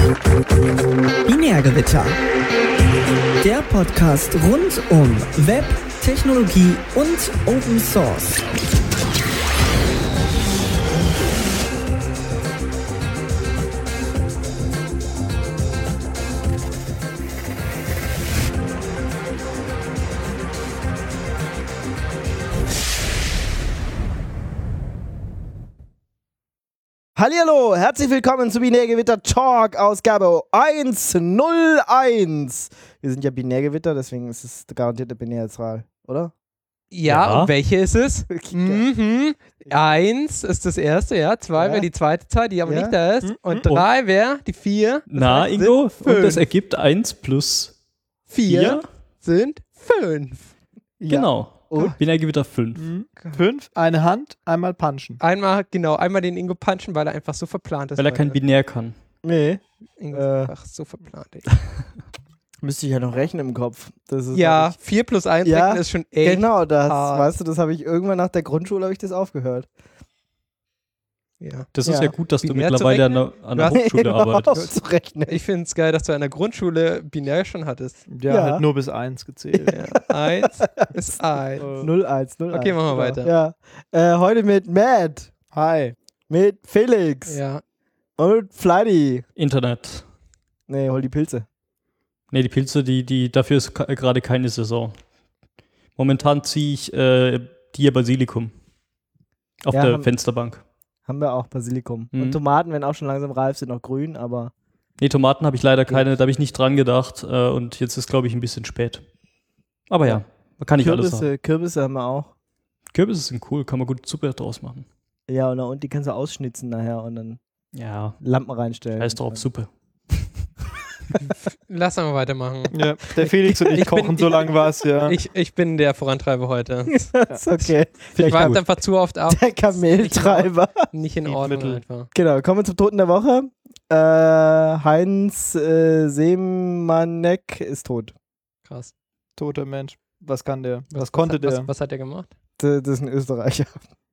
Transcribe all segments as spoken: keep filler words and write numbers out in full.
Binärgewitter. Der Podcast rund um Web, Technologie und Open Source. Hallihallo, herzlich willkommen zu Binärgewitter Talk, Ausgabe hunderteins. Wir sind ja Binärgewitter, deswegen ist es garantiert eine Binärzahl, oder? Ja, Ja. und welche ist es? Mhm. Eins ist das erste, ja. Zwei Ja. wäre die zweite Zahl, die aber Ja. nicht da ist. Mhm. Und drei wäre die vier. Das Na, heißt, Ingo, sind und das fünf. ergibt eins plus Vier vier. sind fünf. Ja. Genau. Und? Binärgewitter fünf. Mhm. Fünf, eine Hand, einmal punchen. Einmal, genau, einmal den Ingo punchen, weil er einfach so verplant ist. Weil er kein heute. Binär kann. Nee, Ingo äh. ist einfach so verplant. Ey. müsste ich ja noch rechnen im Kopf. Das ist Ja, hab vier plus eins Ja, rechnen ist schon ich, echt. genau, das, hart. weißt du, das habe ich irgendwann nach der Grundschule habe ich das aufgehört. Ja. Das Ja. ist ja gut, dass du Binär zu mittlerweile an der, an der Was? Hochschule Überhaupt arbeitest. zu rechnen. Ich finde es geil, dass du an der Grundschule binär schon hattest. Ja, Ja. halt nur bis eins gezählt. Ja. Eins ist eins. null eins, null eins. Okay, machen wir weiter. Ja. Äh, heute mit Matt, Hi. mit Felix Ja. und Flighty. Internet. Nee, hol die Pilze. Nee, die Pilze, die, die, dafür ist ka- gerade keine Saison. Momentan ziehe ich äh, Dia Basilikum. Auf Ja, der haben- Fensterbank. Haben wir auch Basilikum. Mhm. Und Tomaten, wenn auch schon langsam reif, sind noch grün, aber Nee, Tomaten habe ich leider keine, da habe ich nicht dran gedacht. Äh, und jetzt ist, glaube ich, ein bisschen spät. Aber ja, man kann nicht alles haben. Kürbisse, Kürbisse haben wir auch. Kürbisse sind cool, kann man gut Suppe draus machen. Ja, und, und die kannst du ausschnitzen nachher und dann Ja, Lampen reinstellen. heißt drauf Suppe. Lass mal weitermachen. Ja, der Felix und ich, Ich bin- kochen so lange was, ja. Ich, ich bin der Vorantreiber heute. ist okay. Ich Kam- warte einfach zu oft ab. Der Kameltreiber. Nicht in Die Ordnung Mittel. einfach. Genau, kommen wir zum Toten der Woche. Äh, Heinz äh, Seemanek ist tot. Krass. Toter Mensch. Was kann der? Was, konnte was, der? Was, was hat der gemacht? D- Das ist ein Österreicher.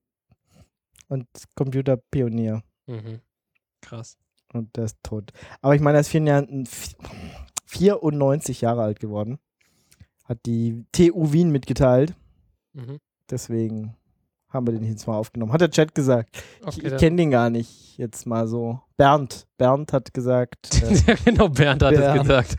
Und Computerpionier. Mhm. Krass. Und der ist tot. Aber ich meine, er ist vier Jahren, vierundneunzig Jahre alt geworden. Hat die T U Wien mitgeteilt. Mhm. Deswegen haben wir den jetzt mal aufgenommen. Hat der Chat gesagt. Okay, ich ich dann- kenne den gar nicht. Jetzt mal so. Bernd. Bernd hat gesagt. Äh, Ja, genau, Bernd hat Bernd. es gesagt.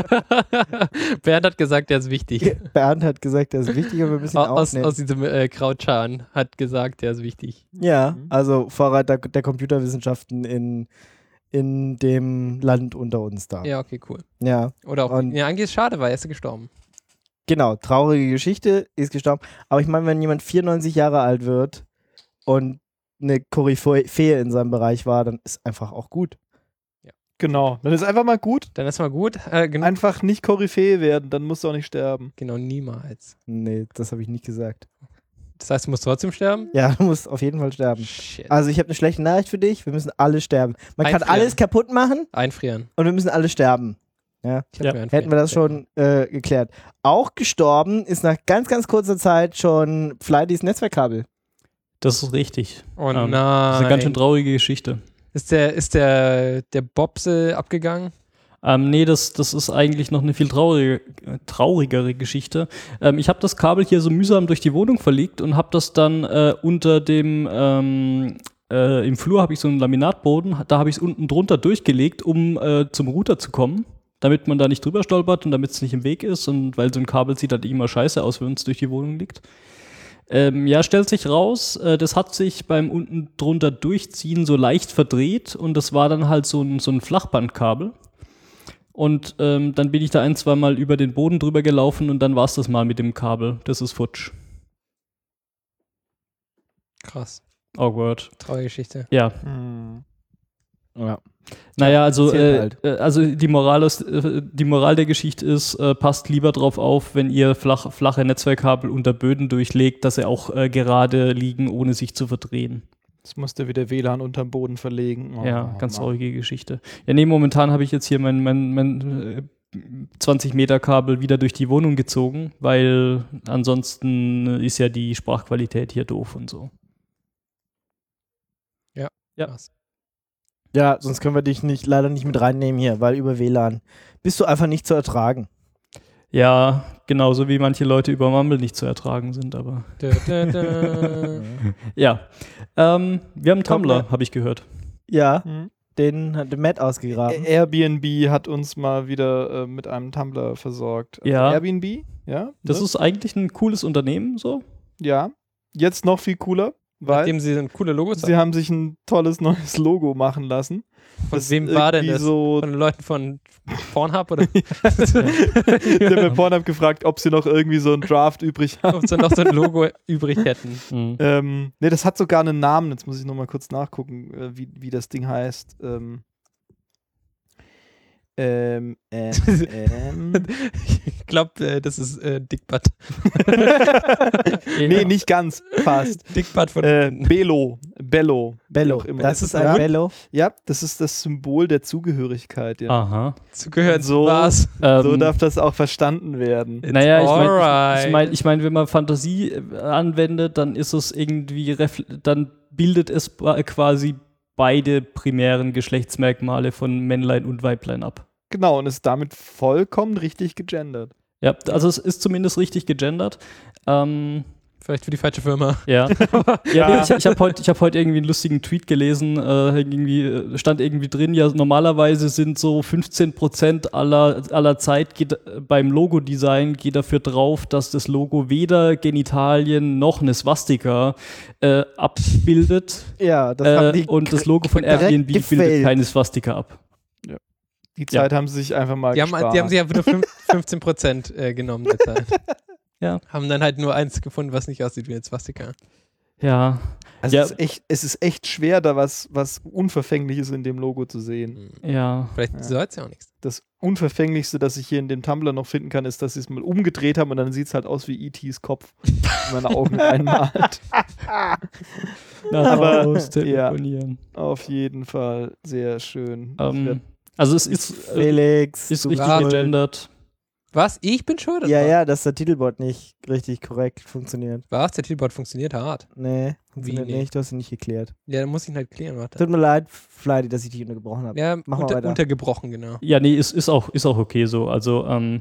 Bernd hat gesagt, der ist wichtig. Bernd hat gesagt, der ist wichtig, aber wir müssen ihn Aus, aufnehmen. aus diesem äh, Krautschan hat gesagt, der ist wichtig. Ja, Mhm. also Vorreiter der Computerwissenschaften in, in dem Land unter uns da. Ja, okay, cool. Ja, Oder auch, Und- ja, eigentlich ist es schade, weil er ist gestorben. genau. Traurige Geschichte, ist gestorben. Aber ich meine, wenn jemand vierundneunzig Jahre alt wird und eine Koryphäe in seinem Bereich war, dann ist einfach auch gut. Genau. Dann ist einfach mal gut. Dann ist mal gut. Äh, gen Einfach nicht Koryphäe werden, dann musst du auch nicht sterben. genau, niemals. Nee, das habe ich nicht gesagt. Das heißt, du musst trotzdem sterben? Ja, du musst auf jeden Fall sterben. Shit. Also ich habe eine schlechte Nachricht für dich. Wir müssen alle sterben. Man kann Einfrieren. alles kaputt machen Einfrieren. und wir müssen alle sterben. Ja. Ich hab Ja. mir einfrieren. Hätten wir das schon äh, geklärt. Auch gestorben ist nach ganz, ganz kurzer Zeit schon Flightys Netzwerkkabel. Das ist richtig. Oh Ähm, nein. Das ist eine ganz schön traurige Geschichte. Ist der, ist der, der Bobsel abgegangen? Ähm, nee, das, das ist eigentlich noch eine viel traurige, äh, traurigere Geschichte. Ähm, ich habe das Kabel hier so mühsam durch die Wohnung verlegt und habe das dann äh, unter dem, ähm, äh, im Flur habe ich so einen Laminatboden, da habe ich es unten drunter durchgelegt, um äh, zum Router zu kommen, damit man da nicht drüber stolpert und damit es nicht im Weg ist und weil so ein Kabel sieht halt immer scheiße aus, wenn es durch die Wohnung liegt. Ähm, ja, stellt sich raus, äh, das hat sich beim unten drunter durchziehen so leicht verdreht und das war dann halt so ein, so ein Flachbandkabel. Und ähm, dann bin ich da ein, zwei Mal über den Boden drüber gelaufen und dann war es das mal mit dem Kabel. Das ist futsch. Krass. Awkward. Traurige Geschichte. Ja. Hm. Ja. Naja, also, erzähl äh, halt. äh, also die, Moral ist, äh, die Moral der Geschichte ist, äh, passt lieber drauf auf, wenn ihr flach, flache Netzwerkkabel unter Böden durchlegt, dass sie auch äh, gerade liegen, ohne sich zu verdrehen. Jetzt musste wieder W L A N unterm Boden verlegen. Oh, Ja, ganz Mann. traurige Geschichte. Ja, nee, momentan habe ich jetzt hier mein, mein, mein äh, zwanzig Meter Kabel wieder durch die Wohnung gezogen, weil ansonsten ist ja die Sprachqualität hier doof und so. Ja. Krass. Ja, sonst können wir dich nicht, leider nicht mit reinnehmen hier, weil über W L A N bist du einfach nicht zu ertragen. Ja, genauso wie manche Leute über Mumble nicht zu ertragen sind, aber Da, da, da. ja. Ähm, wir haben einen Kommt Tumblr, ne- habe ich gehört. Ja, Mhm. den hat der Matt ausgegraben. Airbnb hat uns mal wieder äh, mit einem Tumblr versorgt. Also Ja. Airbnb, ja. Das ne? ist eigentlich ein cooles Unternehmen, so. Ja. Jetzt noch viel cooler, weil Nachdem sie ein coole Logos sie haben sich ein tolles neues Logo machen lassen. Von Das wem war denn irgendwie das? So Von den Leuten von Pornhub oder Ich habe bei Pornhub gefragt, ob sie noch irgendwie so einen Draft übrig haben. ob sie noch so ein Logo übrig hätten? Mhm. Ähm, ne, das hat sogar einen Namen. Jetzt muss ich nochmal kurz nachgucken, äh, wie, wie das Ding heißt. Ähm, ähm, ähm, ähm. Ich glaube, äh, das ist äh, Dickbutt. Nee, nicht ganz. Fast. Dickbutt von Äh, hinten. Belo. Bello. Bello. Wie auch immer. Das ist ein ja, Bello. ja, das ist das Symbol der Zugehörigkeit. Ja. Aha. Zugehört so- so was. Ähm, So darf das auch verstanden werden. Naja, ich meine, alright. ich, ich mein, ich mein, wenn man Fantasie äh, anwendet, dann ist es irgendwie, refl- dann bildet es ba- quasi beide primären Geschlechtsmerkmale von Männlein und Weiblein ab. Genau, und ist damit vollkommen richtig gegendert. Ja, also es ist zumindest richtig gegendert. Ähm, Vielleicht für die falsche Firma. ja. ja, nee, ich ich habe heute hab heut irgendwie einen lustigen Tweet gelesen, äh, irgendwie äh, stand irgendwie drin, ja, normalerweise sind so fünfzehn Prozent aller, aller Zeit geht, äh, beim Logo-Design geht dafür drauf, dass das Logo weder Genitalien noch eine Swastika äh, abbildet. Ja, das haben Äh, die und das Logo von direkt Airbnb gefailt. bildet keine Swastika ab. Die Ja. Zeit haben sie sich einfach mal Die haben, gespart. die haben sich einfach nur fünf- fünfzehn Prozent äh, genommen der Zeit. Ja. Haben dann halt nur eins gefunden, was nicht aussieht wie ein Swastika. Ja, Also Ja. es, ist echt, es ist echt schwer, da was, was Unverfängliches in dem Logo zu sehen. Hm. ja. Vielleicht Ja. soll es ja auch nichts. Das Unverfänglichste, das ich hier in dem Tumblr noch finden kann, ist, dass sie es mal umgedreht haben und dann sieht es halt aus wie E T's Kopf, wenn man Augen einmalt. Nach Aber, Haus ja. telefonieren. Auf jeden Fall sehr schön. Ich Ähm, werd- also es ist, äh, Felix. ist du richtig Ja. gegendert. Was? Ich bin schuld? oder Ja, was? ja, dass der Titelbot nicht richtig korrekt funktioniert. Was? Der Titelbot funktioniert hart. Nee, funktioniert Wie nicht? nicht, du hast ihn nicht geklärt. Ja, dann muss ich ihn halt klären, warte. Tut mir leid, Flighty, dass ich dich untergebrochen habe. Ja, Mach mal unter, weiter. untergebrochen, genau. Ja, nee, ist, ist, auch, ist auch okay so. Also, ähm,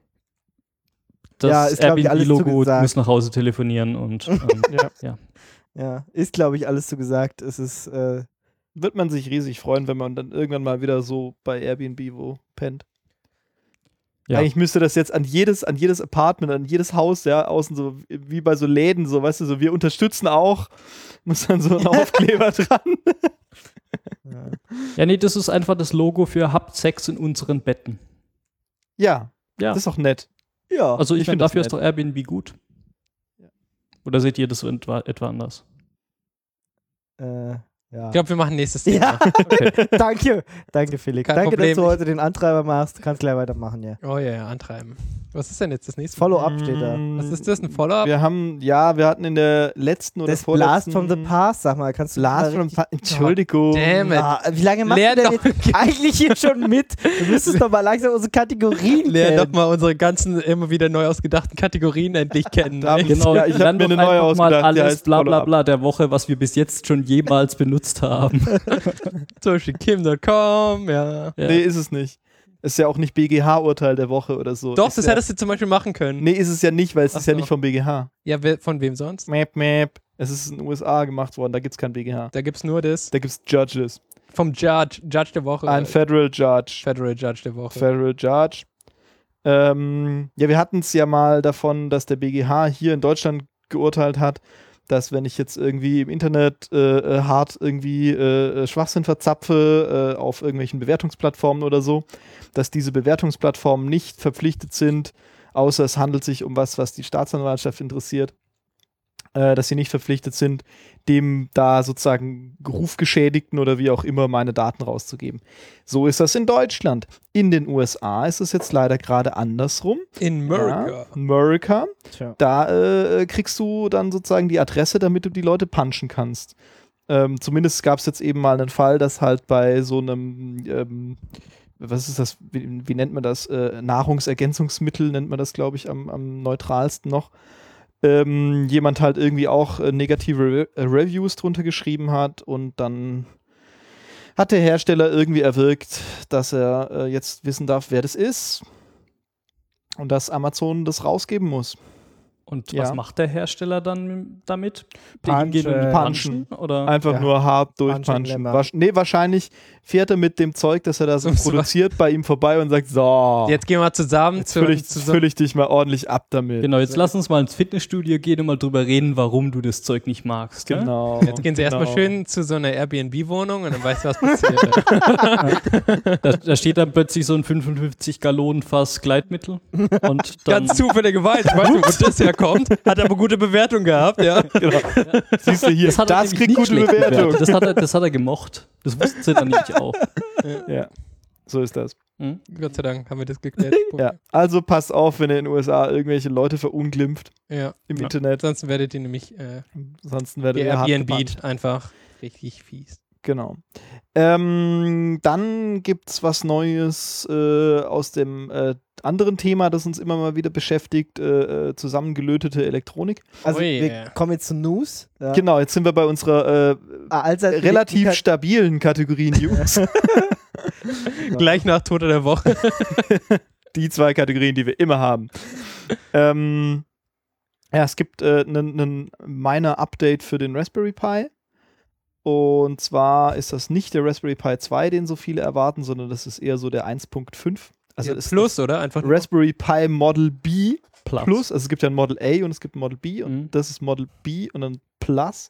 das Ja, ist, glaub ich, alles Airbnb-Logo zugesagt. muss nach Hause telefonieren und ähm, ja. Ja, ist, glaube ich, alles so gesagt. Es ist, äh, Wird man sich riesig freuen, wenn man dann irgendwann mal wieder so bei Airbnb wo pennt. ja. Eigentlich müsste das jetzt an jedes, an jedes Apartment, an jedes Haus, ja, außen so, wie bei so Läden, so, weißt du, so, wir unterstützen auch, muss dann so ein Aufkleber dran. ja. ja, nee, das ist einfach das Logo für habt Sex in unseren Betten. Ja, Ja. das ist auch nett. ja. Also ich, ich meine, find das dafür ist nett. doch Airbnb gut. Ja. Oder seht ihr das so etwa, etwa anders? Äh, ja. Ich glaube, wir machen nächstes Thema. Ja, danke, danke Felix. Kein danke, Problem. dass du heute den Antreiber machst. Du kannst gleich weitermachen, ja. Oh ja, ja, antreiben. Was ist denn jetzt das nächste? Follow-up steht da. Was ist das, ein Follow-up? Wir haben, ja, wir hatten in der letzten oder Das Blast vorletzten... from the Past, sag mal, kannst du Blast mal from the richtig- Past. Entschuldigung. Damn it. Ah, wie lange machst Lern du denn doch- jetzt eigentlich hier schon mit? Du müsstest doch mal langsam unsere Kategorien Lern doch kennen. mal unsere ganzen immer wieder neu ausgedachten Kategorien endlich kennen. Da- ne? Genau, Ja, ich hab dann mir doch eine neue einfach mal ausgedacht, die alles heißt bla bla Follow-up. bla der Woche, was wir bis jetzt schon jemals benutzt haben. Zum Beispiel Kim Punkt com, ja. Ja. Nee, ist es nicht. Ist ja auch nicht B G H-Urteil der Woche oder so. Doch, ist das ja, hättest du zum Beispiel machen können. Nee, ist es ja nicht, weil es Ach ist ja so. nicht vom B G H. Ja, wer, von wem sonst? Map, map. Es ist in den U S A gemacht worden, da gibt es kein B G H. Da gibt's nur das. Da gibt es Judges. Vom Judge, Judge der Woche. Ein Federal Judge. Federal Judge der Woche. Federal Judge. Ähm, ja, wir hatten es ja mal davon, dass der B G H hier in Deutschland geurteilt hat, dass wenn ich jetzt irgendwie im Internet äh, äh, hart irgendwie äh, Schwachsinn verzapfe äh, auf irgendwelchen Bewertungsplattformen oder so, dass diese Bewertungsplattformen nicht verpflichtet sind, außer es handelt sich um was, was die Staatsanwaltschaft interessiert, äh, dass sie nicht verpflichtet sind, dem da sozusagen Rufgeschädigten oder wie auch immer meine Daten rauszugeben. So ist das in Deutschland. In den U S A ist es jetzt leider gerade andersrum. In America. Ja, America. Tja. Da äh, kriegst du dann sozusagen die Adresse, damit du die Leute punchen kannst. Ähm, zumindest gab es jetzt eben mal einen Fall, dass halt bei so einem, ähm, was ist das, wie, wie nennt man das? Äh, Nahrungsergänzungsmittel nennt man das, glaube ich, am, am neutralsten noch. Ähm, jemand halt irgendwie auch äh, negative Re äh, Reviews drunter geschrieben hat und dann hat der Hersteller irgendwie erwirkt, dass er äh, jetzt wissen darf, wer das ist und dass Amazon das rausgeben muss. Und Ja. was macht der Hersteller dann damit? Punchen. Geht um die Punchen. Oder? Einfach Ja. nur hart Punching durchpunchen. Lemma. Wasch- nee, wahrscheinlich fährt er mit dem Zeug, das er da so So- produziert, bei ihm vorbei und sagt, so, Jetzt gehen wir zusammen jetzt zu, fülle ich, zu so füll ich dich mal ordentlich ab damit. Genau, jetzt lass uns mal ins Fitnessstudio gehen und mal drüber reden, warum du das Zeug nicht magst. Ne? Genau. Jetzt gehen sie genau. erstmal schön zu so einer Airbnb-Wohnung und dann weißt du, was passiert. Da, da steht dann plötzlich so ein fünfundfünfzig Gallonen Fass Gleitmittel. Und dann, Ganz zufälligerweise, ich weiß nicht, wo das herkommt, hat aber gute Bewertung gehabt, ja. Genau. Siehst du hier, das, hat er das nämlich kriegt nicht gute schlecht Bewertung. bewertet. Das hat, er, das hat er gemocht. Das wussten sie dann nämlich auch. Ja, so ist das. Hm? Gott sei Dank haben wir das geklärt. Ja. Also passt auf, wenn ihr in den U S A irgendwelche Leute verunglimpft Ja. im Ja. Internet. Ansonsten werdet ihr nämlich äh, Ansonsten werdet ihr ihr hart Airbnb gebannt. einfach richtig fies. Genau. Ähm, dann gibt es was Neues äh, aus dem äh, anderen Thema, das uns immer mal wieder beschäftigt, äh, äh, zusammengelötete Elektronik. Also Ui, wir ja. kommen jetzt zu News. Ja. Genau, jetzt sind wir bei unserer äh, Ah, allseits relativ beliebten stabilen Kategorie News. Gleich nach Tote der Woche. Die zwei Kategorien, die wir immer haben. ähm, ja, es gibt einen äh, minor Update für den Raspberry Pi. Und zwar ist das nicht der Raspberry Pi zwei, den so viele erwarten, sondern das ist eher so der eins Punkt fünf. Also Ja, ist Plus, oder? Einfach das nur. Raspberry Pi Model B Plus. Plus. Also es gibt ja ein Model A und es gibt ein Model B und Mhm. das ist Model B und dann Plus.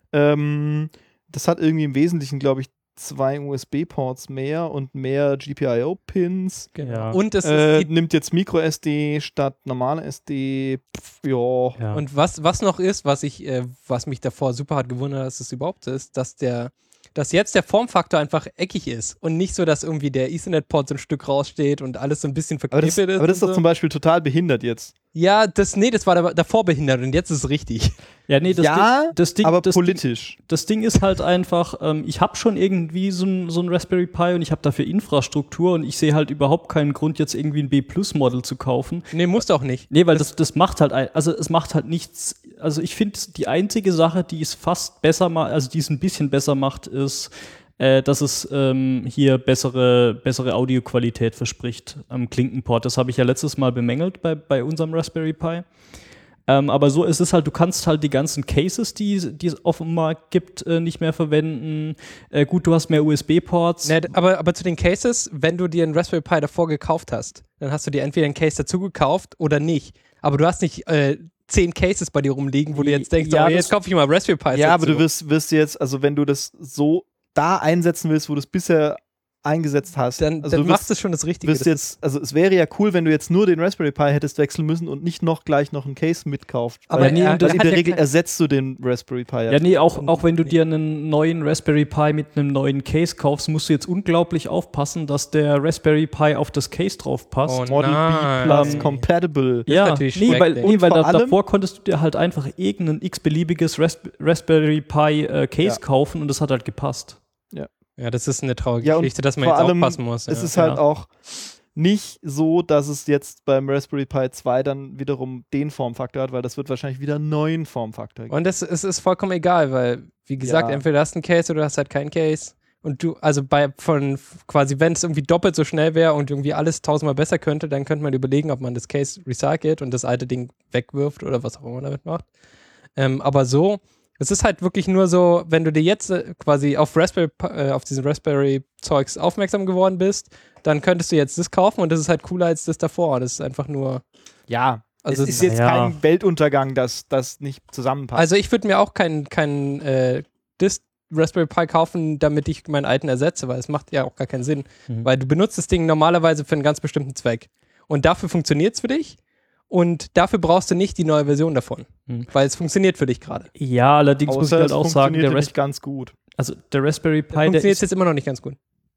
Ähm, das hat irgendwie im Wesentlichen, glaube ich, zwei U S B-Ports mehr und mehr G P I O-Pins. Ja. Und es Äh, ist nimmt jetzt Micro S D statt normale S D. Pff, ja. Ja. Und was, was noch ist, was ich, äh, was mich davor super hat gewundert, dass es überhaupt ist, dass der, dass jetzt der Formfaktor einfach eckig ist und nicht so, dass irgendwie der Ethernet-Port so ein Stück raussteht und alles so ein bisschen Aber das, verknippelt ist. aber das ist und doch so. zum Beispiel total behindert jetzt. Ja, das, nee, das war da, davor behindert und jetzt ist es richtig. ja, nee, das Ja, Ding, das Ding, aber das politisch. Ding, das Ding ist halt einfach, ähm, ich habe schon irgendwie so ein, so ein Raspberry Pi und ich habe dafür Infrastruktur und ich sehe halt überhaupt keinen Grund, jetzt irgendwie ein B-Plus-Model zu kaufen. Nee, musst auch nicht. Nee, weil das, das macht halt, ein, also es macht halt nichts, also ich finde, die einzige Sache, die es fast besser macht, also die es ein bisschen besser macht, ist, äh, dass es ähm, hier bessere, bessere Audioqualität verspricht am Klinkenport. Das habe ich ja letztes Mal bemängelt bei, bei unserem Raspberry Pi. Ähm, aber so ist es halt, du kannst halt die ganzen Cases, die, die es auf dem Markt gibt, äh, nicht mehr verwenden. Äh, gut, du hast mehr U S B-Ports. Nee, aber, aber zu den Cases, wenn du dir einen Raspberry Pi davor gekauft hast, dann hast du dir entweder einen Case dazu gekauft oder nicht. Aber du hast nicht äh, zehn Cases bei dir rumliegen, wo du jetzt denkst, Ja, oh, das- jetzt kaufe ich mal Raspberry Pi. Ja, aber du wirst, wirst jetzt, also wenn du das so da einsetzen willst, wo du es bisher eingesetzt hast, dann, also dann du wirst, machst du schon das Richtige. wirst Das jetzt, also es wäre ja cool, wenn du jetzt nur den Raspberry Pi hättest wechseln müssen und nicht noch gleich noch einen Case mitkauft. Aber weil, nee, weil und das in hat der ja Regel kein- ersetzt du den Raspberry Pi. Ja, nee, auch, auch wenn du Nee. dir einen neuen Raspberry Pi mit einem neuen Case kaufst, musst du jetzt unglaublich aufpassen, dass der Raspberry Pi auf das Case drauf passt. Oh, Model nein. B Plus Ähm, compatible. ja, natürlich nee, weil, schrecklich. nee, weil Und da, vor allem- davor konntest du dir halt einfach irgendein x-beliebiges Rasp Raspberry Pi äh, Case Ja. kaufen und das hat halt gepasst. Ja, das ist eine traurige Ja, und Geschichte, dass man vor jetzt allem aufpassen muss. Es ja. ist halt Ja. auch nicht so, dass es jetzt beim Raspberry Pi zwei dann wiederum den Formfaktor hat, weil das wird wahrscheinlich wieder einen neuen Formfaktor geben. Und es, es ist vollkommen egal, weil, wie gesagt, Ja. entweder hast du einen Case oder du hast halt keinen Case. Und du, also bei von quasi, wenn es irgendwie doppelt so schnell wäre und irgendwie alles tausendmal besser könnte, dann könnte man überlegen, ob man das Case recycelt und das alte Ding wegwirft oder was auch immer man damit macht. Ähm, aber so, es ist halt wirklich nur so, wenn du dir jetzt äh, quasi auf Raspberry, Pi- äh, auf diesen Raspberry-Zeugs aufmerksam geworden bist, dann könntest du jetzt das kaufen und das ist halt cooler als das davor. Das ist einfach nur. Ja, Also es ist jetzt Ja. kein Weltuntergang, dass das nicht zusammenpasst. Also ich würde mir auch keinen kein, äh, Dist Raspberry Pi kaufen, damit ich meinen alten ersetze, weil es macht ja auch gar keinen Sinn. Mhm. Weil du benutzt das Ding normalerweise für einen ganz bestimmten Zweck. Und dafür funktioniert es für dich und dafür brauchst du nicht die neue Version davon. Mhm. Weil es funktioniert für dich gerade. Ja, allerdings muss ich Außer halt es auch sagen, funktioniert der, nämlich Ras ganz gut. also der Raspberry Pi, der Funktioniert ist, jetzt immer noch nicht ganz gut.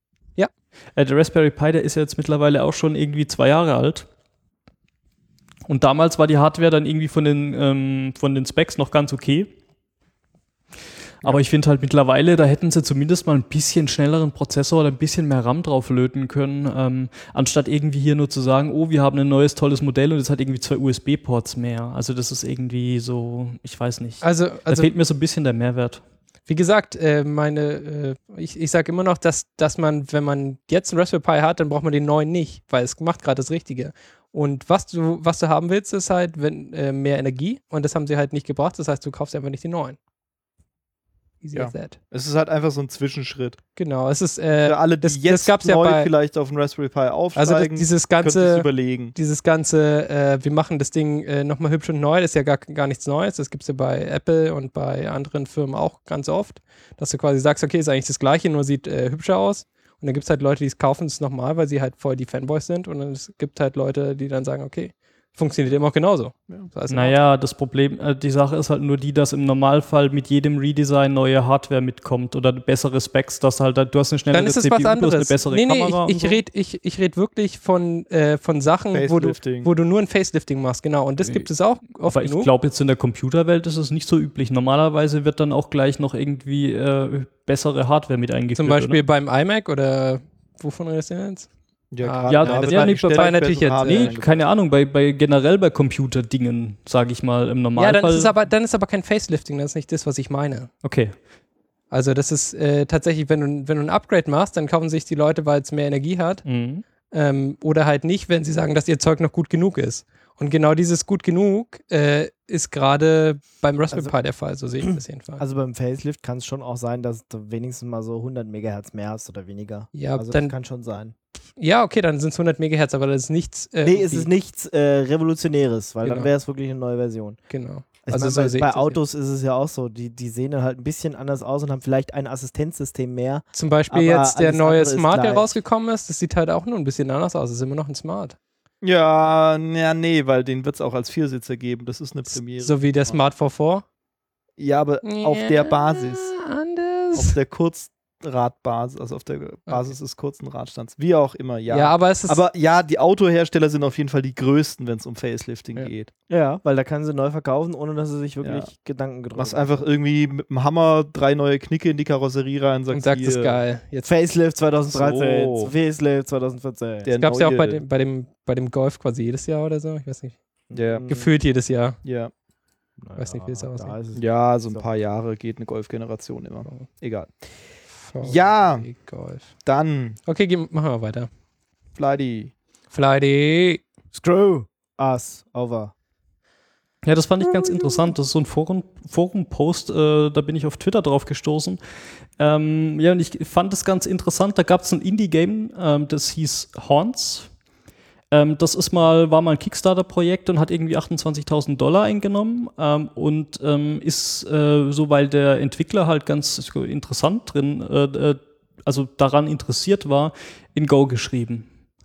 äh, der Raspberry Pi, der ist ja jetzt mittlerweile auch schon irgendwie zwei Jahre alt. Und damals war die Hardware dann irgendwie von den, ähm, von den Specs noch ganz okay. Aber ich finde halt mittlerweile, da hätten sie zumindest mal ein bisschen schnelleren Prozessor oder ein bisschen mehr RAM drauf löten können, ähm, anstatt irgendwie hier nur zu sagen, oh, wir haben ein neues, tolles Modell und es hat irgendwie zwei U S B-Ports mehr. Also das ist irgendwie so, ich weiß nicht. Also, da also, fehlt mir so ein bisschen der Mehrwert. Wie gesagt, äh, meine, äh, ich, ich sage immer noch, dass, dass man, wenn man jetzt einen Raspberry Pi hat, dann braucht man den neuen nicht, weil es macht gerade das Richtige. Und was du, was du haben willst, ist halt wenn, äh, mehr Energie und das haben sie halt nicht gebracht, das heißt, du kaufst einfach nicht den neuen. Easy Ja. as that. Es ist halt einfach so ein Zwischenschritt. Genau, es ist, äh, Für alle, die das, jetzt das gab's ja neu bei, vielleicht auf den Raspberry Pi also aufsteigen, das, dieses können sich ganze, überlegen. dieses ganze, äh, wir machen das Ding äh, nochmal hübsch und neu, das ist ja gar, gar nichts Neues. Das gibt es ja bei Apple und bei anderen Firmen auch ganz oft, dass du quasi sagst, okay, ist eigentlich das Gleiche, nur sieht äh, hübscher aus. Und dann gibt es halt Leute, die es kaufen es nochmal, weil sie halt voll die Fanboys sind. Und dann es gibt halt Leute, die dann sagen, okay, funktioniert immer auch genauso. Ja. Das heißt, Naja, das Problem, äh, die Sache ist halt nur die, dass im Normalfall mit jedem Redesign neue Hardware mitkommt oder bessere Specs, dass halt, du hast eine schnellere dann ist es C P U, was du hast eine anderes. bessere Nee, nee, Kamera. ich, und ich so. rede ich, ich red wirklich von, äh, von Sachen, wo du, Facelifting. wo du nur ein Facelifting machst, genau. Und das Nee. gibt es auch oft Aber ich genug. glaube, jetzt in der Computerwelt ist es nicht so üblich. Normalerweise wird dann auch gleich noch irgendwie äh, bessere Hardware mit eingeführt. Zum Beispiel oder? beim iMac oder wovon redest du jetzt? Ja, Ah, gerade ja, da das wird ja halt nicht ständig bei- natürlich bessere jetzt, Hardware äh, Nee, eingeführt. keine Ahnung, bei, bei generell bei Computerdingen, sage ich mal, im Ja, Normalfall. dann ist, es aber, dann ist aber kein Facelifting, das ist nicht das, was ich meine. Okay. Also das ist äh, tatsächlich, wenn du, wenn du ein Upgrade machst, dann kaufen sich die Leute, weil es mehr Energie hat. Mhm. Ähm, oder halt nicht, wenn sie sagen, dass ihr Zeug noch gut genug ist. Und genau dieses gut genug äh, ist gerade beim Raspberry Also- Pi der Fall, so sehe ich das jedenfalls. Also beim Facelift kann es schon auch sein, dass du wenigstens mal so hundert Megahertz mehr hast oder weniger. ja, Also dann, das kann schon sein. ja, okay, dann sind es hundert Megahertz, aber das ist nichts. Äh, Nee, es wie- ist nichts äh, Revolutionäres, weil dann Genau. wäre es wirklich eine neue Version. Genau. Ich Also meine, so bei, sehe ich bei das Autos ist es ja auch so, die, die sehen dann halt ein bisschen anders aus und haben vielleicht ein Assistenzsystem mehr. Zum Beispiel Aber jetzt der alles neue andere ist Smart, der gleich. rausgekommen ist, das sieht halt auch nur ein bisschen anders aus. Das ist immer noch ein Smart. Ja, ja, nee, weil den wird es auch als Viersitzer geben. Das ist eine Premiere. So wie der Smart V vier. Ja, aber auf der Basis. Anders. Auf der Kurzradbasis, also auf der Basis des kurzen Radstands. Wie auch immer, ja. Ja, aber es ist. Aber ja, die Autohersteller sind auf jeden Fall die größten, wenn es um Facelifting Ja. geht. Ja, weil da kann sie neu verkaufen, ohne dass sie sich wirklich Ja. Gedanken gedrückt Machst einfach irgendwie mit dem Hammer drei neue Knicke in die Karosserie rein und sagst, und sagt, das hier, ist geil. Jetzt Facelift zwanzig dreizehn, So. Facelift zwanzig vierzehn. Der gab es ja auch neue- bei dem, bei, dem, bei dem Golf quasi jedes Jahr oder so. Ich weiß nicht. Ja. Mhm. Gefühlt jedes Jahr. Ja. Weiß nicht, wie es aussieht. da ist es- ja, so ein So. paar Jahre geht eine Golf-Generation immer. Egal. V W Ja. Golf. Dann, Okay, geh, machen wir weiter. Flighty. Flighty. Screw us over. Ja, das fand ich ganz interessant. Das ist so ein Forum- Forum-Post, äh, da bin ich auf Twitter drauf gestoßen. Ähm, ja, und ich fand es ganz interessant. Da gab es ein Indie-Game, ähm, das hieß Horns. Ähm, das ist mal, war mal ein Kickstarter-Projekt und hat irgendwie achtundzwanzigtausend Dollar eingenommen ähm, und ähm, ist äh, so, weil der Entwickler halt ganz interessant drin, äh, äh, also daran interessiert war, in Go geschrieben.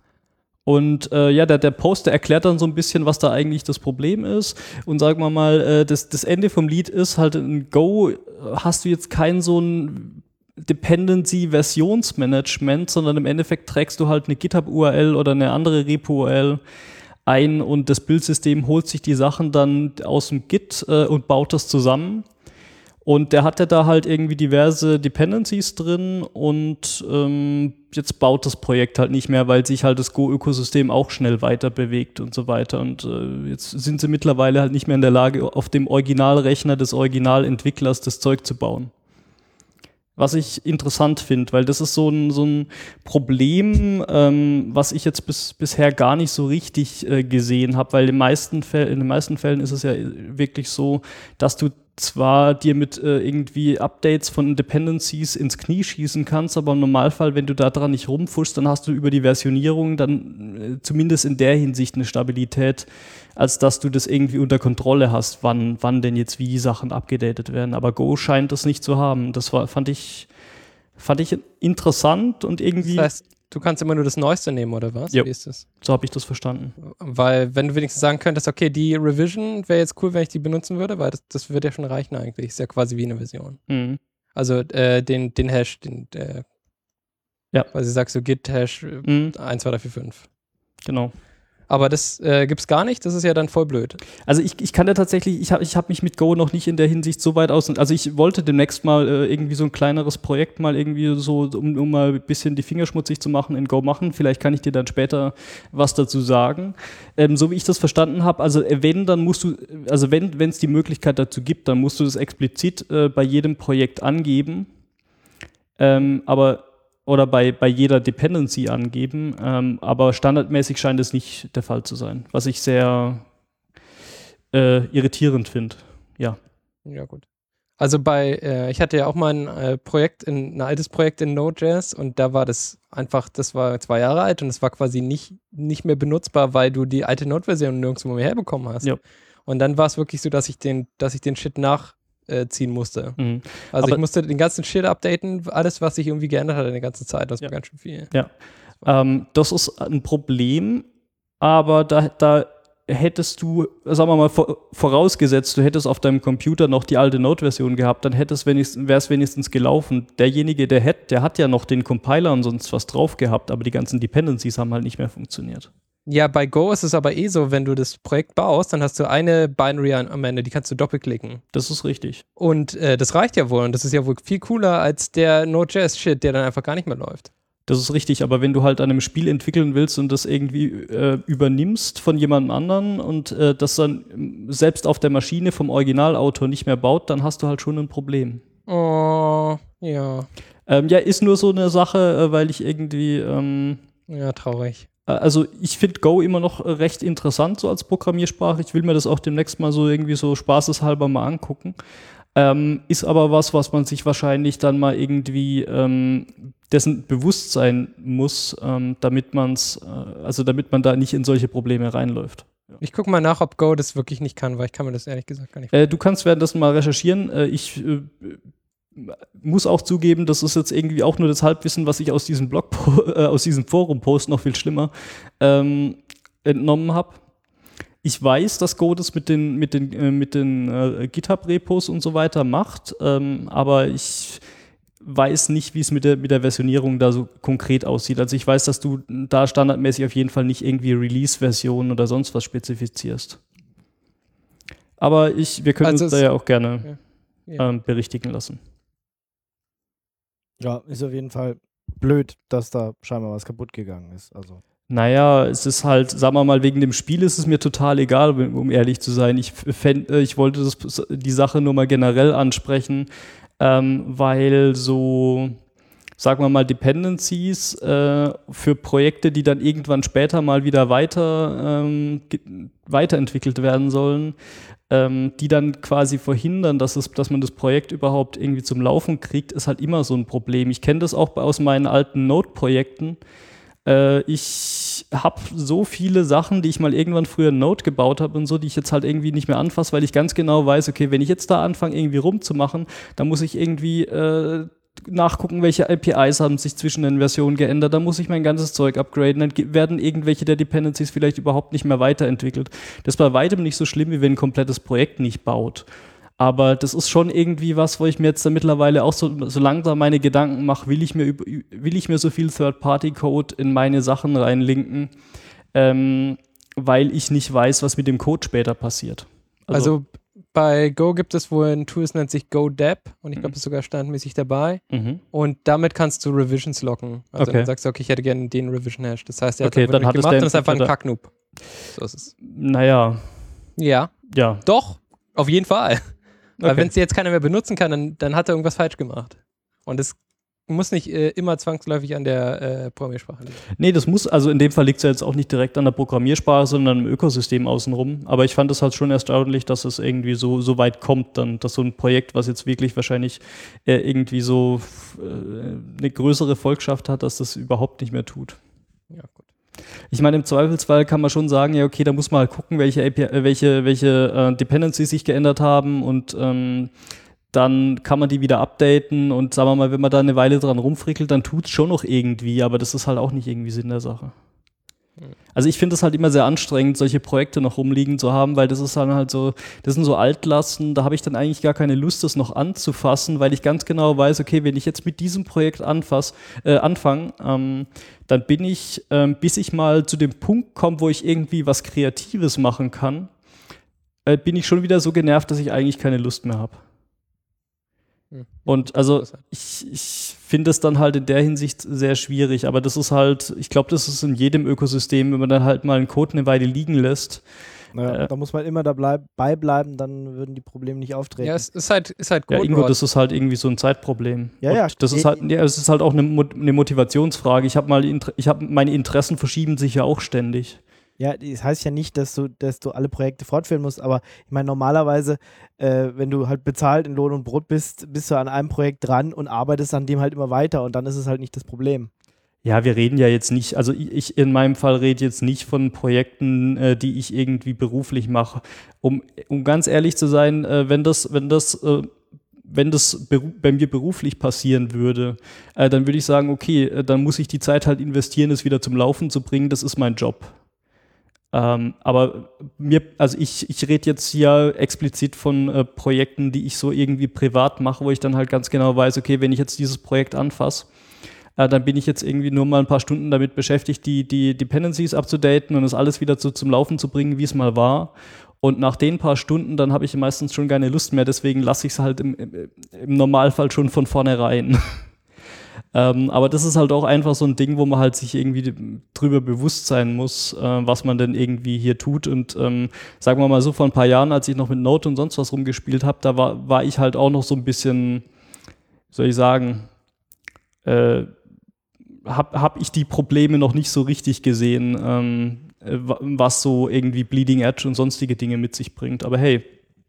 Und äh, ja, der, der Post, der erklärt dann so ein bisschen, was da eigentlich das Problem ist. Und sagen wir mal, äh, das, das Ende vom Lied ist halt, in Go äh, hast du jetzt kein so ein Dependency-Versionsmanagement, sondern im Endeffekt trägst du halt eine GitHub-U R L oder eine andere Repo-U R L ein und das Bildsystem holt sich die Sachen dann aus dem Git äh, und baut das zusammen. Und der hatte da halt irgendwie diverse Dependencies drin und ähm, jetzt baut das Projekt halt nicht mehr, weil sich halt das Go-Ökosystem auch schnell weiter bewegt und so weiter. Und äh, jetzt sind sie mittlerweile halt nicht mehr in der Lage, auf dem Originalrechner des Originalentwicklers das Zeug zu bauen. Was ich interessant finde, weil das ist so ein, so ein Problem, ähm, was ich jetzt bis, bisher gar nicht so richtig äh, gesehen habe, weil in den meisten Fällen, in den meisten Fällen ist es ja wirklich so, dass du zwar dir mit äh, irgendwie Updates von Dependencies ins Knie schießen kannst, aber im Normalfall, wenn du da dran nicht rumfuschst, dann hast du über die Versionierung dann äh, zumindest in der Hinsicht eine Stabilität, als dass du das irgendwie unter Kontrolle hast, wann, wann denn jetzt wie Sachen abgedatet werden. Aber Go scheint das nicht zu haben. Das war, fand ich, fand ich interessant und irgendwie, Das heißt, du kannst immer nur das Neueste nehmen, oder was? Jo. Wie ist das? so habe ich das verstanden. Weil, wenn du wenigstens sagen könntest, okay, die Revision wäre jetzt cool, wenn ich die benutzen würde, weil das, das würde ja schon reichen eigentlich. Ist ja quasi wie eine Version. Mhm. Also äh, den, den Hash, den, äh, Ja. weil sie sagst so Git Hash äh, Mhm. eins, zwei, drei, vier, fünf. Genau. Aber das äh, gibt's gar nicht, das ist ja dann voll blöd. Also ich, ich kann ja tatsächlich, ich habe ich hab mich mit Go noch nicht in der Hinsicht so weit aus, also ich wollte demnächst mal äh, irgendwie so ein kleineres Projekt mal irgendwie so, um, um mal ein bisschen die Finger schmutzig zu machen, in Go machen. Vielleicht kann ich dir dann später was dazu sagen. Ähm, so wie ich das verstanden habe, also wenn, dann musst du, also wenn wenn es die Möglichkeit dazu gibt, dann musst du das explizit äh, bei jedem Projekt angeben. Ähm, aber oder bei, bei jeder Dependency angeben, ähm, aber standardmäßig scheint es nicht der Fall zu sein, was ich sehr äh, irritierend finde. Ja. Ja, gut. Also bei, äh, ich hatte ja auch mal ein äh, Projekt, in, ein altes Projekt in Node.js und da war das einfach, das war zwei Jahre alt und es war quasi nicht, nicht mehr benutzbar, weil du die alte Node-Version nirgendwo mehr herbekommen hast. Ja. Und dann war es wirklich so, dass ich den, dass ich den Shit nach Äh, ziehen musste. Mhm. Also Aber ich musste den ganzen Shit updaten, alles, was sich irgendwie geändert hat in der ganzen Zeit. Das ja. war ganz schön viel. Ja, ähm, das ist ein Problem, aber da, da hättest du, sagen wir mal, vorausgesetzt, du hättest auf deinem Computer noch die alte Node-Version gehabt, dann wäre es wenigstens, wenigstens gelaufen. Derjenige, der hat, der hat ja noch den Compiler und sonst was drauf gehabt, aber die ganzen Dependencies haben halt nicht mehr funktioniert. Ja, bei Go ist es aber eh so, wenn du das Projekt baust, dann hast du eine Binary am Ende, die kannst du doppelklicken. Das ist richtig. Und äh, das reicht ja wohl und das ist ja wohl viel cooler als der Node.js-Shit, der dann einfach gar nicht mehr läuft. Das ist richtig, aber wenn du halt an einem Spiel entwickeln willst und das irgendwie äh, übernimmst von jemandem anderen und äh, das dann selbst auf der Maschine vom Originalautor nicht mehr baut, dann hast du halt schon ein Problem. Oh, ja. Ähm, ja, ist nur so eine Sache, äh, weil ich irgendwie ähm, Ja, traurig. Also ich finde Go immer noch recht interessant so als Programmiersprache. Ich will mir das auch demnächst mal so irgendwie so spaßeshalber mal angucken. Ähm, ist aber was, was man sich wahrscheinlich dann mal irgendwie ähm, dessen bewusst sein muss, ähm, damit man's, äh, also damit man da nicht in solche Probleme reinläuft. Ja. Ich gucke mal nach, ob Go das wirklich nicht kann, weil ich kann mir das ehrlich gesagt gar nicht Äh, du kannst währenddessen mal recherchieren. Äh, ich äh, muss auch zugeben, das ist jetzt irgendwie auch nur das Halbwissen, was ich aus diesem Blog, äh, aus diesem Forum-Post, noch viel schlimmer, ähm, entnommen habe. Ich weiß, dass Go das mit den, mit den, äh, mit den äh, GitHub-Repos und so weiter macht, ähm, aber ich weiß nicht, wie es mit der, mit der Versionierung da so konkret aussieht. Also ich weiß, dass du da standardmäßig auf jeden Fall nicht irgendwie Release-Versionen oder sonst was spezifizierst. Aber ich, wir können Also uns da ja auch gerne Ja. Ja. ähm, berichtigen lassen. Ja, ist auf jeden Fall blöd, dass da scheinbar was kaputt gegangen ist. Also. Naja, es ist halt, sagen wir mal, wegen dem Spiel ist es mir total egal, um ehrlich zu sein. Ich, fänd, ich wollte das, die Sache nur mal generell ansprechen, ähm, weil so, sagen wir mal, Dependencies äh, für Projekte, die dann irgendwann später mal wieder weiter, ähm, weiterentwickelt werden sollen, ähm, die dann quasi verhindern, dass, es, dass man das Projekt überhaupt irgendwie zum Laufen kriegt, ist halt immer so ein Problem. Ich kenne das auch aus meinen alten Node-Projekten. Äh, ich habe so viele Sachen, die ich mal irgendwann früher in Node gebaut habe und so, die ich jetzt halt irgendwie nicht mehr anfasse, weil ich ganz genau weiß, okay, wenn ich jetzt da anfange, irgendwie rumzumachen, dann muss ich irgendwie äh, nachgucken, welche A P Is haben sich zwischen den Versionen geändert, dann muss ich mein ganzes Zeug upgraden, dann werden irgendwelche der Dependencies vielleicht überhaupt nicht mehr weiterentwickelt. Das ist bei weitem nicht so schlimm, wie wenn ein komplettes Projekt nicht baut. Aber das ist schon irgendwie was, wo ich mir jetzt da mittlerweile auch so, so langsam meine Gedanken mache, will ich mir, will ich mir so viel Third-Party-Code in meine Sachen reinlinken, ähm, weil ich nicht weiß, was mit dem Code später passiert. Also, Also bei Go gibt es wohl ein Tool, das nennt sich GoDep und ich glaube, Mhm. das ist sogar standardmäßig dabei. mhm. Und damit kannst du Revisions locken. Also Okay. dann sagst du, okay, ich hätte gerne den Revision-Hash. Das heißt, er hat Okay, einfach dann nicht hat es gemacht der und ist einfach ein Entwickler- Kacknoob. So ist es. Naja, Ja, ja. doch, auf jeden Fall. Weil Okay. wenn es jetzt keiner mehr benutzen kann, dann, dann hat er irgendwas falsch gemacht. Und es muss nicht äh, immer zwangsläufig an der äh, Programmiersprache liegen. Nee, das muss, also in dem Fall liegt es ja jetzt auch nicht direkt an der Programmiersprache, sondern im Ökosystem außenrum. Aber ich fand es halt schon erstaunlich, dass es irgendwie so, so weit kommt, dann, dass so ein Projekt, was jetzt wirklich wahrscheinlich äh, irgendwie so äh, eine größere Volkschaft hat, dass das überhaupt nicht mehr tut. Ja, gut. Ich meine, im Zweifelsfall kann man schon sagen, ja, okay, da muss man halt gucken, welche, A P I, äh, welche, welche äh, Dependencies sich geändert haben und ähm, dann kann man die wieder updaten und sagen wir mal, wenn man da eine Weile dran rumfrickelt, dann tut es schon noch irgendwie, aber das ist halt auch nicht irgendwie Sinn der Sache. Also ich finde es halt immer sehr anstrengend, solche Projekte noch rumliegen zu haben, weil das ist dann halt so, das sind so Altlasten, da habe ich dann eigentlich gar keine Lust, das noch anzufassen, weil ich ganz genau weiß, okay, wenn ich jetzt mit diesem Projekt anfass, äh, anfange, ähm, dann bin ich, ähm, bis ich mal zu dem Punkt komme, wo ich irgendwie was Kreatives machen kann, äh, bin ich schon wieder so genervt, dass ich eigentlich keine Lust mehr habe. Und also ich, ich finde es dann halt in der Hinsicht sehr schwierig, aber das ist halt, ich glaube, das ist in jedem Ökosystem, wenn man dann halt mal einen Code eine Weile liegen lässt. Ja, äh, da muss man immer dabei bleiben, dann würden die Probleme nicht auftreten. Ja, es ist halt, ist halt Ja, Code Ingo, Rot. das ist halt irgendwie so ein Zeitproblem. Ja, Und ja. das ist halt, ja, es ist halt auch eine, Mo- eine Motivationsfrage. Ich habe mal, Inter- ich habe meine Interessen verschieben sich ja auch ständig. Ja, das heißt ja nicht, dass du, dass du alle Projekte fortführen musst, aber ich meine, normalerweise, äh, wenn du halt bezahlt in Lohn und Brot bist, bist du an einem Projekt dran und arbeitest an dem halt immer weiter und dann ist es halt nicht das Problem. Ja, wir reden ja jetzt nicht, also ich in meinem Fall rede jetzt nicht von Projekten, äh, die ich irgendwie beruflich mache. Um, um ganz ehrlich zu sein, äh, wenn das, wenn das, äh, wenn das beru- bei mir beruflich passieren würde, äh, dann würde ich sagen, okay, äh, dann muss ich die Zeit halt investieren, es wieder zum Laufen zu bringen, das ist mein Job. Ähm, aber mir, also ich, ich rede jetzt hier explizit von äh, Projekten, die ich so irgendwie privat mache, wo ich dann halt ganz genau weiß, okay, wenn ich jetzt dieses Projekt anfasse, äh, dann bin ich jetzt irgendwie nur mal ein paar Stunden damit beschäftigt, die, die Dependencies abzudaten und das alles wieder zu, zum Laufen zu bringen, wie es mal war. Und nach den paar Stunden, dann habe ich meistens schon keine Lust mehr, deswegen lasse ich es halt im, im, im Normalfall schon von vornherein. Ähm, aber das ist halt auch einfach so ein Ding, wo man halt sich irgendwie drüber bewusst sein muss, äh, was man denn irgendwie hier tut. Und ähm, sagen wir mal so, vor ein paar Jahren, als ich noch mit Node und sonst was rumgespielt habe, da war, war ich halt auch noch so ein bisschen, wie soll ich sagen, äh, habe hab ich die Probleme noch nicht so richtig gesehen, ähm, was so irgendwie Bleeding Edge und sonstige Dinge mit sich bringt. Aber hey.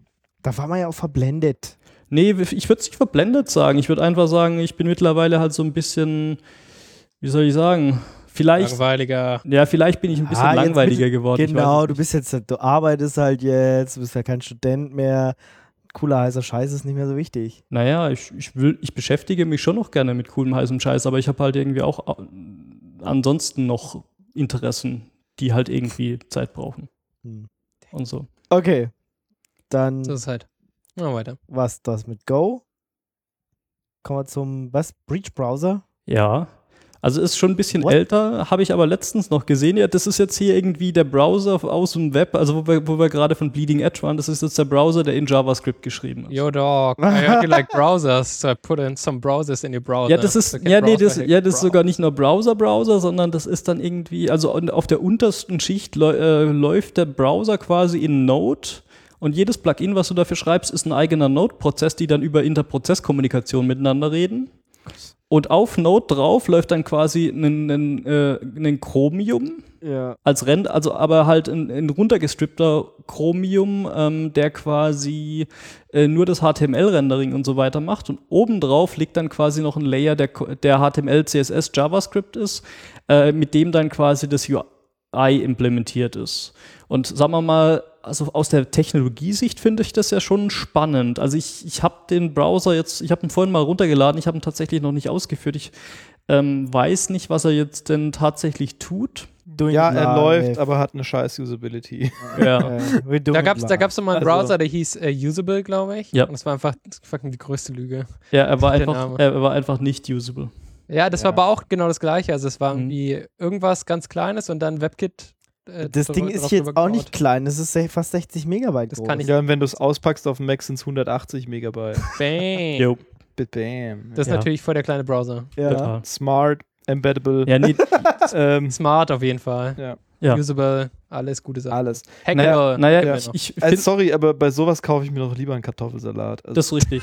Da war man ja auch verblendet. Nee, ich würde es nicht verblendet sagen. Ich würde einfach sagen, ich bin mittlerweile halt so ein bisschen, wie soll ich sagen, vielleicht. Langweiliger. Ja, vielleicht bin ich ein bisschen Ah, jetzt langweiliger bist- geworden. ich Genau, weiß du es bist jetzt, du arbeitest halt jetzt, du bist ja kein Student mehr. Cooler, heißer Scheiß ist nicht mehr so wichtig. nicht. Naja, ich, ich, will, ich beschäftige mich schon noch gerne mit coolem, heißem Scheiß, aber ich habe halt irgendwie auch ansonsten noch Interessen, die halt irgendwie Zeit brauchen. Hm. Und so. Okay, dann So ist es halt. Mal weiter. war's das mit Go. Kommen wir zum, was? Breach-Browser? Ja. Also ist schon ein bisschen What? älter, habe ich aber letztens noch gesehen. Ja, das ist jetzt hier irgendwie der Browser aus dem Web, also wo wir, wo wir gerade von Bleeding Edge waren, das ist jetzt der Browser, der in JavaScript geschrieben ist. Yo, dog. I heard you like browsers, so I put in some browsers in your browser. Ja, das ist, So can ja, nee, browser das, hack ja, das ist browser. sogar nicht nur Browser-Browser, sondern das ist dann irgendwie, also auf der untersten Schicht läu- äh, läuft der Browser quasi in Node und jedes Plugin, was du dafür schreibst, ist ein eigener Node-Prozess, die dann über Interprozesskommunikation miteinander reden. Und auf Node drauf läuft dann quasi ein, ein, äh, ein Chromium Ja. als Rend, also aber halt ein, ein runtergestrippter Chromium, ähm, der quasi äh, nur das H T M L-Rendering und so weiter macht. Und obendrauf liegt dann quasi noch ein Layer, der, der H T M L, C S S, JavaScript ist, äh, mit dem dann quasi das U I implementiert ist. Und sagen wir mal, also aus der Technologiesicht finde ich das ja schon spannend. Also ich, ich habe den Browser jetzt, ich habe ihn vorhin mal runtergeladen, ich habe ihn tatsächlich noch nicht ausgeführt. Ich ähm, weiß nicht, was er jetzt denn tatsächlich tut. Doing Ja, it er live. läuft, aber hat eine scheiß Usability. Ja. Äh, we're doing Da it gab es da live. gab's so mal einen Also- Browser, der hieß äh, Usable, glaube ich. Ja. Und das war einfach fucking die größte Lüge. Ja, er war Der einfach, Name. er war einfach nicht usable. Ja, das Ja. war aber auch genau das Gleiche. Also es war Mhm. irgendwie irgendwas ganz Kleines und dann WebKit. Äh, Das drauf- Ding ist drauf jetzt drüber auch nicht gebaut. klein, das ist se- fast sechzig Megabyte Das groß. kann ich- Ja, und wenn du es auspackst auf dem Mac sind es hundertachtzig Megabyte. Bang. Jo. Bam. Das ist Ja. natürlich voll der kleine Browser. Ja. Ja. Smart, embeddable. Ja, nee, Ähm, Smart auf jeden Fall. ja, ja. Usable, alles gute Sachen. alles. Hackable. Naja, naja Ja. ich, ich Also finde sorry, aber bei sowas kaufe ich mir noch lieber einen Kartoffelsalat. Also, das ist richtig.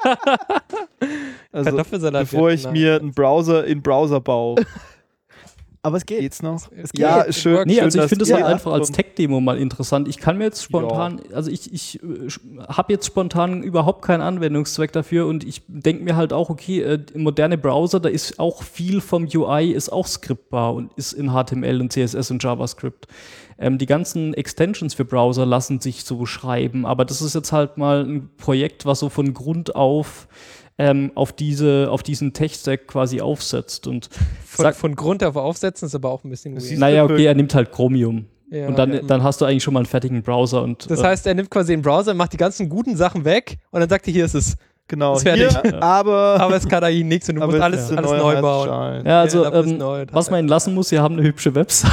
also Kartoffelsalat. bevor ja, ich nein. mir einen Browser in Browser baue. Aber es geht. Geht's noch? Es geht. Ja, ist schön. Nee, schön, also ich dass finde es ihr- halt einfach als und- Tech-Demo mal interessant. Ich kann mir jetzt spontan, also ich, ich äh, habe jetzt spontan überhaupt keinen Anwendungszweck dafür und ich denke mir halt auch, okay, äh, moderne Browser, da ist auch viel vom U I, ist auch skriptbar und ist in H T M L und C S S und JavaScript. Ähm, die ganzen Extensions für Browser lassen sich so schreiben, aber das ist jetzt halt mal ein Projekt, was so von Grund auf ähm, auf, diese, auf diesen Tech-Stack quasi aufsetzt. Und Von, sag, von Grund auf aufsetzen ist aber auch ein bisschen Das weird. siehst naja, du okay, er nimmt halt Chromium. Ja, und dann, okay. dann hast du eigentlich schon mal einen fertigen Browser. Und, Das äh, heißt, er nimmt quasi den Browser, macht die ganzen guten Sachen weg und dann sagt er, hier ist es. Genau, Ist fertig. hier, Ja. aber, Aber es kann eigentlich nichts und du aber musst es alles, ist ein alles neuer neu bauen. Heißschein. ja, also Ja, das ist ähm, neu. was man ihnen lassen muss, sie haben eine hübsche Website.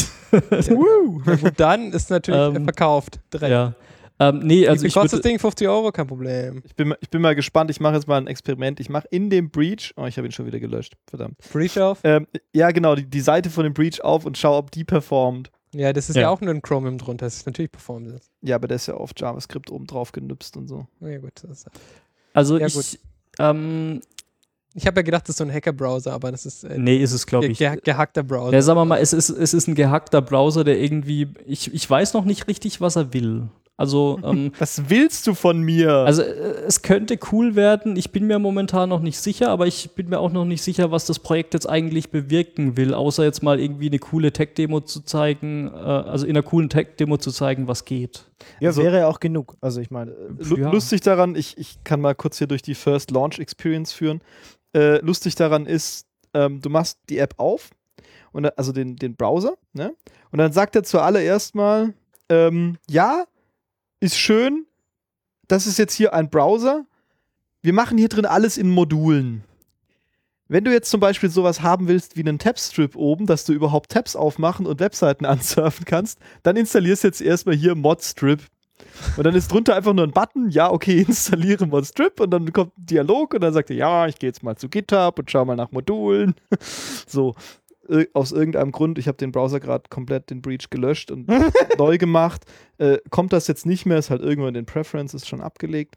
Woo. Ja, gut, dann ist natürlich Ähm, verkauft. Direkt. ja. Ähm, nee, also Wie ich viel kostet würde, das Ding? fünfzig Euro? Kein Problem. Ich bin, ich bin mal gespannt, ich mache jetzt mal ein Experiment. Ich mache in dem Breach, oh, ich habe ihn schon wieder gelöscht, verdammt. Breach auf? Ähm, ja, genau, die, die Seite von dem Breach auf und schau, ob die performt. Ja, das ist ja, Ja. auch nur ein Chromium drunter. Das ist natürlich performt. Das. Ja, aber der ist ja auf JavaScript oben drauf genüpst und so. Ja, gut. Das ist, also Ja, ich, gut. ähm, ich habe ja gedacht, das ist so ein Hacker-Browser, aber das ist äh, nee, ist es, glaube ge ich. ge gehackter Browser. Ja, sagen wir mal, es ist, es ist ein gehackter Browser, der irgendwie, ich, ich weiß noch nicht richtig, was er will. Also, ähm, Was willst du von mir? also äh, es könnte cool werden. Ich bin mir momentan noch nicht sicher, aber ich bin mir auch noch nicht sicher, was das Projekt jetzt eigentlich bewirken will, außer jetzt mal irgendwie eine coole Tech-Demo zu zeigen, äh, also in einer coolen Tech-Demo zu zeigen, was geht. Ja, Also- wäre ja auch genug. Also ich meine, äh, Lu ja. Lustig daran, ich, ich kann mal kurz hier durch die First Launch Experience führen. Äh, lustig daran ist, ähm, du machst die App auf, und, da- also den, den Browser, ne? Und dann sagt er zuallererst mal, ähm, ja, ist schön, das ist jetzt hier ein Browser. Wir machen hier drin alles in Modulen. Wenn du jetzt zum Beispiel sowas haben willst wie einen Tab-Strip oben, dass du überhaupt Tabs aufmachen und Webseiten ansurfen kannst, dann installierst jetzt erstmal hier Modstrip. Und dann ist drunter einfach nur ein Button, ja, okay, installiere Modstrip, und dann kommt ein Dialog und dann sagt er, ja, ich gehe jetzt mal zu GitHub und schau mal nach Modulen. So, ir- aus irgendeinem Grund, ich habe den Browser gerade komplett den Breach gelöscht und neu gemacht, äh, kommt das jetzt nicht mehr, ist halt irgendwo in den Preferences schon abgelegt.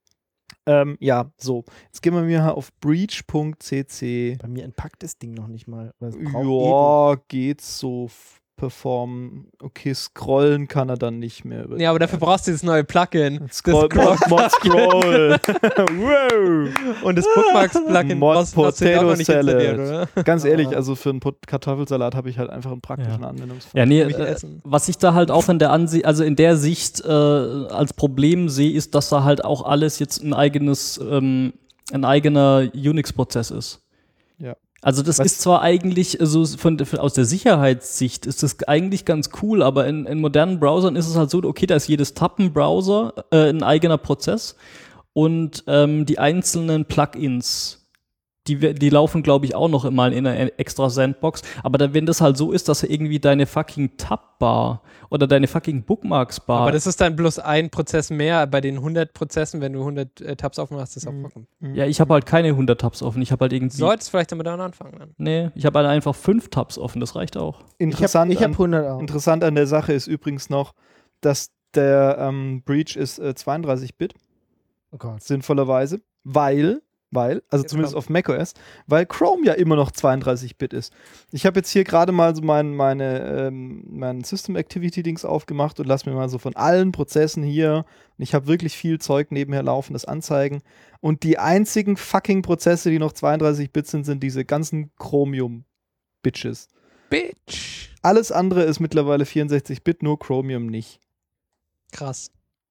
Ähm, ja, so, jetzt gehen wir mal auf breach punkt c c. bei mir entpackt das Ding noch nicht mal. Oder es braucht ewig. Ja, geht's so. f- Performen. Okay, scrollen kann er dann nicht mehr. über- Ja, aber dafür brauchst du das neue Plugin. Scroll, das Mod, Mod Scroll. Wow. Und das Bookmarks-Plugin Mod brauchst brauchst du dir auch noch nicht Potato installiert, Salad. oder? Ganz ehrlich, also für einen Pot- Kartoffelsalat habe ich halt einfach einen praktischen Ja. Anwendungsfall. Ja, nee, Will ich äh, essen. was ich da halt auch in der Ansicht, also in der Sicht äh, als Problem sehe, ist, dass da halt auch alles jetzt ein eigenes, ähm, ein eigener Unix-Prozess ist. Ja. Also das Was- ist zwar eigentlich, also von, von, aus der Sicherheitssicht ist das eigentlich ganz cool, aber in, in modernen Browsern ist es halt so, okay, da ist jedes Tab ein Browser, äh, ein eigener Prozess und ähm, die einzelnen Plugins, die, we- die laufen, glaube ich, auch noch immer in einer extra Sandbox. Aber dann, wenn das halt so ist, dass irgendwie deine fucking Tab-Bar oder deine fucking Bookmarks-Bar. Aber das ist dann bloß ein Prozess mehr bei den hundert Prozessen, wenn du hundert äh, Tabs offen hast, ist auch Mhm. vollkommen. ja, ich habe halt keine hundert Tabs offen. Ich habe halt irgendwie. Solltest vielleicht damit dann anfangen. Dann. Nee, ich habe halt einfach fünf Tabs offen. Das reicht auch. Ich habe Interessant, ich hab an, hundert auch. interessant an der Sache ist übrigens noch, dass der ähm, Breach ist äh, zweiunddreißig Bit, Oh Gott. sinnvollerweise, weil, weil, also Jetzt zumindest kommt. auf macOS, weil Chrome ja immer noch zweiunddreißig Bit ist. Ich habe jetzt hier gerade mal so mein, meine, ähm, mein System Activity Dings aufgemacht und lass mir mal so von allen Prozessen hier, und ich habe wirklich viel Zeug nebenher laufen, das anzeigen. Und die einzigen fucking Prozesse, die noch zweiunddreißig Bit sind, sind diese ganzen Chromium-Bitches. Bitch. Alles andere ist mittlerweile vierundsechzig Bit, nur Chromium nicht. Krass.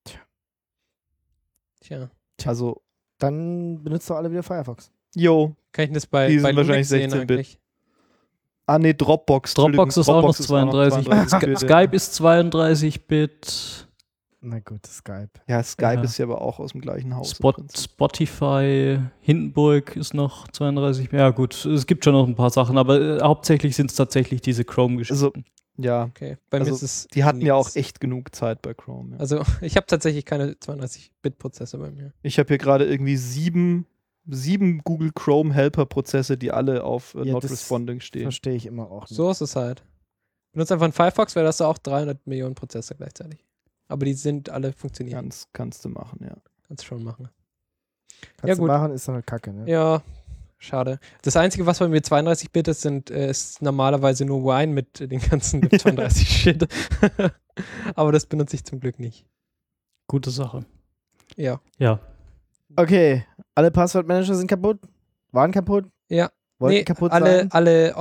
Tja. Also, Dann benutzt doch alle wieder Firefox. yo. Kann ich das bei, Die sind bei wahrscheinlich Linux sehen sechzehn Bit. eigentlich? Ah, nee, Dropbox. Dropbox ist Entschuldigung, auch noch zweiunddreißig. zweiunddreißig Bit, Skype ist zweiunddreißig Bit. Na gut, Skype. Ja, Skype Ja. ist ja aber auch aus dem gleichen Haus. im Spot, Prinzip. Spotify, Hindenburg ist noch zweiunddreißig. Ja, gut, es gibt schon noch ein paar Sachen, aber äh, hauptsächlich sind es tatsächlich diese Chrome-Geschichten. Also, ja, Okay. Bei Also, mir ist es. die hatten ja auch nichts. echt genug Zeit bei Chrome. Ja. Also, ich habe tatsächlich keine zweiunddreißig Bit Prozesse bei mir. Ich habe hier gerade irgendwie sieben, sieben Google Chrome Helper Prozesse, die alle auf äh, Ja, Not das Responding stehen. Verstehe ich immer auch nicht. So ist es halt. Benutzt einfach einen Firefox, weil das da auch dreihundert Millionen Prozesse gleichzeitig. Aber die sind alle funktionieren. Ganz, kannst du machen, ja. Kannst du schon machen. Kannst ja, du gut. machen, ist dann halt kacke, ne? Ja, schade. Das Einzige, was bei mir zweiunddreißig Bit ist, sind, äh, ist normalerweise nur Wine mit äh, den ganzen zweiunddreißig Shit. Aber das benutze ich zum Glück nicht. Gute Sache. Ja. Ja. Okay, alle Passwortmanager sind kaputt? Waren kaputt? Ja. Wollten Nee, kaputt alle, sein? alle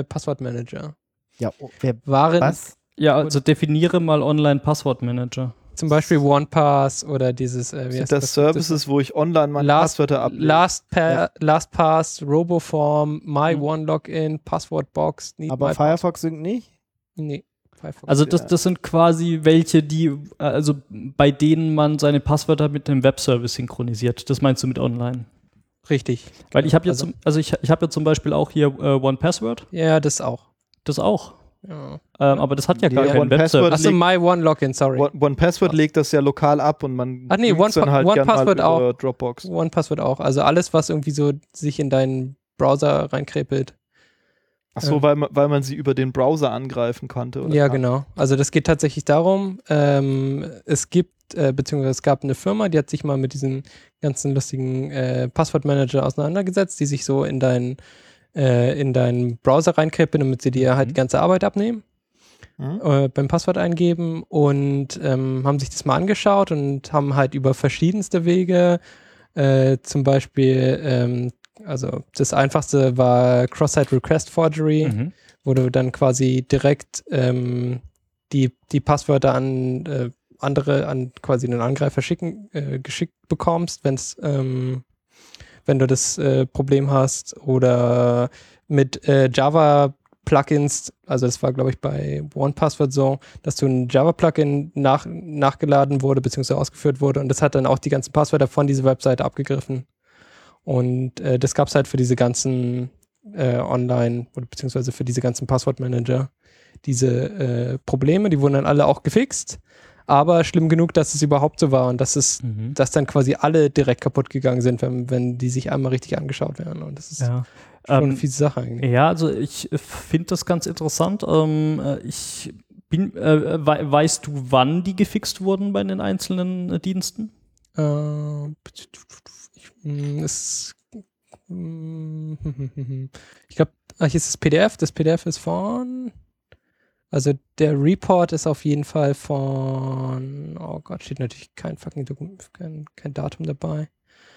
Online-Passwortmanager Ja, oh, wer, waren. was? Ja, also definiere mal Online-Passwortmanager. Zum Beispiel OnePass oder dieses, äh, wie Sind heißt das Services, wo ich online meine Last- Passwörter ablege? LastPa Ja. LastPass, Roboform, My Mhm. One Login, Passwordbox, Need Aber My Firefox synkt nicht? Pass- Nee, Firefox. Also das, das sind quasi welche, die, äh, also bei denen man seine Passwörter mit dem Webservice synchronisiert. Das meinst du mit online? Richtig. Weil ich habe jetzt, Also- zum- also ich, ich habe ja zum Beispiel auch hier äh, OnePassword, Ja, das auch. das auch. Ja. Ähm, aber das hat ja gar Ja, keinen OnePassword- Webservice. Achso, legt- My One Login, sorry. One, OnePassword legt das ja lokal ab und man Ach nee, synkt's dann One- halt gern OnePassword mal über auch. Dropbox. OnePassword auch. Also alles, was irgendwie so sich in deinen Browser reinkrepelt. Ach so, Ähm. weil, man- weil man sie über den Browser angreifen konnte. Oder? Ja, genau. Also das geht tatsächlich darum, ähm, es gibt, äh, beziehungsweise es gab eine Firma, die hat sich mal mit diesem ganzen lustigen äh, Passwortmanager auseinandergesetzt, die sich so in deinen äh, in deinen Browser reinkrepeln, damit sie dir halt Mhm. die ganze Arbeit abnehmen. Mhm. Äh, beim Passwort eingeben und ähm, haben sich das mal angeschaut und haben halt über verschiedenste Wege, äh, zum Beispiel, ähm, also das einfachste war Cross-Site Request Forgery, Mhm. wo du dann quasi direkt ähm, die, die Passwörter an äh, andere, an quasi einen Angreifer schicken, äh, geschickt bekommst, wenn's, ähm, wenn du das äh, Problem hast, oder mit äh, Java Plugins, also das war, glaube ich, bei OnePassword so, dass du ein Java-Plugin nach, nachgeladen wurde, beziehungsweise ausgeführt wurde und das hat dann auch die ganzen Passwörter von dieser Webseite abgegriffen. Und äh, das gab es halt für diese ganzen äh, Online- oder beziehungsweise für diese ganzen Passwortmanager. Diese äh, Probleme, die wurden dann alle auch gefixt, aber schlimm genug, dass es überhaupt so war und dass es, Mhm. dass dann quasi alle direkt kaputt gegangen sind, wenn, wenn die sich einmal richtig angeschaut werden. Und das ist Ja. schon eine Ähm, fiese Sache eigentlich. Ja, also ich finde das ganz interessant. Ähm, äh, ich bin, äh, we weißt du, wann die gefixt wurden bei den einzelnen äh, Diensten? Äh, ich, mh, es, mh, ich glaube, hier ist das P D F. Das P D F ist von, also der Report ist auf jeden Fall von, oh Gott, steht natürlich kein fucking Dokument, kein, kein Datum dabei.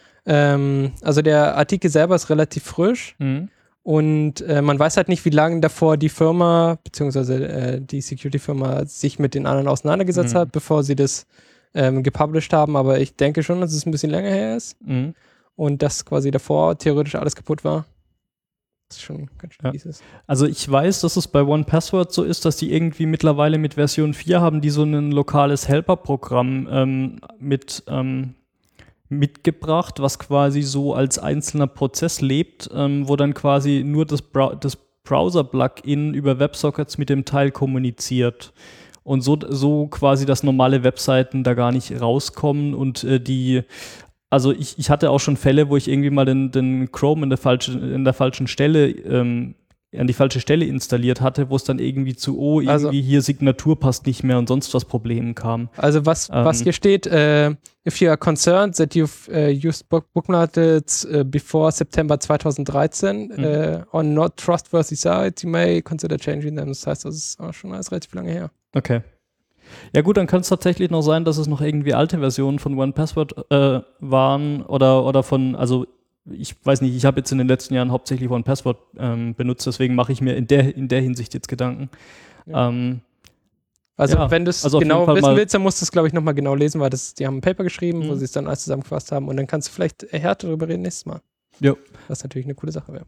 Ähm, also der Artikel selber ist relativ frisch. Mhm. Und äh, man weiß halt nicht, wie lange davor die Firma, beziehungsweise äh, die Security-Firma sich mit den anderen auseinandergesetzt Mhm. hat, bevor sie das ähm, gepublished haben. Aber ich denke schon, dass es ein bisschen länger her ist Mhm. und dass quasi davor theoretisch alles kaputt war. Das ist schon ganz schön Ja. fies ist. Also ich weiß, dass es bei OnePassword so ist, dass die irgendwie mittlerweile mit Version vier haben, die so ein lokales Helper-Programm ähm, mit ähm, mitgebracht, was quasi so als einzelner Prozess lebt, ähm, wo dann quasi nur das, Brou das Browser-Plugin über WebSockets mit dem Teil kommuniziert. Und so, so quasi, dass normale Webseiten da gar nicht rauskommen und äh, die, also ich, ich hatte auch schon Fälle, wo ich irgendwie mal den, den Chrome in der, falsche, in der falschen Stelle ähm, an die falsche Stelle installiert hatte, wo es dann irgendwie zu, oh, irgendwie Also- hier Signatur passt nicht mehr und sonst was Problemen kam. Also was, Ähm. was hier steht, äh, if you are concerned that you've uh, used book bookmarked uh, before September zwanzig dreizehn Mhm. äh, on not trustworthy sites, you may consider changing them. Das heißt, das ist auch schon alles relativ lange her. Okay. Ja gut, dann kann es tatsächlich noch sein, dass es noch irgendwie alte Versionen von OnePassword äh, waren oder, oder von, also ich weiß nicht, ich habe jetzt in den letzten Jahren hauptsächlich OnePassword ähm, benutzt, deswegen mache ich mir in der, in der Hinsicht jetzt Gedanken. Ja. Ähm, Also Ja, wenn du es also auf jeden genau Fall wissen mal- willst, dann musst du es, glaube ich, nochmal genau lesen, weil das, die haben ein Paper geschrieben, wo Mhm. sie es dann alles zusammengefasst haben und dann kannst du vielleicht härter darüber reden nächstes Mal. Jo. Was natürlich eine coole Sache wäre.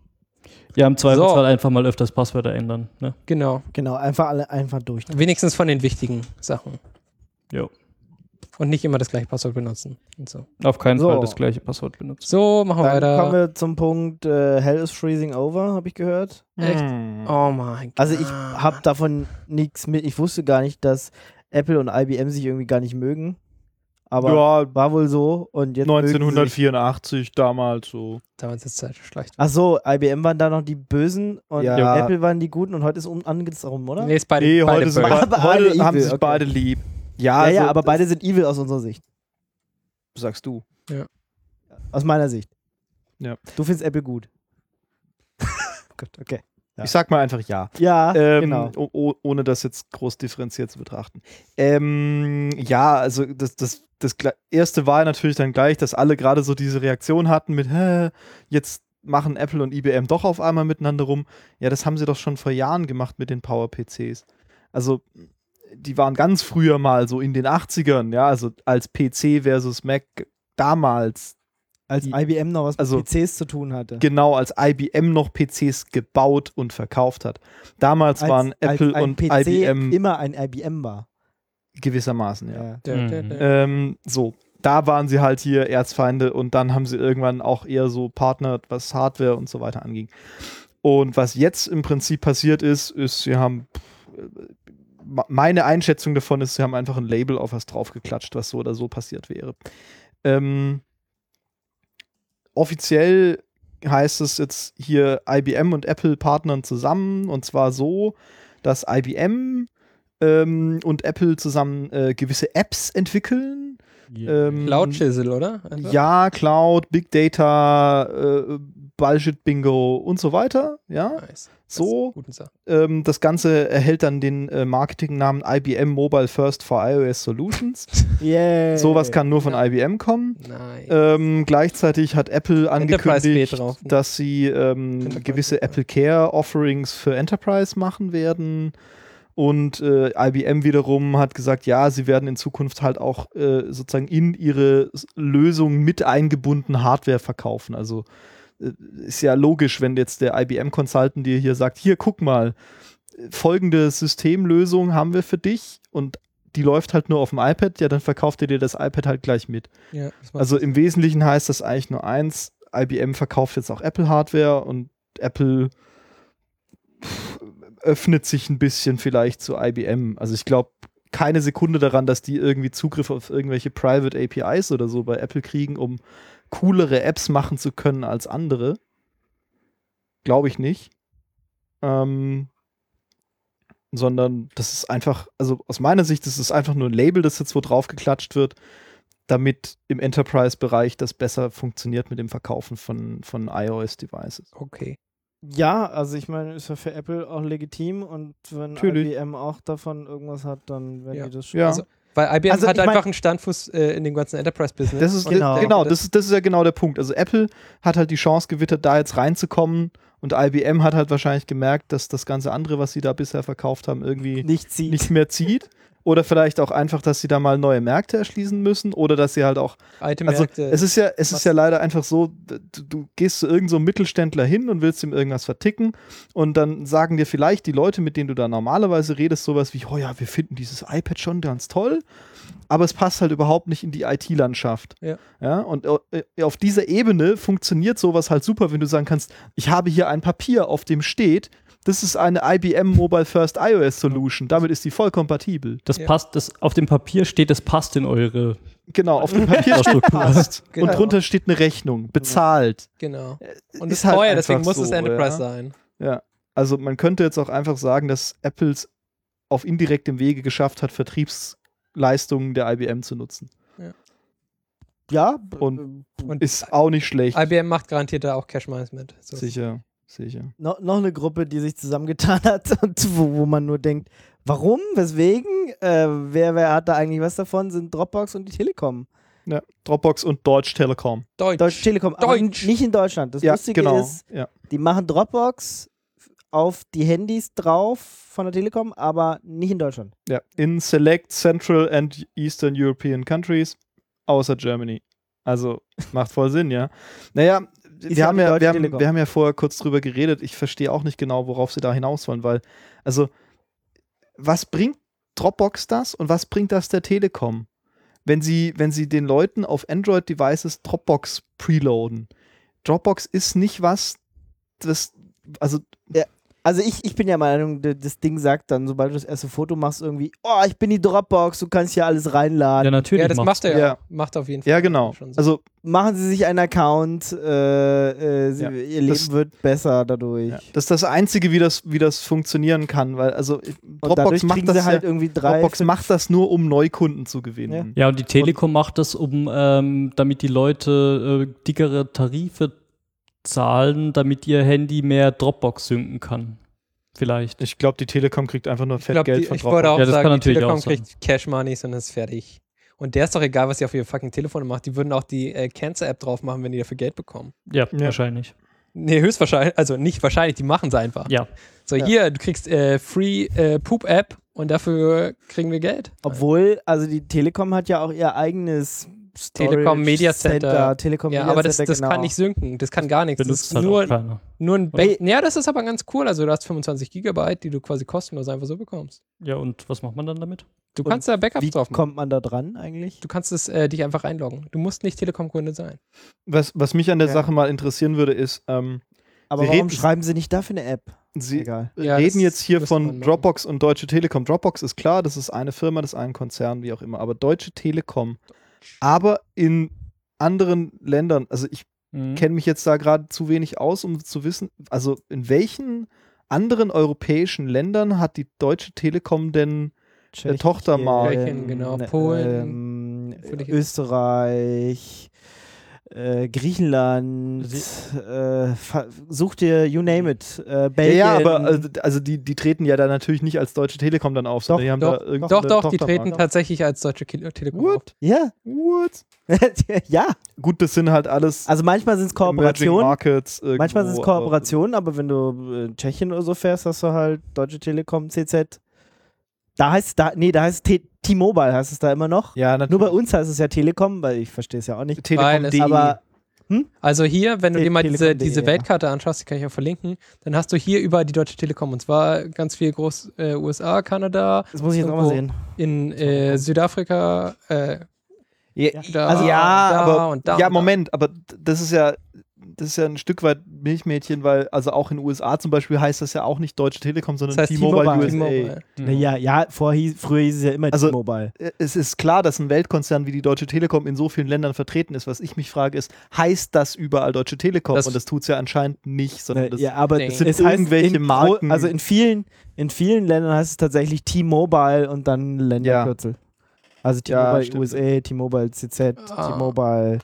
ja, im Zweifelsfall So. einfach mal öfters Passwörter ändern. Ne? Genau. Genau, einfach alle einfach durch. Wenigstens von den wichtigen Sachen. Jo. Und nicht immer das gleiche Passwort benutzen. Und so. Auf keinen So. Fall das gleiche Passwort benutzen. So, machen wir Dann weiter. kommen wir zum Punkt, äh, Hell is freezing over, habe ich gehört. Echt? Hm. Oh mein Gott. Also ich habe davon nichts mit, ich wusste gar nicht, dass Apple und I B M sich irgendwie gar nicht mögen. Aber Ja, war wohl so und jetzt mögen sie sich. neunzehnhundertvierundachtzig damals so. Damals ist es halt schlecht. Ach so, I B M waren da noch die Bösen und Ja. Apple waren die Guten und heute ist um andersrum, oder? Nee, ist beide, Nee, beide heute, sind böse. be Aber heute beide haben evil, sich okay. beide lieb. Ja, ja, also, ja, aber das beide sind evil aus unserer Sicht. sagst du. Aus meiner Sicht. Ja. Du findest Apple gut. Gut, okay. Ja. Ich sag mal einfach ja. Ja, Ähm, genau. o- o- ohne das jetzt groß differenziert zu betrachten. Ähm, ja, also das, das, das gle- erste war natürlich dann gleich, dass alle gerade so diese Reaktion hatten mit, hä, jetzt machen Apple und I B M doch auf einmal miteinander rum. Ja, das haben sie doch schon vor Jahren gemacht mit den Power-P Cs. Also die waren ganz früher mal so in den achtzigern, ja, also als P C versus Mac damals. Als die, I B M noch was also, mit P Cs zu tun hatte. Genau, als I B M noch P Cs gebaut und verkauft hat. Damals als, waren Apple als ein und P C I B M immer ein I B M war. Gewissermaßen, ja. Ja. Da, da, da. Ähm, so, da waren sie halt hier Erzfeinde und dann haben sie irgendwann auch eher so Partner, was Hardware und so weiter anging. Und was jetzt im Prinzip passiert ist, ist, sie haben, meine Einschätzung davon ist, sie haben einfach ein Label auf was draufgeklatscht, was so oder so passiert wäre. Ähm, offiziell heißt es jetzt hier, I B M und Apple partnern zusammen, und zwar so, dass I B M ähm, und Apple zusammen äh, gewisse Apps entwickeln. Yeah. Ähm, Cloud Chisel, oder? Einfach? Ja, Cloud, Big Data, äh, Bullshit Bingo und so weiter. Ja, Nice. so. Das, guten Sachen. Ähm, das Ganze erhält dann den äh, Marketingnamen I B M Mobile First for iOS Solutions. Yeah. Sowas kann nur von Ja. I B M kommen. Nice. Ähm, gleichzeitig hat Apple Enterprise angekündigt, steht drauf, ne? dass sie ähm, Enterprise gewisse steht Apple Care Offerings für Enterprise machen werden. Und äh, I B M wiederum hat gesagt, ja, sie werden in Zukunft halt auch äh, sozusagen in ihre S- Lösung mit eingebunden Hardware verkaufen. Also äh, ist ja logisch, wenn jetzt der I B M-Consultant dir hier sagt, hier, guck mal, folgende Systemlösung haben wir für dich und die läuft halt nur auf dem iPad, ja, dann verkauft ihr dir das iPad halt gleich mit. Ja, das macht Also Sinn. im Wesentlichen heißt das eigentlich nur eins, I B M verkauft jetzt auch Apple-Hardware und Apple pff, öffnet sich ein bisschen vielleicht zu I B M. Also ich glaube keine Sekunde daran, dass die irgendwie Zugriff auf irgendwelche Private A P Is oder so bei Apple kriegen, um coolere Apps machen zu können als andere. Glaube ich nicht. Ähm, sondern das ist einfach, also aus meiner Sicht ist es einfach nur ein Label, das jetzt wo drauf geklatscht wird, damit im Enterprise-Bereich das besser funktioniert mit dem Verkaufen von, von iOS-Devices. Okay. Ja, also ich meine, ist ja für Apple auch legitim und wenn Natürlich. I B M auch davon irgendwas hat, dann werden Ja. die das schon. Ja. Also, weil I B M Also, hat ich mein- einfach einen Standfuß äh, in dem ganzen Enterprise-Business. Das ist Und Genau. ich genau, denke, das ist, das ist ja genau der Punkt. Also Apple hat halt die Chance gewittert, da jetzt reinzukommen und I B M hat halt wahrscheinlich gemerkt, dass das ganze andere, was sie da bisher verkauft haben, irgendwie nicht zieht. nicht mehr zieht. Oder vielleicht auch einfach, dass sie da mal neue Märkte erschließen müssen oder dass sie halt auch alte Also Märkte. es ist ja, es was- ist ja leider einfach so, du, du gehst zu irgendeinem so einem Mittelständler hin und willst ihm irgendwas verticken und dann sagen dir vielleicht die Leute, mit denen du da normalerweise redest, sowas wie, oh ja, wir finden dieses iPad schon ganz toll, aber es passt halt überhaupt nicht in die I T-Landschaft. Ja. Ja, und äh, auf dieser Ebene funktioniert sowas halt super, wenn du sagen kannst, ich habe hier ein Papier, auf dem steht, das ist eine I B M Mobile First iOS Solution, damit ist die voll kompatibel. Das Ja. passt, das auf dem Papier steht, das passt in eure. Genau, auf dem Papier steht Infrastruktur. passt Genau. und drunter steht eine Rechnung, bezahlt. Genau. Und Ist es ist halt teuer, deswegen einfach muss es so, Enterprise ja. sein. Ja, also man könnte jetzt auch einfach sagen, dass Apples auf indirektem Wege geschafft hat, Vertriebsleistungen der I B M zu nutzen. Ja, Und- Und Ist auch nicht schlecht. I B M macht garantiert da auch Cash Management. So. Sicher, sicher. no, noch eine Gruppe, die sich zusammengetan hat und wo, wo man nur denkt, warum, weswegen, äh, wer, wer hat da eigentlich was davon, sind Dropbox und die Telekom. Ja, Dropbox und Deutsche Telekom. Deutsch. Deutsche Telekom, aber n- Deutsch. nicht in Deutschland. Das Ja, Lustige genau. ist, Ja. die machen Dropbox auf die Handys drauf von der Telekom, aber nicht in Deutschland. Ja. In select Central and Eastern European countries, außer Germany. Also macht voll Sinn, ja. Naja, Ist wir ja haben die ja, Deutsche wir, haben, Telekom. wir haben ja vorher kurz drüber geredet. Ich verstehe auch nicht genau, worauf sie da hinaus wollen, weil, also, was bringt Dropbox das und was bringt das der Telekom? Wenn sie, wenn sie den Leuten auf Android-Devices Dropbox preloaden. Dropbox ist nicht was, das, also, Also ich, ich bin ja Meinung, d- das Ding sagt dann, sobald du das erste Foto machst, irgendwie, oh, ich bin die Dropbox, du kannst hier alles Ja, reinladen. natürlich. Ja, das macht's. macht er ja. Ja. Macht auf jeden Fall. ja, genau. Schon so. Also, Machen sie sich einen Account, äh, äh, sie, Ja, ihr Leben das- wird besser dadurch. ja, das ist das Einzige, wie das, wie das funktionieren kann, weil, also, Und Dropbox dadurch macht kriegen das sie halt ja, irgendwie drei. Dropbox fünf- macht das nur, um Neukunden zu gewinnen. Ja, und die Telekom macht das, um ähm, damit die Leute äh, dickere Tarife zahlen, damit ihr Handy mehr Dropbox synken kann. Vielleicht. Ich glaube, die Telekom kriegt einfach nur ich fett glaub, Geld die, von ich wollte Dropbox. auch Ja, das kann sagen, die natürlich Telekom auch sein. kriegt Cash Money und ist fertig. Und der ist doch egal, was sie auf ihr fucking Telefon macht. Die würden auch die äh, Cancer-App drauf machen, wenn die dafür Geld bekommen. Ja, Ja. wahrscheinlich. Nee, höchstwahrscheinlich, also nicht wahrscheinlich, die machen es einfach. Ja. So, Ja. hier, du kriegst äh, Free äh, Poop-App Und dafür kriegen wir Geld. Obwohl, also die Telekom hat ja auch ihr eigenes Storage Telekom Media Center. Telekom Ja, Media aber das, Center, das genau. kann nicht synken. Das kann gar nichts. Das Benutzt ist halt nur, auch keiner. nur ein Hey. Back. Ja, das ist aber ganz cool. Also du hast fünfundzwanzig Gigabyte, die du quasi kostenlos einfach so bekommst. Ja, und was macht man dann damit? Du Und kannst da Backups Wie drauf machen. kommt man da dran eigentlich? Du kannst es äh, dich einfach einloggen. Du musst nicht Telekom-Kunde sein. Was, was mich an der Ja. Sache mal interessieren würde, ist, ähm, Aber Sie warum reden- schreiben sie nicht dafür eine App? Sie Egal. Ja, reden das jetzt hier müsste man von machen. Dropbox und Deutsche Telekom. Dropbox ist klar, das ist eine Firma, das ist ein Konzern, wie auch immer. Aber Deutsche Telekom, aber in anderen Ländern, also ich Mhm. kenne mich jetzt da gerade zu wenig aus, um zu wissen, also in welchen anderen europäischen Ländern hat die Deutsche Telekom denn Tschechien, Tochtermarke. Tschechien, genau. Polen, ähm, völlig- Österreich, äh, Griechenland, äh, fa- such dir, you name it, äh, Ja, Belgien. ja, aber also, also die, die treten ja da natürlich nicht als Deutsche Telekom dann auf, sondern Doch, die haben doch, da irgendeine Doch, doch, die Tochtermarke. treten tatsächlich als Deutsche Kil- Telekom auf. What? Ja, What? ja. Gut, das sind halt alles Also manchmal sind es Emerging Kooperationen, Markets irgendwo, manchmal sind es aber- Kooperationen, aber wenn du äh, in Tschechien oder so fährst, hast du halt Deutsche Telekom, C Z. Da heißt da, nee, da heißt es T- T-Mobile, heißt es da immer noch. Ja, natürlich. Nur bei uns heißt es ja Telekom, weil ich verstehe es ja auch nicht. Telekom Weil es D E. Aber Also hier, wenn du Te- dir mal diese, Telekom punkt de, diese ja. Weltkarte anschaust, die kann ich auch verlinken, dann hast du hier überall die Deutsche Telekom. Und zwar ganz viel groß äh, U S A, Kanada, das muss ich jetzt auch mal Irgendwo. sehen. in äh, Südafrika, äh, Ja, da, Also ja, da aber und da. ja, und da. Moment, aber das ist ja das ist ja ein Stück weit Milchmädchen, weil also auch in den U S A zum Beispiel heißt das ja auch nicht Deutsche Telekom, sondern Das heißt T-Mobile T-Mobile. U S A. T-Mobile. Naja, ja, vorher hieß, früher hieß es ja immer Also- T-Mobile. Es ist klar, dass ein Weltkonzern wie die Deutsche Telekom in so vielen Ländern vertreten ist. Was ich mich frage ist, heißt das überall Deutsche Telekom? Das- Und das tut es ja anscheinend nicht, sondern das Ja, aber Nee. es sind heißt irgendwelche in, gro- Marken. Also in vielen, in vielen Ländern heißt es tatsächlich T-Mobile und dann Länderkürzel. Also Ja, T-Mobile stimmt. U S A, T-Mobile C Z, Ah. T-Mobile,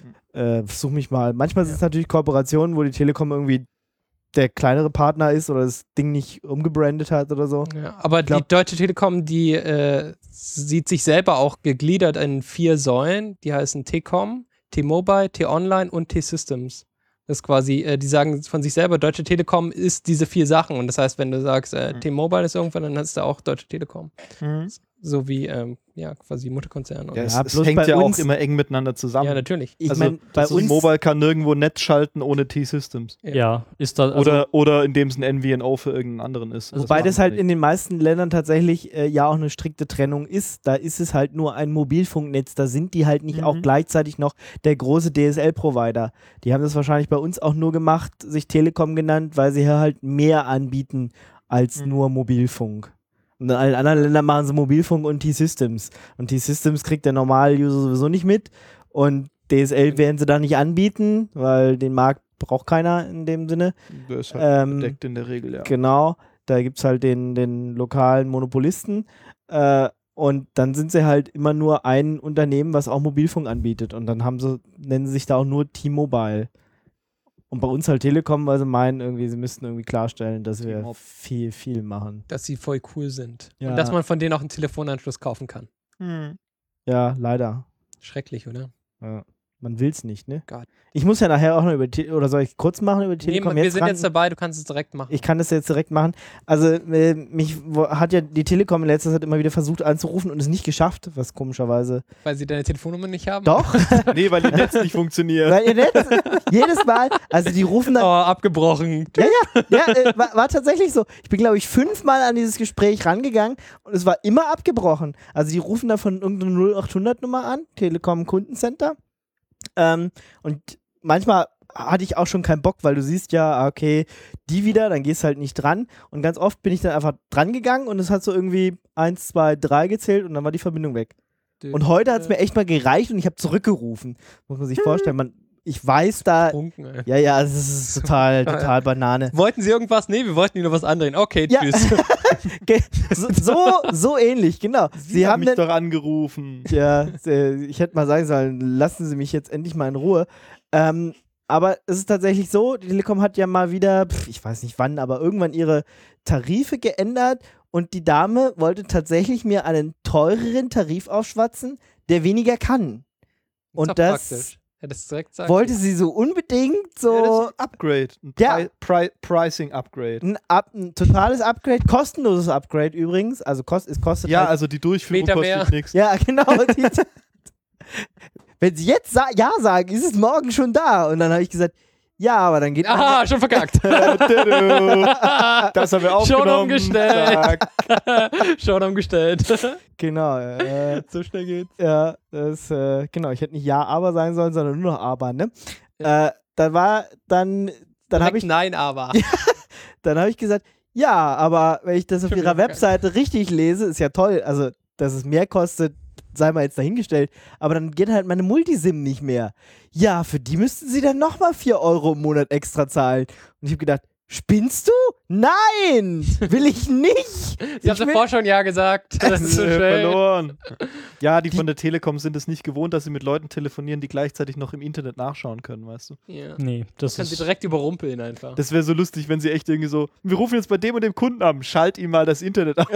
äh, versuch mich mal. Manchmal sind es natürlich Kooperationen, wo die Telekom irgendwie der kleinere Partner ist oder das Ding nicht umgebrandet hat oder so. Ja, aber glaub- die Deutsche Telekom, die äh, sieht sich selber auch gegliedert in vier Säulen. Die heißen T-Com, T-Mobile, T-Online und T-Systems. Das ist quasi, äh, die sagen von sich selber, Deutsche Telekom ist diese vier Sachen. Und das heißt, wenn du sagst, äh, Mhm. T-Mobile ist irgendwann, dann hast du auch Deutsche Telekom. Mhm. So wie, ähm, ja, quasi Mutterkonzern. Ja, oder- es, Ja, es bloß hängt bei ja uns- auch immer eng miteinander zusammen. ja, natürlich. Ich also meine, bei das uns. T-Mobile kann nirgendwo Netz schalten ohne T-Systems. Ja. Ja, ist da. Also, Oder, oder indem es ein N V N O für irgendeinen anderen ist. Wobei machen das halt sie in den meisten Ländern tatsächlich äh, ja auch eine strikte Trennung ist. Da ist es halt nur ein Mobilfunknetz. Da sind die halt nicht Mhm. auch gleichzeitig noch der große D S L-Provider. Die haben das wahrscheinlich bei uns auch nur gemacht, sich Telekom genannt, weil sie hier halt mehr anbieten als Mhm. nur Mobilfunk. Und in allen anderen Ländern machen sie Mobilfunk und T-Systems. Und T-Systems kriegt der normale User sowieso nicht mit. Und D S L werden sie da nicht anbieten, weil den Markt braucht keiner in dem Sinne. nicht. Das ist halt Ähm, bedeckt in der Regel, ja. Genau, da gibt es halt den, den lokalen Monopolisten. Äh, und dann sind sie halt immer nur ein Unternehmen, was auch Mobilfunk anbietet. Und dann haben sie, nennen sie sich da auch nur T-Mobile. Und bei uns halt Telekom, weil sie meinen, irgendwie, sie müssten irgendwie klarstellen, dass wir T-Mob. viel, viel machen. Dass sie voll cool sind. Ja. Und dass man von denen auch einen Telefonanschluss kaufen kann. Hm. Ja, leider. Schrecklich, oder? Ja. Man will es nicht, ne? Gott. Ich muss ja nachher auch noch über die, oder soll ich kurz machen über die Nee, Telekom? wir jetzt sind ran- jetzt dabei, du kannst es direkt machen. Ich kann das jetzt direkt machen. Also, äh, mich wo, hat ja die Telekom in letzter Zeit immer wieder versucht anzurufen und es nicht geschafft, was komischerweise. Weil sie deine Telefonnummer nicht haben? Doch, Nee, weil ihr Netz nicht funktioniert. weil ihr Netz jedes Mal, also die rufen Oh, dann, abgebrochen. ja, äh, war, war tatsächlich so. Ich bin, glaube ich, fünfmal an dieses Gespräch rangegangen und es war immer abgebrochen. Also die rufen da von irgendeiner null acht hundert Nummer an, Telekom Kundencenter. Ähm, und manchmal hatte ich auch schon keinen Bock, weil du siehst ja, ah, okay, die wieder, dann gehst du halt nicht dran. Und ganz oft bin ich dann einfach dran gegangen und es hat so irgendwie eins, zwei, drei gezählt und dann war die Verbindung weg. Und heute hat es mir echt mal gereicht und ich habe zurückgerufen. Muss man sich vorstellen. Man, ich weiß da, Trunken, ey. ja, ja, es ist total, total Banane. Wollten sie irgendwas? Nee, wir wollten nur was anderes. Okay, Ja. tschüss. Ge- So, so, so ähnlich, genau. Sie, Sie haben haben mich dann, doch angerufen. ja, äh, ich hätte mal sagen sollen, lassen Sie mich jetzt endlich mal in Ruhe. Ähm, aber es ist tatsächlich so, die Telekom hat ja mal wieder, pf, ich weiß nicht wann, aber irgendwann ihre Tarife geändert und die Dame wollte tatsächlich mir einen teureren Tarif aufschwatzen, der weniger kann. Und Ist doch das, praktisch. Hättest du direkt sagen wollte sie so unbedingt Ja, das so ist ein Upgrade. Ein Ja. Pri Pri Pricing-Upgrade. ein, Up, ein totales Upgrade, kostenloses Upgrade übrigens, also kost, es kostet Ja, halt, also die Durchführung Meter kostet mehr. nichts. ja genau. Die, wenn sie jetzt sa ja sagen, ist es morgen schon da und dann habe ich gesagt, ja, aber dann geht man Ah, schon verkackt. Das haben wir auch Schon umgestellt. Zack. Schon umgestellt. genau. Äh, So schnell geht's. Ja, das, äh, genau, ich hätte nicht Ja, aber sagen sollen, sondern nur noch aber, ne? Äh, dann war, dann, dann habe ich, Nein, aber. dann habe ich gesagt, ja, aber wenn ich das auf Schon ihrer wieder Webseite richtig lese, ist ja toll, also, dass es mehr kostet, sei mal jetzt dahingestellt, aber dann geht halt meine Multisim nicht mehr. Ja, für die müssten sie dann nochmal vier Euro im Monat extra zahlen. Und ich habe gedacht, spinnst du? Nein! Will ich nicht! Ich habe will- davor schon Ja gesagt. Das ist so Äh, schön. verloren. Ja, die von der Telekom sind es nicht gewohnt, dass sie mit Leuten telefonieren, die gleichzeitig noch im Internet nachschauen können, weißt du? Ja. Nee, das Kann sie ist. direkt überrumpeln einfach. Das wäre so lustig, wenn sie echt irgendwie so, wir rufen jetzt bei dem und dem Kunden an, schalt ihm mal das Internet an.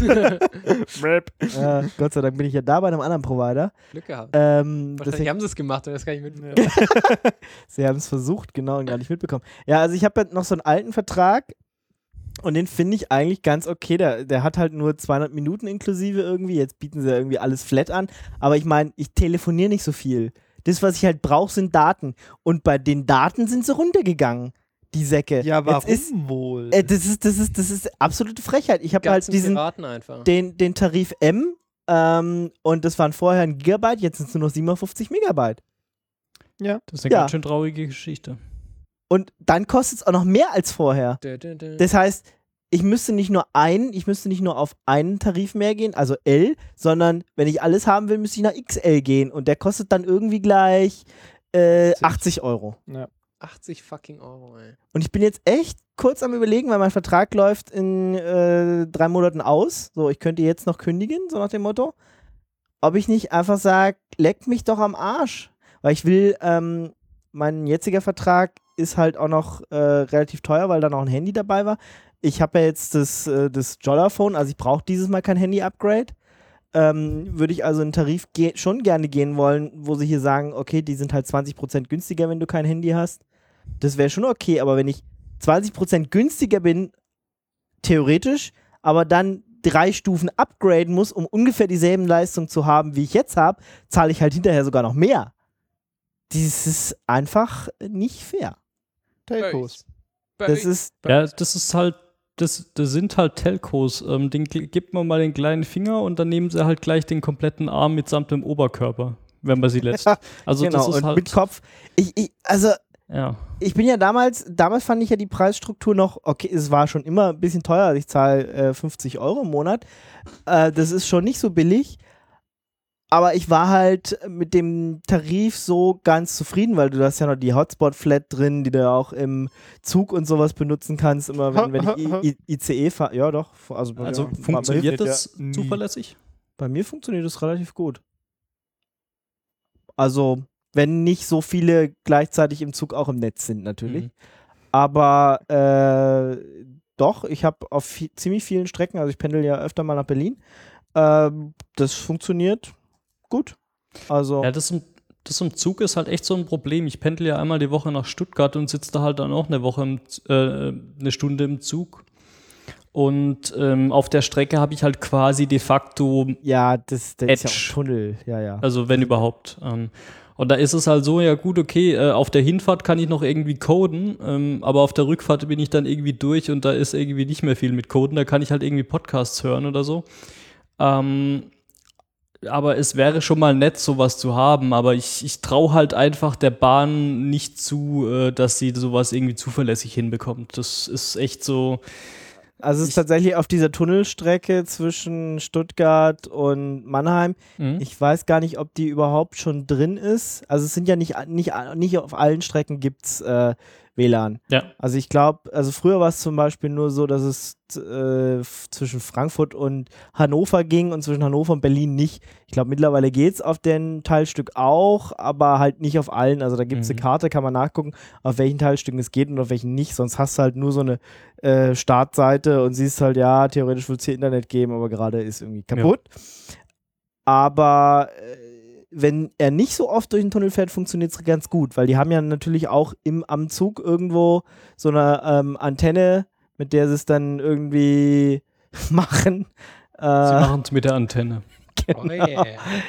Map. Äh, Gott sei Dank bin ich ja da bei einem anderen Provider. Glück gehabt. Ähm, Wahrscheinlich deswegen, haben sie es gemacht, aber das kann ich mitbekommen. sie haben es versucht, genau, und gar nicht mitbekommen. Ja, also ich habe ja noch so einen alten Vertrag und den finde ich eigentlich ganz okay. Der, der hat halt nur zweihundert Minuten inklusive irgendwie. Jetzt bieten sie ja irgendwie alles flat an. Aber ich meine, ich telefoniere nicht so viel. Das, was ich halt brauche, sind Daten. Und bei den Daten sind sie runtergegangen, die Säcke. Ja, warum Jetzt ist, wohl? äh, das, ist, das, ist, das ist absolute Frechheit. Ich habe halt Ganzen diesen, Piraten einfach. den, den Tarif M ähm, und das waren vorher ein Gigabyte, jetzt sind es nur noch siebenundfünfzig Megabyte. ja. Das ist eine Ja. ganz schön traurige Geschichte. Und dann kostet es auch noch mehr als vorher. Dö, dö, dö. Das heißt, ich müsste nicht nur ein, ich müsste nicht nur auf einen Tarif mehr gehen, also L, sondern wenn ich alles haben will, müsste ich nach X L gehen und der kostet dann irgendwie gleich äh, achtzig Euro. ja. achtzig fucking Euro, ey. Und ich bin jetzt echt kurz am Überlegen, weil mein Vertrag läuft in äh, drei Monaten aus. So, ich könnte jetzt noch kündigen, so nach dem Motto. Ob ich nicht einfach sage, leck mich doch am Arsch. Weil ich will, ähm, mein jetziger Vertrag ist halt auch noch äh, relativ teuer, weil da noch ein Handy dabei war. Ich habe ja jetzt das, äh, das Jolla-Phone, also ich brauche dieses Mal kein Handy-Upgrade. Ähm, würde ich also einen Tarif ge schon gerne gehen wollen, wo sie hier sagen, okay, die sind halt zwanzig Prozent günstiger, wenn du kein Handy hast. Das wäre schon okay, aber wenn ich zwanzig Prozent günstiger bin, theoretisch, aber dann drei Stufen upgraden muss, um ungefähr dieselben Leistungen zu haben, wie ich jetzt habe, zahle ich halt hinterher sogar noch mehr. Das ist einfach nicht fair. Telcos. Das ist, Ja, das ist halt, das, das sind halt Telcos. Ähm, den gl- gibt man mal den kleinen Finger und dann nehmen sie halt gleich den kompletten Arm mitsamt dem Oberkörper, wenn man sie lässt. Also genau, das ist und halt. mit Kopf. Ich, ich, also, Ja. ich bin ja damals, damals fand ich ja die Preisstruktur noch, okay, es war schon immer ein bisschen teuer, also ich zahle äh, fünfzig Euro im Monat. Äh, das ist schon nicht so billig. Aber ich war halt mit dem Tarif so ganz zufrieden, weil du hast ja noch die Hotspot-Flat drin, die du ja auch im Zug und sowas benutzen kannst, immer wenn, wenn ich I I I C E fahre. Ja, doch. Also, Also ja, funktioniert hilft das ja nie. zuverlässig? Bei mir funktioniert das relativ gut. Also, wenn nicht so viele gleichzeitig im Zug auch im Netz sind, natürlich. Mhm. Aber äh, doch, ich habe auf vi- ziemlich vielen Strecken, also ich pendel ja öfter mal nach Berlin, ähm, das funktioniert gut. Also, Ja, das im, das im Zug ist halt echt so ein Problem. Ich pendel ja einmal die Woche nach Stuttgart und sitze da halt dann auch eine Woche, im, Z- äh, eine Stunde im Zug. Und ähm, auf der Strecke habe ich halt quasi de facto, ja, das, das ist ja auch Edge. ein Tunnel, ja, ja. also wenn überhaupt. Ähm, und da ist es halt so, ja gut, okay, äh, auf der Hinfahrt kann ich noch irgendwie coden, ähm, aber auf der Rückfahrt bin ich dann irgendwie durch und da ist irgendwie nicht mehr viel mit Coden. Da kann ich halt irgendwie Podcasts hören oder so. Ähm, aber es wäre schon mal nett, sowas zu haben, aber ich, ich traue halt einfach der Bahn nicht zu, äh, dass sie sowas irgendwie zuverlässig hinbekommt. Das ist echt so. Also es ist tatsächlich auf dieser Tunnelstrecke zwischen Stuttgart und Mannheim. Mhm. Ich weiß gar nicht, ob die überhaupt schon drin ist. Also es sind ja nicht, nicht, nicht auf allen Strecken gibt's äh, W L A N. Ja. Also ich glaube, also früher war es zum Beispiel nur so, dass es äh, f- zwischen Frankfurt und Hannover ging und zwischen Hannover und Berlin nicht. Ich glaube, mittlerweile geht es auf den Teilstück auch, aber halt nicht auf allen. Also da gibt es Mhm. eine Karte, kann man nachgucken, auf welchen Teilstücken es geht und auf welchen nicht. Sonst hast du halt nur so eine äh, Startseite und siehst halt, ja, theoretisch wird es hier Internet geben, aber gerade ist irgendwie kaputt. Aber äh, wenn er nicht so oft durch den Tunnel fährt, funktioniert es ganz gut, weil die haben ja natürlich auch im, am Zug irgendwo so eine ähm, Antenne, mit der sie es dann irgendwie machen. Sie machen es mit der Antenne. Genau. Oh yeah.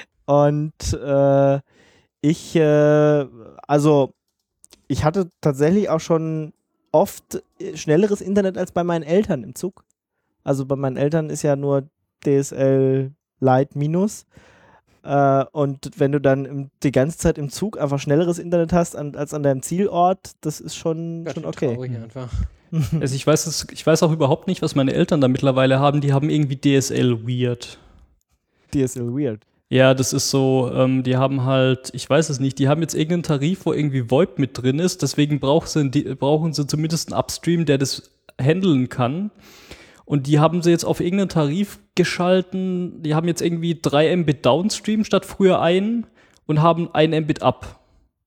Und äh, ich, äh, also ich hatte tatsächlich auch schon oft schnelleres Internet als bei meinen Eltern im Zug. Also bei meinen Eltern ist ja nur D S L Lite Minus. Äh, und wenn du dann im, die ganze Zeit im Zug einfach schnelleres Internet hast an, als an deinem Zielort, das ist schon, Ganz schon schön okay. traurig einfach. Also ich weiß, es, ich weiß auch überhaupt nicht, was meine Eltern da mittlerweile haben. Die haben irgendwie D S L Weird. D S L Weird. Ja, das ist so, ähm, die haben halt, ich weiß es nicht, die haben jetzt irgendeinen Tarif, wo irgendwie VoIP mit drin ist, deswegen brauchen sie, die, brauchen sie zumindest einen Upstream, der das handeln kann. Und die haben sie jetzt auf irgendeinen Tarif geschalten, die haben jetzt irgendwie drei Mbit Downstream statt früher ein und haben ein Mbit up.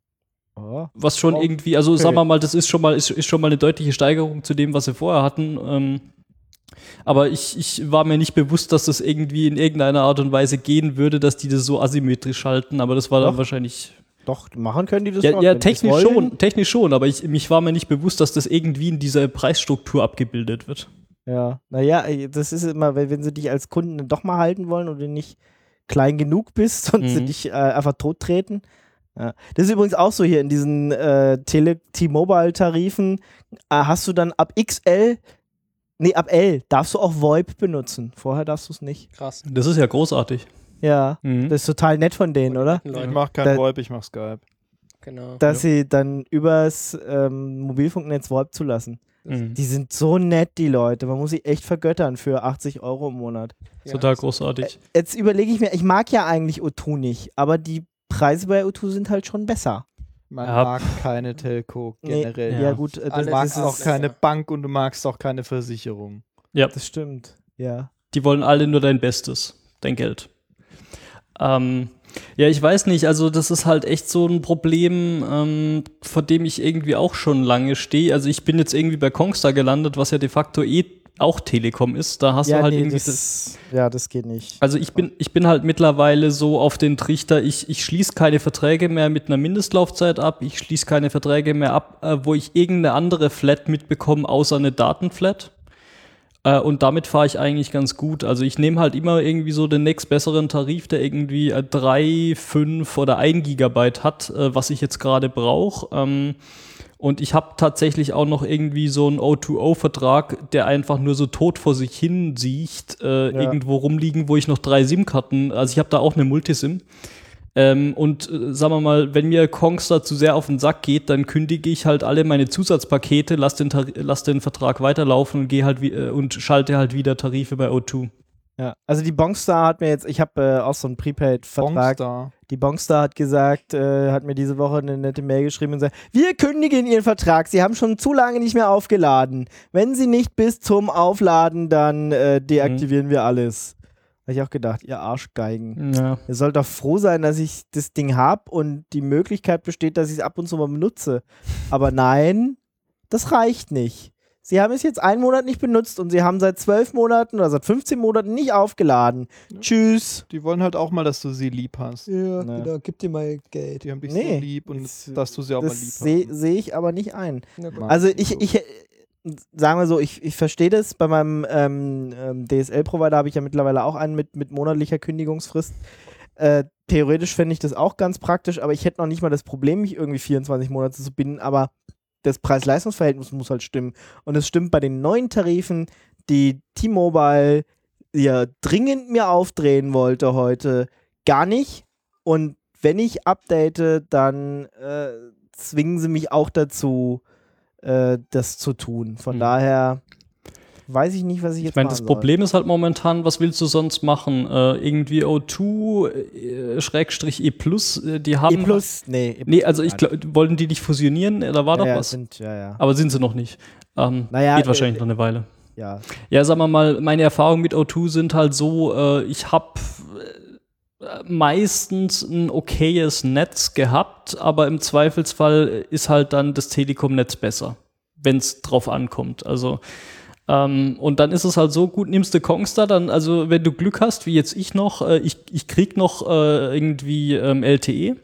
Oh. Was schon Oh. irgendwie, also Okay. sagen wir mal, das ist schon mal, ist, ist schon mal eine deutliche Steigerung zu dem, was sie vorher hatten. Ähm, aber ich, ich war mir nicht bewusst, dass das irgendwie in irgendeiner Art und Weise gehen würde, dass die das so asymmetrisch schalten, aber das war dann Doch. wahrscheinlich. Doch, machen können die das Ja, schon. ja wenn die es technisch wollen. schon, technisch schon, aber ich, mich war mir nicht bewusst, dass das irgendwie in dieser Preisstruktur abgebildet wird. Ja, naja, das ist immer, wenn, wenn sie dich als Kunden dann doch mal halten wollen und du nicht klein genug bist und Mhm. sie dich äh, einfach tot treten. Ja. Das ist übrigens auch so hier in diesen äh, Tele- T-Mobile-Tarifen. Äh, hast du dann ab X L, nee, ab L darfst du auch VoIP benutzen. Vorher darfst du es nicht. Krass. Das ist ja großartig. Ja, Mhm. das ist total nett von denen, oder? Ich Leute, mach kein Da- VoIP, ich mach Skype. genau. Dass sie dann übers ähm, Mobilfunknetz VoIP zulassen. Mhm. Die sind so nett, die Leute. Man muss sie echt vergöttern für achtzig Euro im Monat. Ja, Total das- großartig. Jetzt überlege ich mir, ich mag ja eigentlich O zwei nicht, aber die Preise bei O zwei sind halt schon besser. Man Ja. mag keine Telco Nee, generell. ja, Ja. gut, äh, das, Du Alles magst das, auch ist, keine besser. Bank und du magst auch keine Versicherung. das stimmt. Ja. Die wollen alle nur dein Bestes, dein Geld. Ähm, ja, ich weiß nicht, also das ist halt echt so ein Problem, ähm, vor dem ich irgendwie auch schon lange stehe. Also ich bin jetzt irgendwie bei Kongstar gelandet, was ja de facto eh auch Telekom ist. Da hast ja, du halt nee, irgendwie das, ja, das geht nicht. Also ich bin, ich bin halt mittlerweile so auf den Trichter, ich, ich schließe keine Verträge mehr mit einer Mindestlaufzeit ab, ich schließe keine Verträge mehr ab, äh, wo ich irgendeine andere Flat mitbekomme, außer eine Datenflat. Äh, und damit fahre ich eigentlich ganz gut. Also ich nehme halt immer irgendwie so den nächstbesseren Tarif, der irgendwie äh, drei, fünf oder ein Gigabyte hat, äh, was ich jetzt gerade brauche. Ähm, Und ich habe tatsächlich auch noch irgendwie so einen O zwei O-Vertrag, der einfach nur so tot vor sich hin siecht, äh, Ja. irgendwo rumliegen, wo ich noch drei SIM-Karten, also ich habe da auch eine Multisim. Ähm, und äh, sagen wir mal, wenn mir Kongstar zu sehr auf den Sack geht, dann kündige ich halt alle meine Zusatzpakete, lass den, Tar- lass den Vertrag weiterlaufen und gehe halt wie, äh, und schalte halt wieder Tarife bei O zwei. Ja. Also die Bongstar hat mir jetzt, ich habe äh, auch so einen Prepaid-Vertrag. Bongstar. Die Bongstar hat gesagt, äh, hat mir diese Woche eine nette Mail geschrieben und sagt, wir kündigen Ihren Vertrag. Sie haben schon zu lange nicht mehr aufgeladen. Wenn Sie nicht bis zum Aufladen, dann äh, deaktivieren Mhm. wir alles. Habe ich auch gedacht, ihr Arschgeigen. Ja. Ihr sollt doch froh sein, dass ich das Ding habe und die Möglichkeit besteht, dass ich es ab und zu mal benutze. Aber nein, das reicht nicht. Sie haben es jetzt einen Monat nicht benutzt und Sie haben seit zwölf Monaten oder seit fünfzehn Monaten nicht aufgeladen. Ja. Tschüss. Die wollen halt auch mal, dass du sie lieb hast. Ja, genau, gib dir mal Geld. Die haben dich Nee. so lieb und Das- dass du sie auch mal lieb Das sehe hast. seh ich aber nicht ein. Na gut. Mag Also ich ich, so. ich äh, sagen wir so, ich, ich verstehe das. Bei meinem ähm, ähm, D S L-Provider habe ich ja mittlerweile auch einen mit, mit monatlicher Kündigungsfrist. Äh, theoretisch fände ich das auch ganz praktisch, aber ich hätte noch nicht mal das Problem, mich irgendwie vierundzwanzig Monate zu binden, aber das Preis-Leistungs-Verhältnis muss halt stimmen. Und es stimmt bei den neuen Tarifen, die T-Mobile ja dringend mir aufdrehen wollte heute, gar nicht. Und wenn ich update, dann äh, zwingen sie mich auch dazu, äh, das zu tun. Von Hm. daher weiß ich nicht, was ich jetzt Ich meine, machen das soll. Problem ist halt momentan, was willst du sonst machen? Äh, irgendwie O zwei äh, Schrägstrich E Plus, äh, die haben. E plus, nee. E Nee, also ich nein. glaube, wollten die nicht fusionieren? Da war ja, doch ja, was. Sind, ja, ja. Aber sind sie noch nicht. Ähm, Naja, geht wahrscheinlich äh, noch eine Weile. ja. Ja, sagen wir mal, meine Erfahrungen mit O zwei sind halt so, äh, ich habe äh, meistens ein okayes Netz gehabt, aber im Zweifelsfall ist halt dann das Telekom-Netz besser, wenn es drauf ankommt. Also Ähm, und dann ist es halt so, gut, nimmst du Kongstar, dann, also wenn du Glück hast, wie jetzt ich noch, äh, ich, ich krieg noch äh, irgendwie ähm, L T E,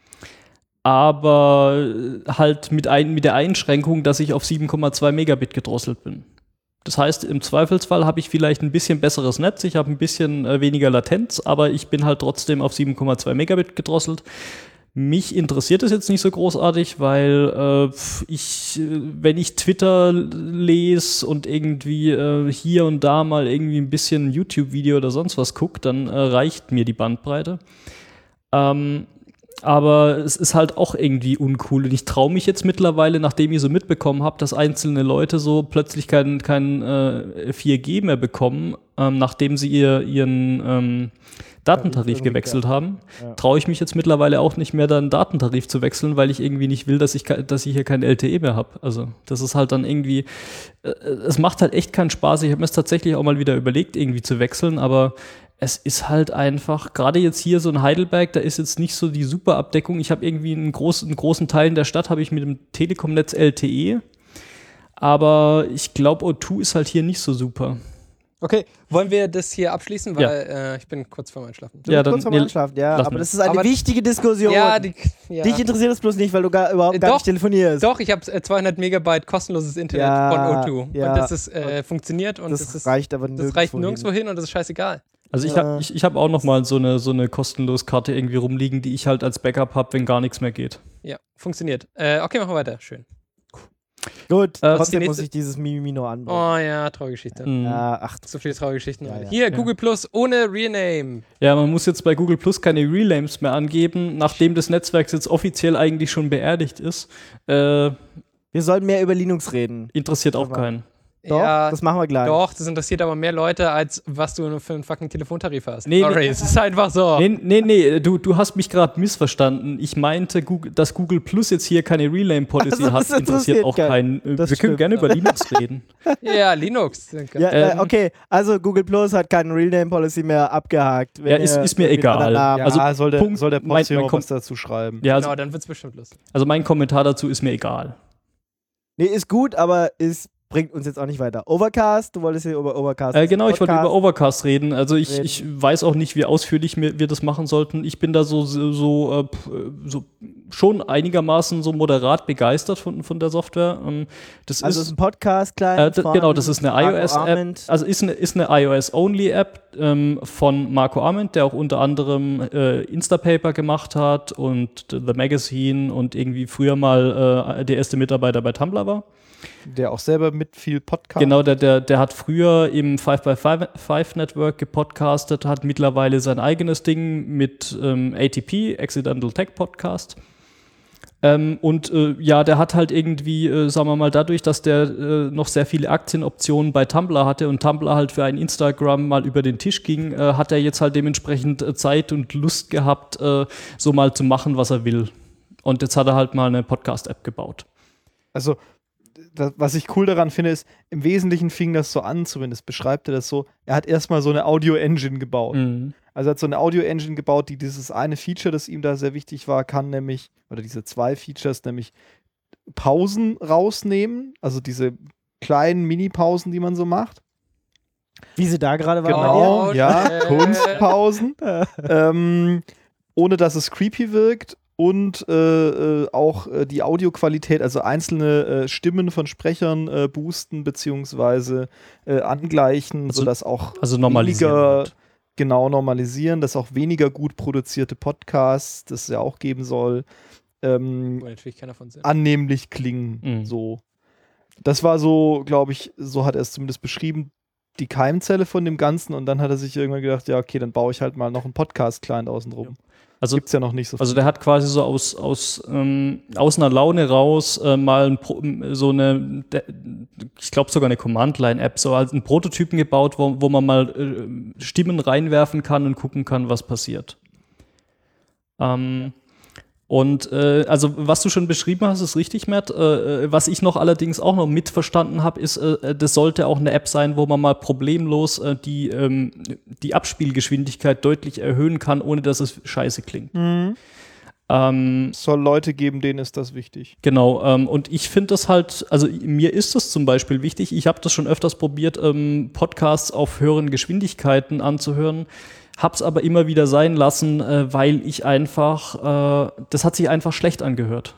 aber halt mit, ein, mit der Einschränkung, dass ich auf sieben Komma zwei Megabit gedrosselt bin. Das heißt, im Zweifelsfall habe ich vielleicht ein bisschen besseres Netz, ich habe ein bisschen äh, weniger Latenz, aber ich bin halt trotzdem auf sieben Komma zwei Megabit gedrosselt. Mich interessiert es jetzt nicht so großartig, weil äh, ich, wenn ich Twitter lese und irgendwie äh, hier und da mal irgendwie ein bisschen YouTube-Video oder sonst was gucke, dann äh, reicht mir die Bandbreite. Ähm, aber es ist halt auch irgendwie uncool. Und ich traue mich jetzt mittlerweile, nachdem ich so mitbekommen habe, dass einzelne Leute so plötzlich kein, kein äh, vier G mehr bekommen, ähm, nachdem sie ihr, ihren ähm, Datentarif gewechselt haben, ja. traue ich mich jetzt mittlerweile auch nicht mehr, dann Datentarif zu wechseln, weil ich irgendwie nicht will, dass ich, dass ich hier kein L T E mehr habe. Also das ist halt dann irgendwie, äh, es macht halt echt keinen Spaß. Ich habe mir es tatsächlich auch mal wieder überlegt, irgendwie zu wechseln, aber es ist halt einfach, gerade jetzt hier so in Heidelberg, da ist jetzt nicht so die super Abdeckung. Ich habe irgendwie einen großen, in großen Teilen der Stadt habe ich mit dem Telekom-Netz L T E, aber ich glaube, O zwei ist halt hier nicht so super. Okay, wollen wir das hier abschließen, weil Ja. äh, ich bin kurz vorm Einschlafen. Du Ja, bist kurz dann- vorm nee, Einschlafen, ja, lass aber mal. das ist eine Aber- wichtige Diskussion. Ja, die, ja. Dich interessiert es bloß nicht, weil du gar, überhaupt gar Doch, nicht telefonierst. Doch, ich habe äh, zweihundert Megabyte kostenloses Internet Ja, von O zwei. ja. Und das ist, äh, funktioniert und das, das, ist, reicht aber nirgendwo das reicht hin. nirgendwo hin und das ist scheißegal. Also ich Ja. habe ich, ich hab auch noch mal so eine, so eine kostenlose Karte irgendwie rumliegen, die ich halt als Backup habe, wenn gar nichts mehr geht. Ja, funktioniert. Äh, okay, machen wir weiter. Schön. Gut, Äh, trotzdem die muss nächste- ich dieses Mimimi noch anbringen. Oh ja, traurige Geschichte. Mhm. Ja, ach, So viele traurige Geschichten. Ja, ja. Hier, Ja. Google Plus ohne Rename. Ja, man muss jetzt bei Google Plus keine Relames mehr angeben, nachdem das Netzwerk jetzt offiziell eigentlich schon beerdigt ist. Äh, wir sollten mehr über Linux reden. interessiert auch Aber- keinen. Doch, ja, das machen wir gleich. doch, das interessiert aber mehr Leute, als was du für einen fucking Telefontarif hast. Nee, Sorry, nee. es ist einfach so. Nee, nee, nee, du, du hast mich gerade missverstanden. Ich meinte, Google, dass Google Plus jetzt hier keine Relame-Policy Also, das hat, interessiert interessiert auch keinen. keinen. Äh, Das Wir können stimmt. gerne über Linux reden. Ja, Linux. Ja, äh, Ähm, okay, also Google Plus hat keine Real-Name-Policy mehr abgehakt. Wenn Ja, ist- ihr ist mir irgendwie einen egal. anderen Namen- Ja, Also, soll der, Punkt, soll der mein- Postillon mein Kom- was dazu schreiben. Ja, also, Genau, dann wird's bestimmt lustig. also mein Kommentar dazu ist mir egal. Nee, ist gut, aber es bringt uns jetzt auch nicht weiter. Overcast, du wolltest hier über Overcast Äh, genau, ich wollte Podcast. über Overcast reden. Also ich, Reden. ich weiß auch nicht, wie ausführlich wir, wir das machen sollten. Ich bin da so, so, so, äh, p- so schon einigermaßen so moderat begeistert von, von der Software. Ähm, das Also es ist ist ein Podcast-Client. Äh, d- von genau, das ist eine Marco iOS-App. Arment. Also ist eine, ist eine iOS-Only-App ähm, von Marco Arment, der auch unter anderem äh, Instapaper gemacht hat und The Magazine und irgendwie früher mal äh, der erste Mitarbeiter bei Tumblr war. Der auch selber mit viel Podcast. Genau, der, der, der hat früher im five by five Network gepodcastet, hat mittlerweile sein eigenes Ding mit ähm, A T P, Accidental Tech Podcast. Ähm, und äh, ja, der hat halt irgendwie, äh, sagen wir mal, dadurch, dass der äh, noch sehr viele Aktienoptionen bei Tumblr hatte und Tumblr halt für ein Instagram mal über den Tisch ging, äh, hat er jetzt halt dementsprechend äh, Zeit und Lust gehabt, äh, so mal zu machen, was er will. Und jetzt hat er halt mal eine Podcast-App gebaut. Also, das, was ich cool daran finde, ist, im Wesentlichen fing das so an, zumindest beschreibt er das so, er hat erstmal so eine Audio-Engine gebaut. Mhm. Also er hat so eine Audio-Engine gebaut, die dieses eine Feature, das ihm da sehr wichtig war, kann nämlich, oder diese zwei Features, nämlich Pausen rausnehmen, also diese kleinen Mini-Pausen, die man so macht. Wie sie da gerade war. Genau, Oh, ja, shit. Kunstpausen. ähm, ohne dass es creepy wirkt. Und äh, äh, auch äh, die Audioqualität, also einzelne äh, Stimmen von Sprechern äh, boosten beziehungsweise äh, angleichen, Also- sodass auch Also normalisieren. weniger, halt. genau normalisieren, dass auch weniger gut produzierte Podcasts, das es ja auch geben soll, ähm, Wo natürlich keiner von sind. annehmlich klingen. Mhm. So. Das war so, glaube ich, so hat er es zumindest beschrieben, die Keimzelle von dem Ganzen. Und dann hat er sich irgendwann gedacht, ja, okay, dann baue ich halt mal noch einen Podcast-Client außenrum. Also Gibt's ja noch nicht so Also der hat quasi so aus, aus, ähm, aus einer Laune raus äh, mal ein Pro, so eine, der, ich glaube sogar eine Command-Line-App, so als einen Prototypen gebaut, wo, wo man mal äh, Stimmen reinwerfen kann und gucken kann, was passiert. Ähm, und äh, also was du schon beschrieben hast, ist richtig, Matt. Äh, was ich noch allerdings auch noch mitverstanden habe, ist, äh, das sollte auch eine App sein, wo man mal problemlos äh, die, ähm, die Abspielgeschwindigkeit deutlich erhöhen kann, ohne dass es scheiße klingt. Mhm. Ähm, Es soll Leute geben, denen ist das wichtig. Genau, ähm, und ich finde das halt, also mir ist das zum Beispiel wichtig, ich habe das schon öfters probiert, ähm, Podcasts auf höheren Geschwindigkeiten anzuhören, hab's aber immer wieder sein lassen, äh, weil ich einfach, äh, das hat sich einfach schlecht angehört.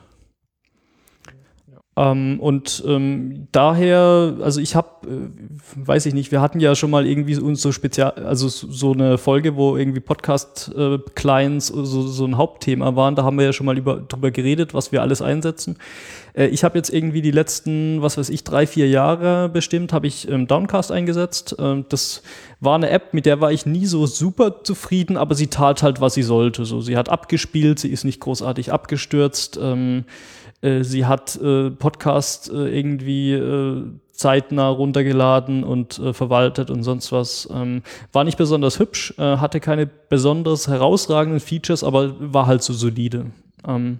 Ähm, und ähm, daher, also ich habe, äh, weiß ich nicht, wir hatten ja schon mal irgendwie uns so spezial, also so eine Folge, wo irgendwie Podcast-Clients äh, so, so ein Hauptthema waren. Da haben wir ja schon mal über, drüber geredet, was wir alles einsetzen. Äh, ich habe jetzt irgendwie die letzten, was weiß ich, drei, vier Jahre bestimmt, habe ich ähm, Downcast eingesetzt. Ähm, das war eine App, mit der war ich nie so super zufrieden, aber sie tat halt, was sie sollte. So, sie hat abgespielt, sie ist nicht großartig abgestürzt. Ähm, Sie hat äh, Podcast äh, irgendwie äh, zeitnah runtergeladen und äh, verwaltet und sonst was. Ähm, war nicht besonders hübsch, äh, hatte keine besonders herausragenden Features, aber war halt so solide. Ähm,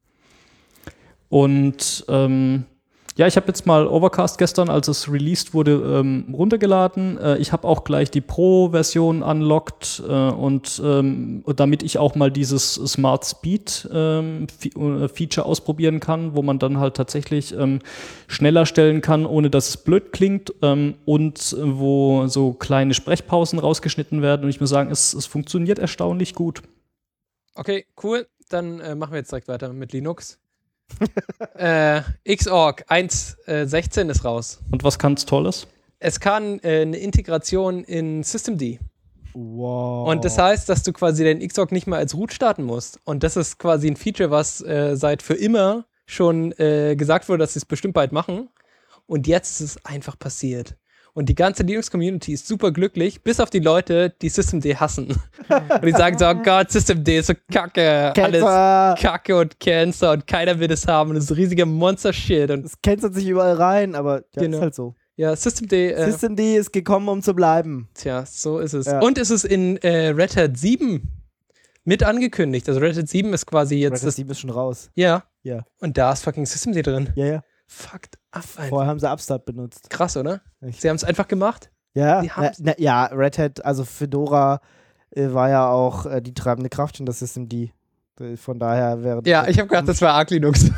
und ähm, ja, ich habe jetzt mal Overcast gestern, als es released wurde, ähm, runtergeladen. Äh, ich habe auch gleich die Pro-Version unlocked äh, und ähm, damit ich auch mal dieses Smart Speed ähm, Fe- Feature ausprobieren kann, wo man dann halt tatsächlich ähm, schneller stellen kann, ohne dass es blöd klingt ähm, und äh, wo so kleine Sprechpausen rausgeschnitten werden. Und ich muss sagen, es, es funktioniert erstaunlich gut. Okay, cool. Dann äh, machen wir jetzt direkt weiter mit Linux. äh, Xorg eins Punkt sechzehn ist raus. Und was kann's Tolles? Es kann äh, eine Integration in Systemd. Wow. Und das heißt, dass du quasi dein Xorg nicht mehr als Root starten musst. Und das ist quasi ein Feature, was äh, seit für immer schon äh, gesagt wurde, dass sie es bestimmt bald machen. Und jetzt ist es einfach passiert. Und die ganze Linux-Community ist super glücklich, bis auf die Leute, die Systemd hassen. Und die sagen so, oh Gott, Systemd ist so kacke, alles kacke und Cancer und keiner will das haben und das ist ein riesiger Monster-Shit. Und Das cancelt sich überall rein, aber ja, Genau. ist halt so. ja, Systemd, äh, Systemd ist gekommen, um zu bleiben. tja, so ist es. Ja. Und es ist in äh, Red Hat sieben mit angekündigt. Also Red Hat sieben ist quasi jetzt Red Hat das. sieben ist schon raus. Ja. Ja. Und da ist fucking Systemd drin. Ja, ja. Fucked up einfach. Vorher haben sie Upstart benutzt. Krass, oder? Echt? Sie haben es einfach gemacht. Ja, Die na, haben's- na, ja, Red Hat, also Fedora äh, war ja auch äh, die treibende Kraft in das Systemd. Äh, Von daher wäre Ja, ich habe gedacht, das war Arc Linux.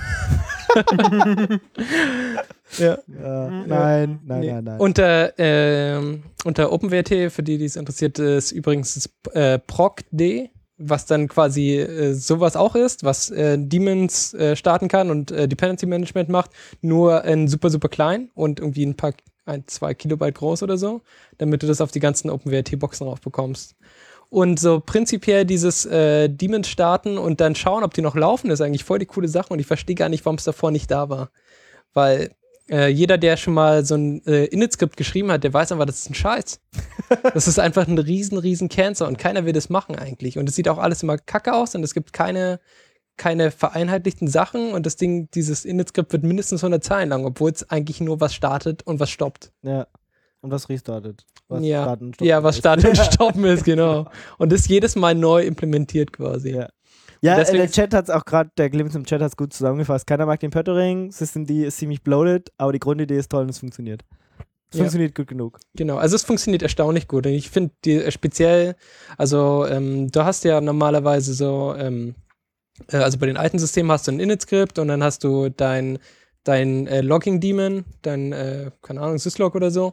ja. Ja, nein, nein, Nee. nein, nein. Unter, ähm, unter OpenWrt, für die, die es interessiert, ist übrigens das, äh, procd, was dann quasi äh, sowas auch ist, was äh, Daemons äh, starten kann und äh, Dependency Management macht, nur in super, super klein und irgendwie ein paar, ein, zwei Kilobyte groß oder so, damit du das auf die ganzen OpenWrt-Boxen drauf bekommst. Und so prinzipiell dieses äh, Daemons starten und dann schauen, ob die noch laufen, ist eigentlich voll die coole Sache und ich verstehe gar nicht, warum es davor nicht da war. Weil äh, jeder, der schon mal so ein äh, Init-Skript geschrieben hat, der weiß einfach, das ist ein Scheiß. Das ist einfach ein riesen, riesen Cancer und keiner will das machen eigentlich. Und es sieht auch alles immer kacke aus und es gibt keine, keine vereinheitlichten Sachen und das Ding, dieses Init-Skript wird mindestens hundert Zeilen lang, obwohl es eigentlich nur was startet und was stoppt. Ja. Und was restartet. Was ja, starten und stoppen ja, was ist. startet und stoppen ist, genau. Und das jedes Mal neu implementiert quasi. Ja. Ja, äh, deswegen- der Chat hat es auch gerade, der Glimpse im Chat hat es gut zusammengefasst. Keiner mag den Pöttering, Systemd ist ziemlich bloated, aber die Grundidee ist toll und es funktioniert. Es Ja. funktioniert gut genug. Genau, also es funktioniert erstaunlich gut. Und ich finde die äh, speziell, also ähm, du hast ja normalerweise so, ähm, äh, also bei den alten Systemen hast du ein Init-Skript und dann hast du dein, dein äh, Logging-Daemon, dein, äh, keine Ahnung, Syslog oder so.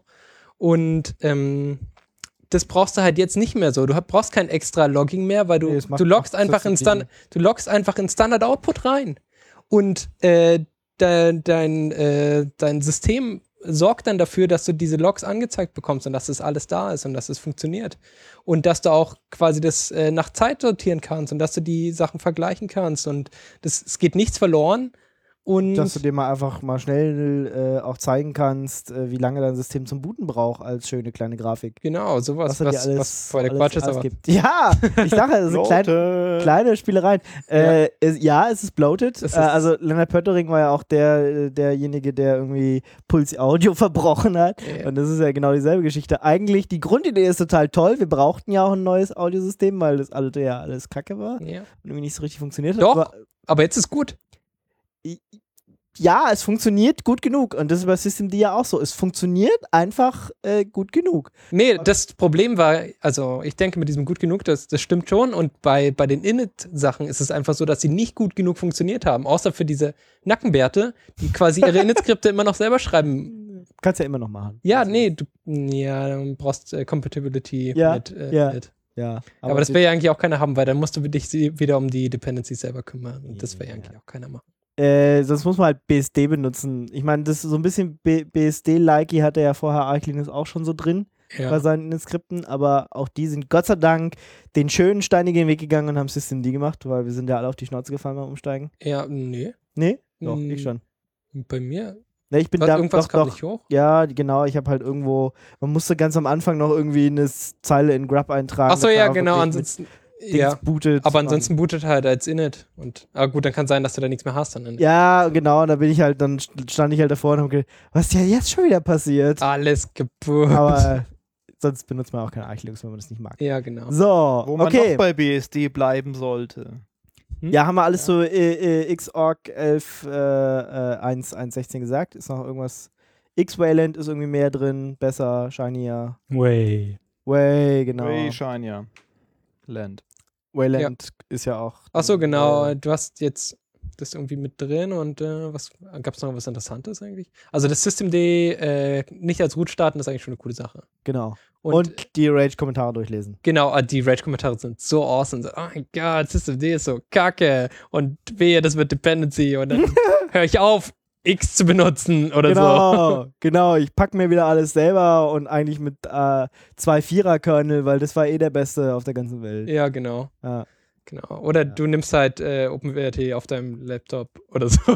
Und ähm, das brauchst du halt jetzt nicht mehr so. Du hab, brauchst kein extra Logging mehr, weil du, Nee, es macht- du loggst macht einfach in Systemd. Stan du loggst einfach in Standard-Output rein. Und äh, dein, dein, äh, dein System sorgt dann dafür, dass du diese Logs angezeigt bekommst und dass das alles da ist und dass es funktioniert. Und dass du auch quasi das äh, nach Zeit sortieren kannst und dass du die Sachen vergleichen kannst. Und das, es geht nichts verloren. Und Dass du dir mal einfach mal schnell äh, auch zeigen kannst, äh, wie lange dein System zum Booten braucht, als schöne kleine Grafik. genau, sowas, er dir was, was voll der alles- Quatsch ist. alles Aber gibt. Ja, ich sage, das sind kleine, Bloated. kleine Spielereien. Äh, es, ja, es ist bloated. Es ist- äh, also Leonard Pöttering war ja auch der, derjenige, der irgendwie Puls Audio verbrochen hat. Ja. Und das ist ja genau dieselbe Geschichte. Eigentlich, die Grundidee ist total toll. Wir brauchten ja auch ein neues Audiosystem, weil das alte ja alles kacke war und ja. irgendwie nicht so richtig funktioniert hat. Doch. Aber aber jetzt ist gut. i- ja, es funktioniert gut genug. Und das ist bei Systemd ja auch so. Es funktioniert einfach äh, gut genug. Nee, das Problem war, also ich denke mit diesem gut genug, das, das stimmt schon. Und bei, bei den Init-Sachen ist es einfach so, dass sie nicht gut genug funktioniert haben. Außer für diese Nackenbärte, die quasi ihre Init-Skripte immer noch selber schreiben. Kannst ja immer noch machen. Ja, nee, du ja, du brauchst äh, Compatibility Ja, mit äh, ja. Init. Ja, Aber, aber das will ja eigentlich auch keiner haben, weil dann musst du dich wieder um die Dependencies selber kümmern. Und das will ja eigentlich auch keiner machen. Äh, sonst muss man halt B S D benutzen. Ich meine, das ist so ein bisschen B S D-likey hatte ja vorher Arch Linux auch schon so drin Ja. bei seinen Init-Skripten, aber auch die sind Gott sei Dank den schönen steinigen Weg gegangen und haben Systemd gemacht, weil wir sind ja alle auf die Schnauze gefallen beim Umsteigen. Ja, nee. Nee? Doch, Mm, ich schon. Bei mir. Nee, ich bin Was, da irgendwas doch, kam doch. nicht hoch? Ja, genau, ich habe halt irgendwo, man musste ganz am Anfang noch irgendwie eine Zeile in Grub eintragen. Achso, dass ja, er genau. wirklich mit Ansonsten. Dings Ja. bootet. Aber und- ansonsten bootet halt als Init. Und, aber gut, dann kann sein, dass du da nichts mehr hast dann. Ja, genau, und da bin ich halt, dann stand ich halt davor und hab gedacht, was ist ja jetzt schon wieder passiert? Alles kaputt. Aber äh, sonst benutzt man auch kein Arch Linux, wenn man das nicht mag. Ja, genau. So, Wo man okay. noch bei B S D bleiben sollte. Hm? Ja, haben wir alles so äh, äh, Xorg elf eins eins sechzehn gesagt? Ist noch irgendwas? X-Wayland ist irgendwie mehr drin, besser, shinier. Way. Way, genau. Way Shinier. Land. Wayland ist ja auch. Achso, genau. Äh, Du hast jetzt das irgendwie mit drin und äh, was gab es noch was Interessantes eigentlich? Also das Systemd äh, nicht als Root starten, ist eigentlich schon eine coole Sache. genau. Und, Und, die Rage-Kommentare durchlesen. genau, äh, die Rage-Kommentare sind so awesome. So, oh mein Gott, Systemd ist so kacke und wehe, das wird Dependency und dann höre ich auf, X zu benutzen oder so. Genau, genau. Ich pack mir wieder alles selber und eigentlich mit äh, zwei Vierer-Kernel, weil das war eh der beste auf der ganzen Welt. Ja, genau. Ja. Genau. Oder du nimmst halt äh, OpenWrt auf deinem Laptop oder so.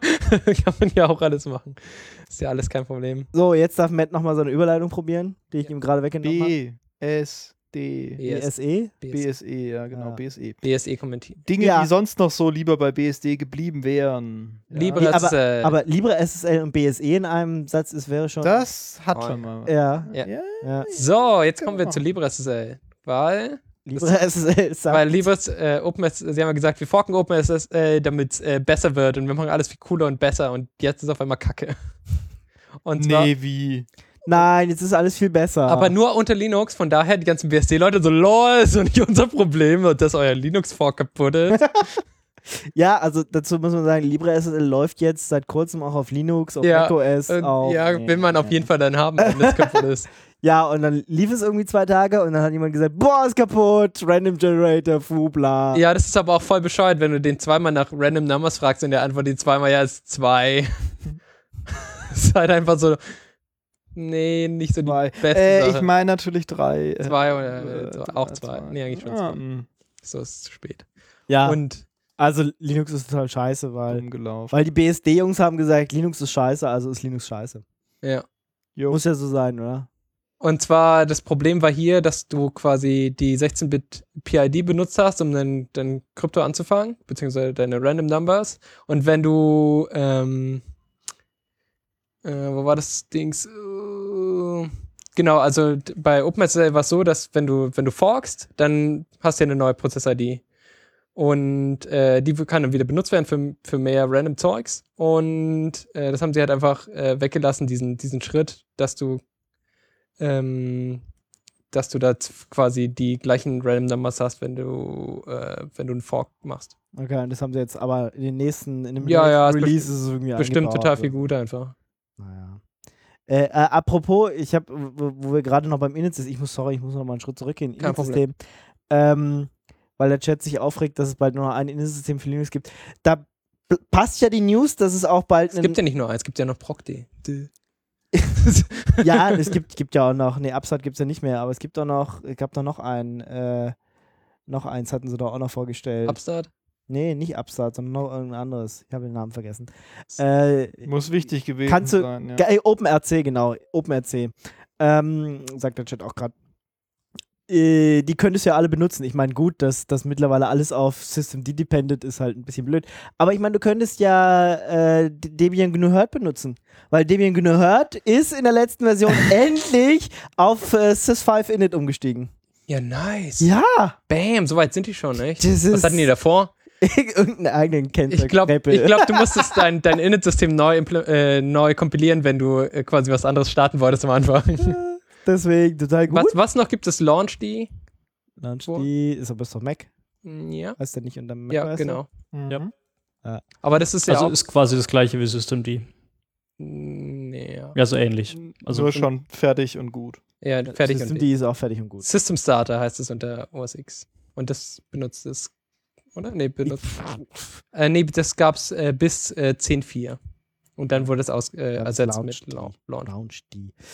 Kann man ja auch alles machen. Ist ja alles kein Problem. So, jetzt darf Matt nochmal so eine Überleitung probieren, die ich ihm gerade weggenommen habe. B S D. B S- B S E? B S E, ja genau, Ja. B S E. B S E kommentieren. Dinge, Ja. die sonst noch so lieber bei B S D geblieben wären. Ja. Libre Nee, S S L. aber LibreSSL und B S E in einem Satz ist, wäre schon. Das hat Oh, schon mal. Ja, Ja. ja. So, jetzt kommen wir Genau. zu LibreSSL. Weil, LibreSSL sagt. weil Libres, äh, OpenSSL, sie haben ja gesagt, wir forken OpenSSL, damit es äh, besser wird und wir machen alles viel cooler und besser und jetzt ist auf einmal Kacke. Und zwar, Nee, wie? Nein, jetzt ist alles viel besser. aber nur unter Linux, von daher die ganzen B S D-Leute so, lol, ist doch nicht unser Problem, dass euer Linux-Fork kaputt ist. Ja, also dazu muss man sagen, LibreSSL läuft jetzt seit kurzem auch auf Linux, auf Ja, macOS, Und auf. ja, will man auf jeden Fall dann haben, wenn das kaputt ist. Ja, und dann lief es irgendwie zwei Tage und dann hat jemand gesagt, boah, ist kaputt, Random Generator, fu, bla. Ja, das ist aber auch voll bescheuert, wenn du den zweimal nach Random Numbers fragst und der antwortet zweimal, ja, ist zwei. Ist halt einfach so, nee, nicht so die Zwei. beste Äh, Sache. ich meine natürlich drei. äh, Zwei oder äh, äh, zwei, auch zwei. Nee, eigentlich schon ah, zwei. mh, So ist es zu spät. Ja, Und also Linux ist total scheiße, weil, umgelaufen. weil die B S D-Jungs haben gesagt, Linux ist scheiße, also ist Linux scheiße. ja. Jo. Muss ja so sein, oder? Und zwar, das Problem war hier, dass du quasi die sechzehn Bit P I D benutzt hast, um dein, dein Krypto anzufangen, beziehungsweise deine Random Numbers. Und wenn du, ähm, äh, wo war das Dings? Äh, genau, also d- bei OpenSSL war es so, dass wenn du, wenn du forkst, dann hast du ja eine neue Prozess-I D. Und äh, die kann dann wieder benutzt werden für, für mehr random Zeugs. Und äh, das haben sie halt einfach äh, weggelassen, diesen, diesen Schritt, dass du ähm, dass du da z- quasi die gleichen Random Numbers hast, wenn du äh, wenn du einen Fork machst. Okay, und das haben sie jetzt aber in den nächsten, in dem Ja, ja, ist Release ist es irgendwie Bestimmt eingebaut, total also. viel gut einfach. Naja. Äh, äh, apropos, ich habe, wo, wo wir gerade noch beim Init sind, ich muss, sorry, ich muss noch mal einen Schritt zurückgehen. Kein Init-System. Ähm, weil der Chat sich aufregt, dass es bald nur noch ein Init-System für Linux gibt. Da p- passt ja die News, dass es auch bald Es gibt ja nicht nur eins, es gibt ja noch Procd. ja, es gibt, gibt ja auch noch, nee, Upstart gibt es ja nicht mehr, aber es gibt auch noch, es gab da noch einen, äh, noch eins hatten sie da auch noch vorgestellt. Upstart? Nee, nicht Upstart, sondern noch irgendein anderes. Ich habe den Namen vergessen. Äh, Muss wichtig gewesen Kannst du- sein. Ja. Ge- OpenRC, genau. OpenRC. Ähm, sagt der Chat auch gerade. Äh, die könntest du ja alle benutzen. Ich meine, gut, dass das mittlerweile alles auf Systemd dependent ist halt ein bisschen blöd. Aber ich meine, du könntest ja äh, D- Debian G N U Hurt benutzen. Weil Debian G N U Hurt ist in der letzten Version endlich auf äh, sys fünf Init umgestiegen. Ja, nice. Ja! Bam, so weit sind die schon, echt? Das Was ist- hatten die davor? Irgendeinen eigenen Kennzeichen. Ich glaube, glaub, du musstest dein, dein Init-System neu, äh, neu kompilieren, wenn du äh, quasi was anderes starten wolltest am Anfang. Deswegen total gut. Was, was noch gibt es? Launchd? Launchd ist aber doch Mac. Ja. Heißt der nicht unter Mac? Ja, genau. Mhm. Ja. Ja. Aber das ist ja Also auch... ist quasi das gleiche wie Systemd. Nee, ja. Ja, so ähnlich. Also Nur schon fertig und gut. Ja, fertig und Systemd ist auch fertig und gut. System Starter heißt es unter O S X. Und das benutzt es, oder? Nee, benutzt. äh, nee, das gab's äh, bis äh, zehn Punkt vier. Und dann wurde es aus, äh, Ja, das ersetzt Launchd. mit Launch. Launch. Launchd.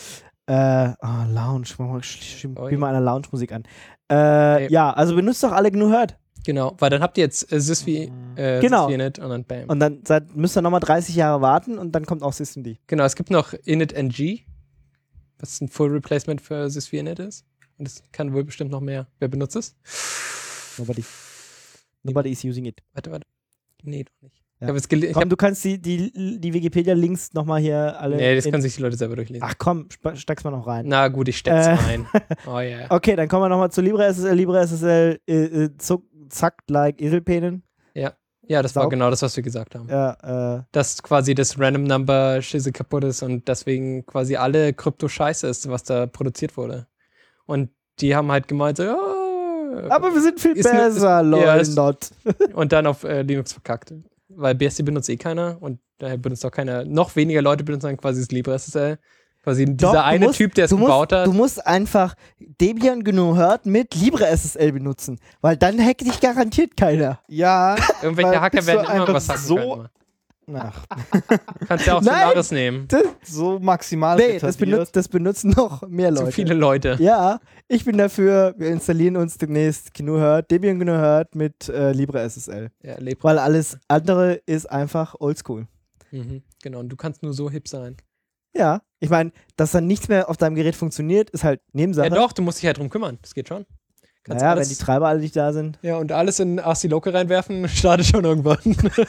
Äh, oh, Lounge. Mach mal, spiel Oh, mal ja. eine Lounge-Musik an. Äh, Ey. ja, also benutzt doch alle GNU Hurt. Genau, weil dann habt ihr jetzt äh, Sysvi, äh, Genau. Sysvinit und dann Bam. Und dann seid, müsst ihr nochmal dreißig Jahre warten und dann kommt auch Systemd. Genau, es gibt noch initng, was ein Full Replacement für Sysvinit ist. Und das kann wohl bestimmt noch mehr. Wer benutzt es? Nobody. Nobody is using it. Warte, warte. Nee, doch nicht. Ja. Ich habe jetzt gelesen. Komm, du kannst die, die, die Wikipedia-Links nochmal hier alle. Nee, das in- können sich die Leute selber durchlesen. Ach komm, sp- steck's mal noch rein. Na gut, ich steck's Äh. rein. Oh yeah. Okay, dann kommen wir nochmal zu LibreSSL. LibreSSL äh, äh, zuck, zackt like Eselpenen. Ja, das war Saug. genau das, was wir gesagt haben. Ja, äh, Dass quasi das Random Number Schisse kaputt ist und deswegen quasi alle Krypto scheiße ist, was da produziert wurde. Und die haben halt gemeint, so, ja, aber wir sind viel Ist ne- besser, ist- lol, ja, ist- not. und dann auf äh, Linux verkackt. Weil B S D benutzt eh keiner und daher benutzt auch keiner, noch weniger Leute benutzen dann quasi das LibreSSL. Quasi Doch, dieser du eine musst- Typ, der es du musst, gebaut hat. Du musst einfach Debian GNU Hurt mit LibreSSL benutzen, weil dann hackt dich garantiert keiner. Ja, Irgendwelche weil Hacker bist werden du immer einfach was hacken so- können. ach, Kannst ja auch Nein! Solaris nehmen. so maximal Nee, das, retardiert. benutzt, das benutzen noch mehr Leute. Zu viele Leute. Ja, ich bin dafür, wir installieren uns demnächst GNU Hurt, Debian GNU Hurt mit äh, LibreSSL. Ja, lebt. Weil alles andere ist einfach oldschool. Mhm, genau, und du kannst nur so hip sein. Ja, ich meine, dass dann nichts mehr auf deinem Gerät funktioniert, ist halt Nebensache. Ja doch, du musst dich halt drum kümmern. Das geht schon. Kannst Naja, alles, wenn die Treiber alle nicht da sind, ja, und alles in R C Local reinwerfen, startet schon irgendwann.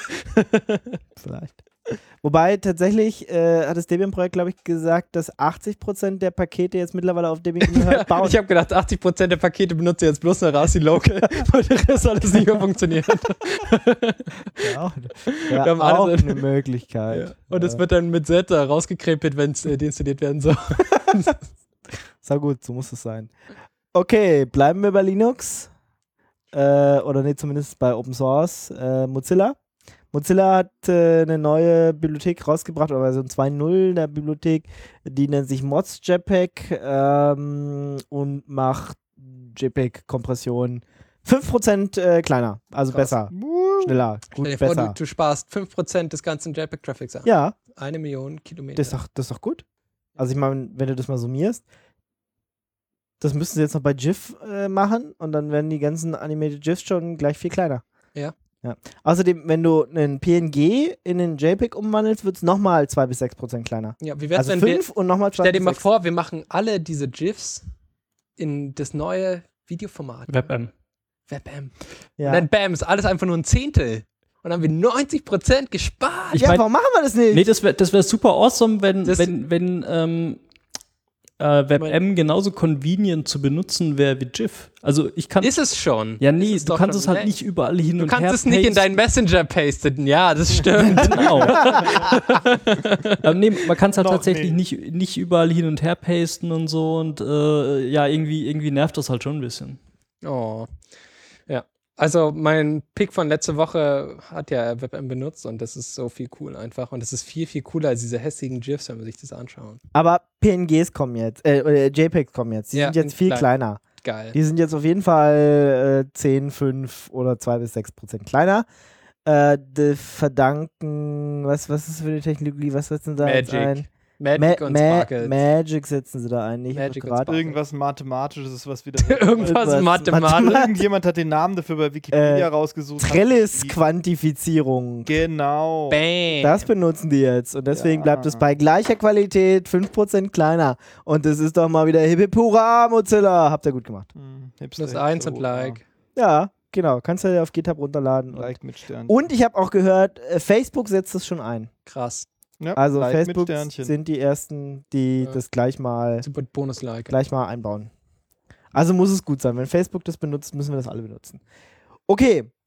vielleicht. Wobei tatsächlich äh, hat das Debian-Projekt, glaube ich, gesagt, dass achtzig Prozent der Pakete jetzt mittlerweile auf Debian GNU Hurt bauen. Ich habe gedacht, achtzig Prozent der Pakete benutze jetzt bloß noch R C Local, weil der Rest alles nicht mehr funktioniert. Ja, auch, Wir ja, haben auch alles- eine Möglichkeit. Ja. Und es Äh, wird dann mit Z rausgekrempelt, wenn es äh, deinstalliert werden soll. Ist gut, so muss es sein. Okay, bleiben wir bei Linux. Äh, oder nee, zumindest bei Open Source. Äh, Mozilla. Mozilla hat äh, eine neue Bibliothek rausgebracht, oder Version zwei Punkt null der Bibliothek, die nennt sich MozJPEG ähm, und macht JPEG-Kompression fünf Prozent äh, kleiner, also Krass. besser, schneller, gut, Stell dir vor, besser. du, du sparst fünf Prozent des ganzen JPEG-Traffics an. Ja, Eine Million Kilometer. das ist doch, das ist doch gut. Also ich meine, wenn du das mal summierst, das müssten sie jetzt noch bei GIF äh, machen und dann werden die ganzen Animated GIFs schon gleich viel kleiner. Ja. Ja. Außerdem, wenn du einen P N G in einen JPEG umwandelst, wird es nochmal zwei bis sechs Prozent kleiner. Ja, wie wär's, Also wenn wir, fünf und nochmal zwei stell dir bis mal sechs. vor, wir machen alle diese GIFs in das neue Videoformat. WebM. WebM. Ja, Und dann bam, ist alles einfach nur ein Zehntel. Und dann haben wir neunzig Prozent gespart. Ich ja mein- warum machen wir das nicht? Nee, das wäre das wär super awesome, wenn, Das- wenn, wenn ähm, äh, WebM genauso convenient zu benutzen wäre wie GIF. Also ich kann. Ist es schon. ja, nee, Ist es du doch kannst schon. es halt Nee. nicht überall hin Du und her kannst es nicht in pasten. deinen Messenger pasten. Ja, das stimmt. Genau. ähm, nee, man kann es halt Noch tatsächlich nicht. nicht, nicht überall hin und her pasten und so und äh, ja, irgendwie, irgendwie nervt das halt schon ein bisschen. Oh. Ja. Also mein Pick von letzte Woche hat ja WebM benutzt und das ist so viel cool einfach. Und das ist viel, viel cooler als diese hässlichen GIFs, wenn wir sich das anschauen. Aber P N Gs kommen jetzt, äh, oder JPEGs kommen jetzt. Die Ja, sind jetzt viel klein. kleiner. Geil. Die sind jetzt auf jeden Fall äh, zehn, fünf oder zwei bis sechs Prozent kleiner. Äh, de verdanken, was, was ist das für eine Technologie? Was setzen sie da jetzt Magic. ein? Magic Ma und Ma Sparkle. Magic setzen sie da ein. Nicht Magic und grad- Sparkle. Irgendwas Mathematisches, was wieder. Irgendwas Irgendwas Mathematisch. Irgendjemand hat den Namen dafür bei Wikipedia Äh, rausgesucht. hat- Trellis-Quantifizierung. Genau. Bam. Das benutzen die jetzt. Und deswegen Ja. bleibt es bei gleicher Qualität fünf Prozent kleiner. Und das ist doch mal wieder Hip Hip Hurra, Mozilla. Habt ihr gut gemacht. Hm, Hipster, Plus eins Hipster, und Hurra. Like. Ja, genau. Kannst du ja auf GitHub runterladen. Und, Like mit Sternchen. und ich habe auch gehört, äh, Facebook setzt das schon ein. Krass. Ja, Also Like mit Facebook Sternchen. sind die ersten, die Ja. das gleich mal, Super Bonus-Like. gleich mal einbauen. Also muss es gut sein. Wenn Facebook das benutzt, müssen wir das alle benutzen. Okay.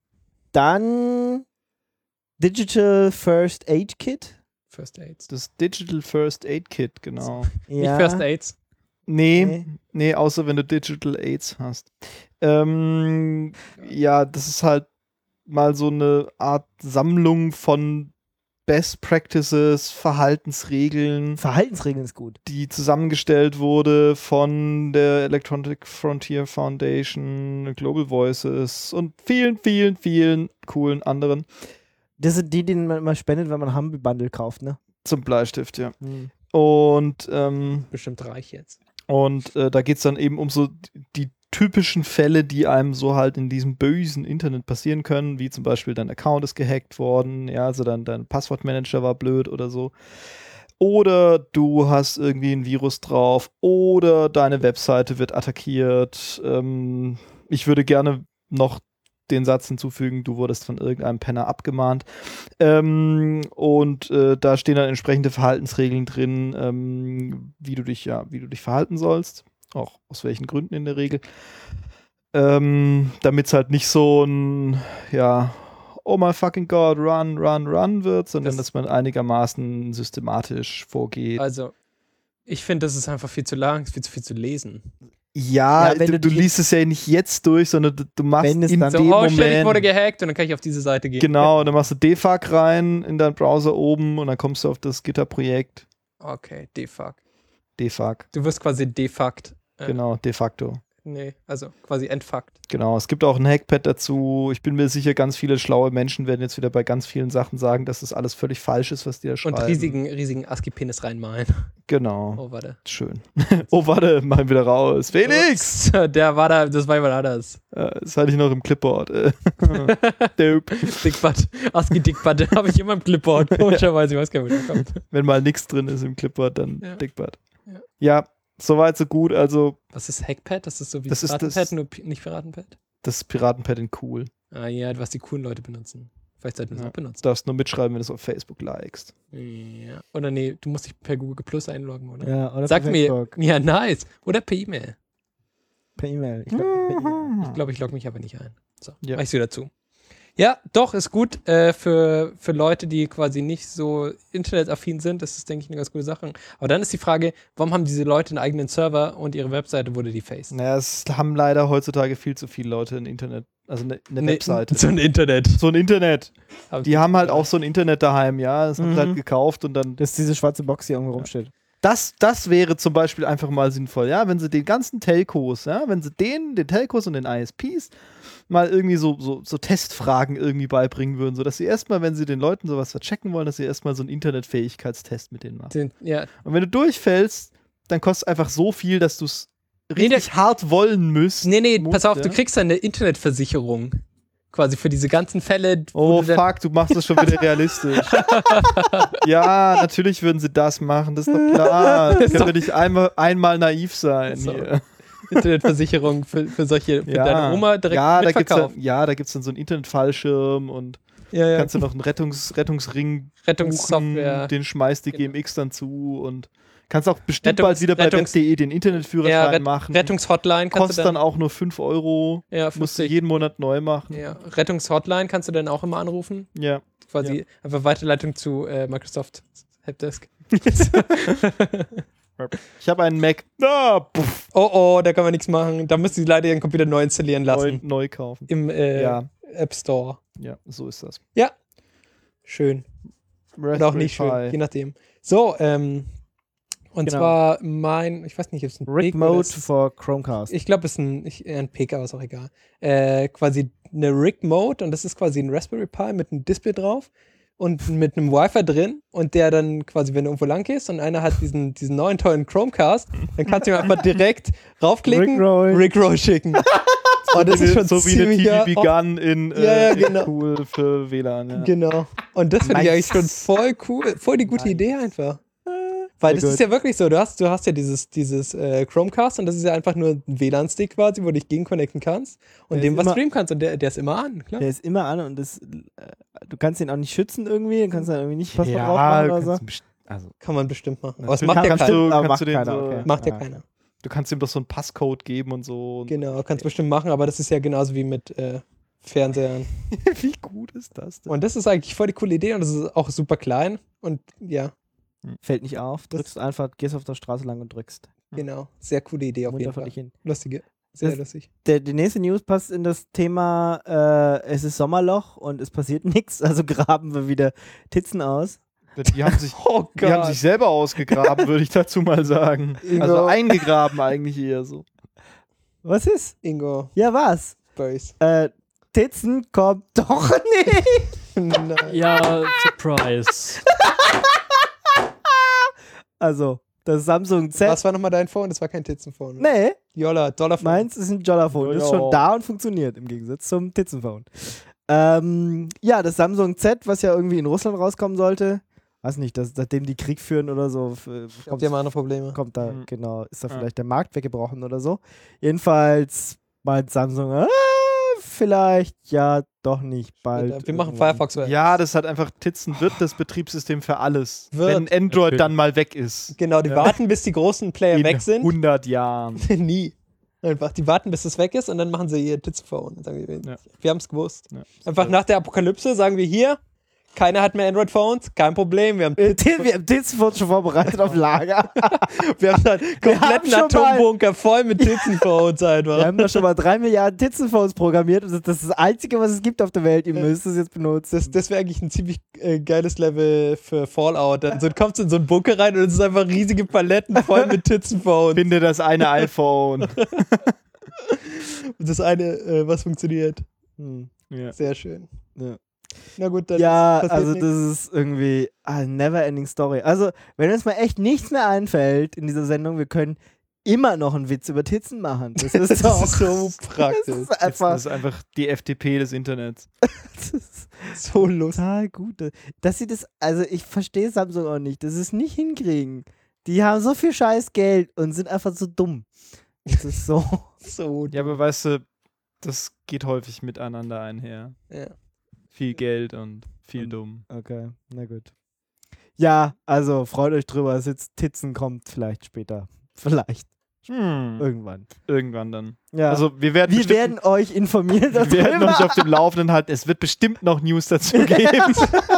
Dann Digital First Aid Kit. First Aids. Das Digital First Aid Kit, genau. Nicht First Aids. Nee, Nee. nee, außer wenn du Digital AIDS hast. Ähm, ja, das ist halt mal so eine Art Sammlung von Best Practices, Verhaltensregeln, Verhaltensregeln ist gut. die zusammengestellt wurde von der Electronic Frontier Foundation, Global Voices und vielen, vielen, vielen coolen anderen. Das sind die, denen man immer spendet, wenn man ein Humble Bundle kauft, ne? Zum Bleistift, ja. Hm. Und, ähm, Bestimmt reich jetzt. und äh, da geht es dann eben um so die typischen Fälle, die einem so halt in diesem bösen Internet passieren können, wie zum Beispiel dein Account ist gehackt worden, ja, also dein, dein Passwortmanager war blöd oder so. Oder du hast irgendwie ein Virus drauf oder deine Webseite wird attackiert. Ähm, ich würde gerne noch den Satz hinzufügen, du wurdest von irgendeinem Penner abgemahnt. Ähm, und äh, da stehen dann entsprechende Verhaltensregeln drin, ähm, wie du dich, ja, wie du dich verhalten sollst. Auch aus welchen Gründen in der Regel. Ähm, damit es halt nicht so ein, ja, oh my fucking God, run, run, run wird, sondern Das- dass man einigermaßen systematisch vorgeht. Also, ich finde, das ist einfach viel zu lang, viel zu viel zu lesen. Ja, Ja, wenn du, du du die- liest es ja nicht jetzt durch, sondern du, du machst Wenn es in dann- So, dem oh shit, ich wurde Moment. gehackt und dann kann ich auf diese Seite gehen. Genau, dann machst du D F A Q rein in deinen Browser oben und dann kommst du auf das Gitter-Projekt. Okay, defuck. D F A Q, Du wirst quasi defuckt. Äh, genau, de facto. Nee, also quasi entfuckt. Genau, es gibt auch ein Hackpad dazu. Ich bin mir sicher, ganz viele schlaue Menschen werden jetzt wieder bei ganz vielen Sachen sagen, dass das alles völlig falsch ist, was die da schreiben. Und riesigen, riesigen ASCII-Penis reinmalen. Genau, Oh, warte. schön. Oh, warte, mach ihn wieder raus. Felix! Ups, der war da, das war jemand anders. Äh, das hatte ich noch im Clipboard. Äh, Dope. Dickbutt. ASCII Dickbutt, habe ich immer im Clipboard. Komischerweise, ich weiß gar nicht, wo der kommt. Wenn mal nichts drin ist im Clipboard, dann Ja. Dickbutt. Ja. Ja, soweit so gut. Also, Was ist Hackpad? Das ist so wie Das ist Piratenpad, das- nur Pi- nicht Piratenpad? das Piratenpad in cool. Ah ja, was die coolen Leute benutzen. Vielleicht sollten wir es Ja. auch benutzen. Du darfst nur mitschreiben, wenn du es auf Facebook likest. Ja. Oder nee, du musst dich per Google Plus einloggen, oder? Ja, oder Sag per mir, Facebook, ja, nice. Oder per E-Mail. per E-Mail. Ich glaub, per E-Mail. Ich glaube, ich logge mich aber nicht ein. So, Ja. mach ich wieder zu. Ja, doch, ist gut äh, für, für Leute, die quasi nicht so internetaffin sind. Das ist, denke ich, eine ganz gute Sache. Aber dann ist die Frage, warum haben diese Leute einen eigenen Server und ihre Webseite wurde defaced? Naja, es haben leider heutzutage viel zu viele Leute ein Internet, also eine, eine Nee, Webseite. So ein Internet. So ein Internet. Hab Die ich- haben halt auch so ein Internet daheim, ja. Das haben sie Mhm. halt gekauft und dann. Das ist diese schwarze Box, die irgendwo rumsteht. Das, das wäre zum Beispiel einfach mal sinnvoll, ja, wenn sie den ganzen Telcos, ja, wenn sie denen, den Telcos und den I S Ps mal irgendwie so, so, so Testfragen irgendwie beibringen würden, sodass sie erstmal, wenn sie den Leuten sowas verchecken wollen, dass sie erstmal so einen Internetfähigkeitstest mit denen machen. Den, ja, Und wenn du durchfällst, dann kostet es einfach so viel, dass du es Nee, richtig hart wollen müsst. nee, nee, musst, pass auf, ja. du kriegst eine Internetversicherung. Quasi für diese ganzen Fälle. wo Oh du dann- fuck, du machst das schon wieder realistisch. Ja, natürlich würden sie das machen, das ist doch klar. Ist Können doch- wir nicht einmal, einmal naiv sein So. hier. Internetversicherung für, für solche, für deine Oma direkt ja, da gibt's mitverkaufen. dann, ja, da gibt es dann so einen Internetfallschirm und Ja, ja. kannst du noch einen Rettungs, Rettungsring Rettungssoftware. buchen, den schmeißt die Genau. G M X dann zu und kannst auch bestimmt Rettungs- bald wieder bei Rettungs- web punkt de den Internetführerschein Ja, Ret machen. Rettungshotline kannst Kostet du dann dann, auch nur fünf Euro, ja, musst du fünfzig. jeden Monat neu machen. Ja, Rettungshotline kannst du dann auch immer anrufen. Ja. Quasi einfach Weiterleitung zu äh, Microsoft Helpdesk. Ich habe einen Mac. Ah, puff, Oh oh, da kann man nichts machen. Da müsst ihr leider ihren Computer neu installieren neu, lassen. neu kaufen. Im äh, Ja. App Store. Ja, so ist das. Schön. Oder auch Raspberry nicht schön, Pi. je nachdem. So, ähm, und Genau. zwar mein, ich weiß nicht, ob es ein Rick P K oder Mode ist es- for Chromecast. Ich glaube, es ist ein, ich, eher ein P K, aber ist auch egal. Äh, quasi eine Rig Mode und das ist quasi ein Raspberry Pi mit einem Display drauf und mit einem Wi-Fi drin und der dann quasi, wenn du irgendwo lang gehst und einer hat diesen, diesen neuen tollen Chromecast, dann kannst du ihm einfach direkt raufklicken, Rickroll. Rickroll schicken. Oh, das ist schon so wie eine ziemlicher T V Gun in, äh, Ja, ja, in genau. cool für W L A N. Ja. Genau. Und das finde ich Nice. eigentlich schon voll cool, voll die gute Nice. Idee einfach. Weil das Sehr ist ja wirklich so, du hast, du hast ja dieses, dieses äh, Chromecast und das ist ja einfach nur ein W L A N-Stick quasi, wo du dich gegen connecten kannst und Der dem ist was immer- streamen kannst und der, der ist immer an, klar. Der ist immer an und das, äh, du kannst ihn auch nicht schützen irgendwie, du kannst dann irgendwie nicht Passwort Ja, drauf machen oder kannst so. du best- also, Kann man bestimmt machen. Aber es Natürlich macht ja kannst keiner. du- aber kannst du den keiner, so- okay. Macht ja Ja. keiner. du kannst ihm doch so einen Passcode geben und so. Und Genau, kannst bestimmt machen, aber das ist ja genauso wie mit, äh, Fernsehern. Wie gut ist das denn? Und das ist eigentlich voll die coole Idee und das ist auch super klein. Und ja, Fällt nicht auf, drückst einfach, gehst auf der Straße lang und drückst. genau. Sehr coole Idee auf Munter jeden vor Fall. dich hin. Lustige. Sehr Das- lustig. Der, die nächste News passt in das Thema, äh, es ist Sommerloch und es passiert nichts, also graben wir wieder Titzen aus. Die haben sich, Oh die haben sich selber ausgegraben, würde ich dazu mal sagen. Ingo. Also eingegraben eigentlich eher so. Was ist? Ingo. Ja, was? Boys. Äh, Titzen kommt doch nicht. Nein. Ja, Surprise. Also, das Samsung Z. Was war nochmal dein Phone? Das war kein Titzenphone. Nee, Jolla, Dollarphone. meins ist ein Jolla-Phone. Das ist schon da und funktioniert im Gegensatz zum Titzenphone. Ähm, ja, das Samsung Z, was ja irgendwie in Russland rauskommen sollte. Weiß nicht, dass, seitdem die Krieg führen oder so, f- Ich glaub, kommt, die haben andere Probleme. kommt da, Mhm. genau, ist da Ja. vielleicht der Markt weggebrochen oder so. Jedenfalls meint Samsung, ah, vielleicht ja doch nicht bald. Wir machen irgendwann. Firefox. Ja, das hat einfach Titzen wird das Betriebssystem für alles. Wird. Wenn Android Natürlich. dann mal weg ist. Genau, die Ja. warten, bis die großen Player In weg sind. hundert Jahren. Nie. Einfach, die warten, bis es weg ist und dann machen sie ihr Titzenphone. Und sagen, wir, Ja. wir haben es gewusst. Ja. Einfach nach der Apokalypse sagen wir hier, keiner hat mehr Android-Phones, kein Problem. Wir haben, Äh, Tin- Wir haben Titzenphone schon vorbereitet auf Lager. wir haben einen kompletten haben schon mal- Atombunker voll mit Titzenphones einfach. Wir haben da schon mal drei Milliarden Titzenphones programmiert und das ist das Einzige, was es gibt auf der Welt. Ihr müsst es jetzt benutzen. Das, das wäre eigentlich ein ziemlich äh, geiles Level für Fallout. Dann so, kommst du in so einen Bunker rein und es ist einfach riesige Paletten voll mit Titzenphones. Finde das eine iPhone. Und das eine, äh, was funktioniert. Hm. Ja. Sehr schön. Ja. Na gut, dann Ja, passiert also nichts. das ist irgendwie eine never-ending Story. Also, wenn uns mal echt nichts mehr einfällt in dieser Sendung, wir können immer noch einen Witz über Titzen machen. Das ist Das doch ist so das praktisch. ist einfach Das ist einfach die F D P des Internets. das ist So lustig. total gut. Dass sie das, also ich verstehe Samsung auch nicht, dass sie es nicht hinkriegen. Die haben so viel scheiß Geld und sind einfach so dumm. Das ist so. So Ja, aber weißt du, das geht häufig miteinander einher. Ja. Viel Geld und viel Und- dumm. Okay, na gut. Ja, also freut euch drüber. Es jetzt Titzen kommt vielleicht später. Vielleicht. Hm. Irgendwann. Irgendwann dann. Ja. Also wir werden wir bestimmt- werden euch informieren wir werden darüber. euch auf dem Laufenden halten. Es wird bestimmt noch News dazu geben.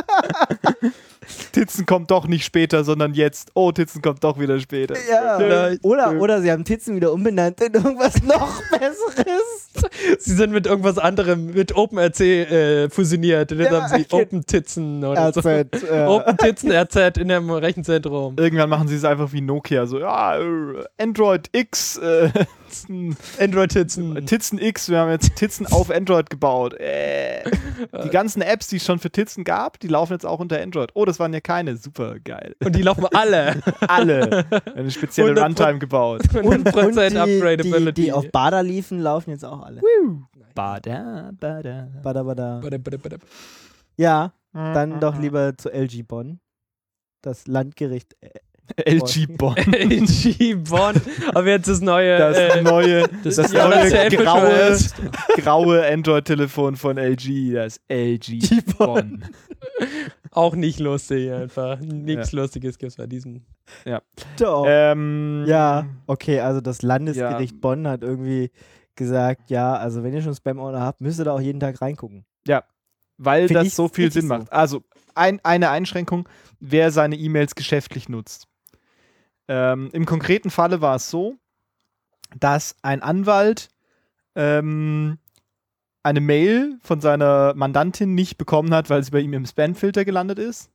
Titzen kommt doch nicht später, sondern jetzt. Oh, Titzen kommt doch wieder später. Ja. Vielleicht. Oder, oder sie haben Titzen wieder umbenannt in irgendwas noch Besseres. Sie sind mit irgendwas anderem, mit OpenRC äh, fusioniert. Und jetzt Ja, haben sie okay. Open-Titzen oder R so. Z. Äh, Open-Titzen R Z in dem Rechenzentrum. Irgendwann machen sie es einfach wie Nokia. So, ja, äh, Android X, äh, Android-Titzen. Titzen X, wir haben jetzt Titzen auf Android gebaut. Äh, die ganzen Apps, die es schon für Titzen gab, die laufen jetzt auch unter Android. Oh, das waren ja keine. Super geil. Und die laufen alle. Alle. Eine spezielle hundert Pro- Runtime gebaut. hundert Prozent und die, die, Upgradability. die auf Bada liefen, laufen jetzt auch alle. Bada, bada. Bada, bada. Bada, bada, bada. Ja, dann doch lieber zu L G Bonn. Das Landgericht. äh, L G Bonn. L G Bonn. Aber jetzt das neue. Das äh, neue, Das das ja, neue das ist ja graue, bescheuert. graue Android-Telefon von L G. Das L G Bonn. auch nicht lustig einfach. Nichts Lustiges gibt es bei diesem. Doch. Ähm, Ja, okay, also das Landesgericht Bonn hat irgendwie gesagt, ja, also wenn ihr schon Spam-Ordner habt, müsst ihr da auch jeden Tag reingucken. Weil Find das ich so viel richtig Sinn so. macht. Also ein, eine Einschränkung, wer seine E-Mails geschäftlich nutzt. Ähm, Im konkreten Falle war es so, dass ein Anwalt ähm, eine Mail von seiner Mandantin nicht bekommen hat, weil sie bei ihm im Spam-Filter gelandet ist,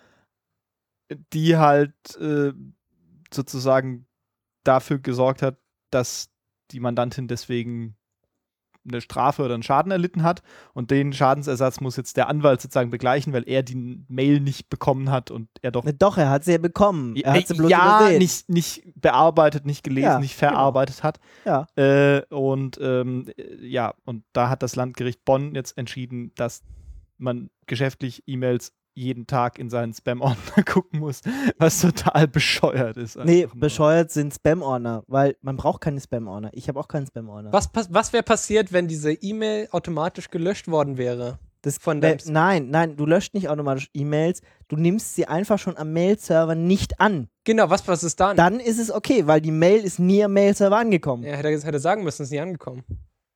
die halt äh, sozusagen dafür gesorgt hat, dass die Mandantin deswegen eine Strafe oder einen Schaden erlitten hat und den Schadensersatz muss jetzt der Anwalt sozusagen begleichen, weil er die Mail nicht bekommen hat und er doch Na doch, er hat sie ja bekommen. Er hat sie bloß ja, übersehen. nicht, nicht bearbeitet, nicht gelesen, Ja, nicht verarbeitet hat. Ja. Äh, und ähm, äh, ja, und da hat das Landgericht Bonn jetzt entschieden, dass man geschäftlich E-Mails jeden Tag in seinen Spam-Ordner gucken muss, was total bescheuert ist. Nee, einfach nur. bescheuert sind Spam-Ordner, weil man braucht keine Spam-Ordner. Ich habe auch keinen Spam-Ordner. Was, pass- was wäre passiert, wenn diese E-Mail automatisch gelöscht worden wäre? Das von wär- deinem- Nein, nein, du löscht nicht automatisch E-Mails, du nimmst sie einfach schon am Mail-Server nicht an. Genau, was, was ist dann? Dann ist es okay, weil die Mail ist nie am Mail-Server angekommen. Ja, hätte er hätte sagen müssen, ist nicht angekommen.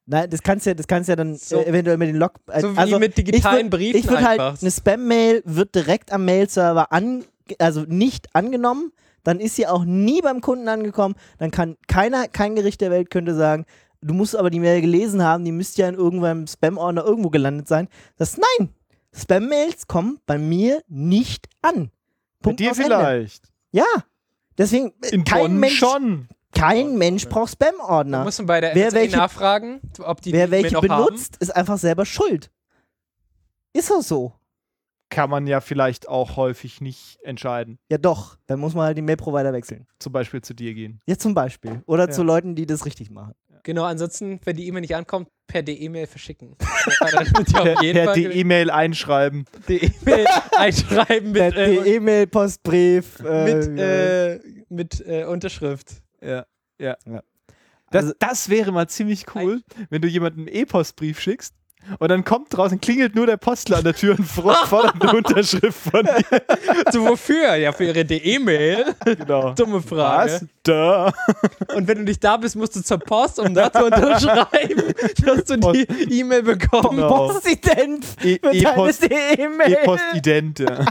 Nein, das kannst ja, das kannst ja dann So- äh, eventuell mit den Log... Äh, So wie also mit digitalen ich würd, Briefen Ich würde halt, einfach. eine Spam-Mail wird direkt am Mail-Server an, also nicht angenommen, dann ist sie auch nie beim Kunden angekommen, dann kann keiner, kein Gericht der Welt könnte sagen, du musst aber die Mail gelesen haben, die müsste ja in irgendeinem Spam-Ordner irgendwo gelandet sein. Das nein, Spam-Mails kommen bei mir nicht an. Bei Punkt dir aus Ende. vielleicht. Ja, deswegen, äh, In kein Bonn Mensch, schon. kein Mensch braucht Da Spam-Ordner. muss man bei der Wer N S A welche- nachfragen, ob die Wer die welche noch haben. benutzt, ist einfach selber schuld. Ist doch so. Kann man ja vielleicht auch häufig nicht entscheiden. Ja doch, dann muss man halt den Mail-Provider wechseln. Zum Beispiel zu dir gehen. Ja, zum Beispiel. Oder Ja. zu Leuten, die das richtig machen. Genau, ansonsten, wenn die E-Mail nicht ankommt, per D E-Mail verschicken. Ja, dann wird ja Per, auf jeden per Fall die E-Mail einschreiben. die E-Mail einschreiben mit, Der äh, E-Mail, Postbrief. mit, äh, äh, mit äh, Unterschrift. Ja. ja. Ja. Das, Also- das wäre mal ziemlich cool, wenn du jemanden einen E-Postbrief schickst und dann kommt draußen, klingelt nur der Postler an der Tür und fro- fordert eine Unterschrift von dir. So, wofür? Ja, für ihre D E-Mail. Genau. Dumme Frage. Was? Da. Und wenn du nicht da bist, musst du zur Post, um da zu unterschreiben, dass du die E-Mail bekommst. Genau. Postident E- für deine E-Post- E-Mail. E-Postident, ja.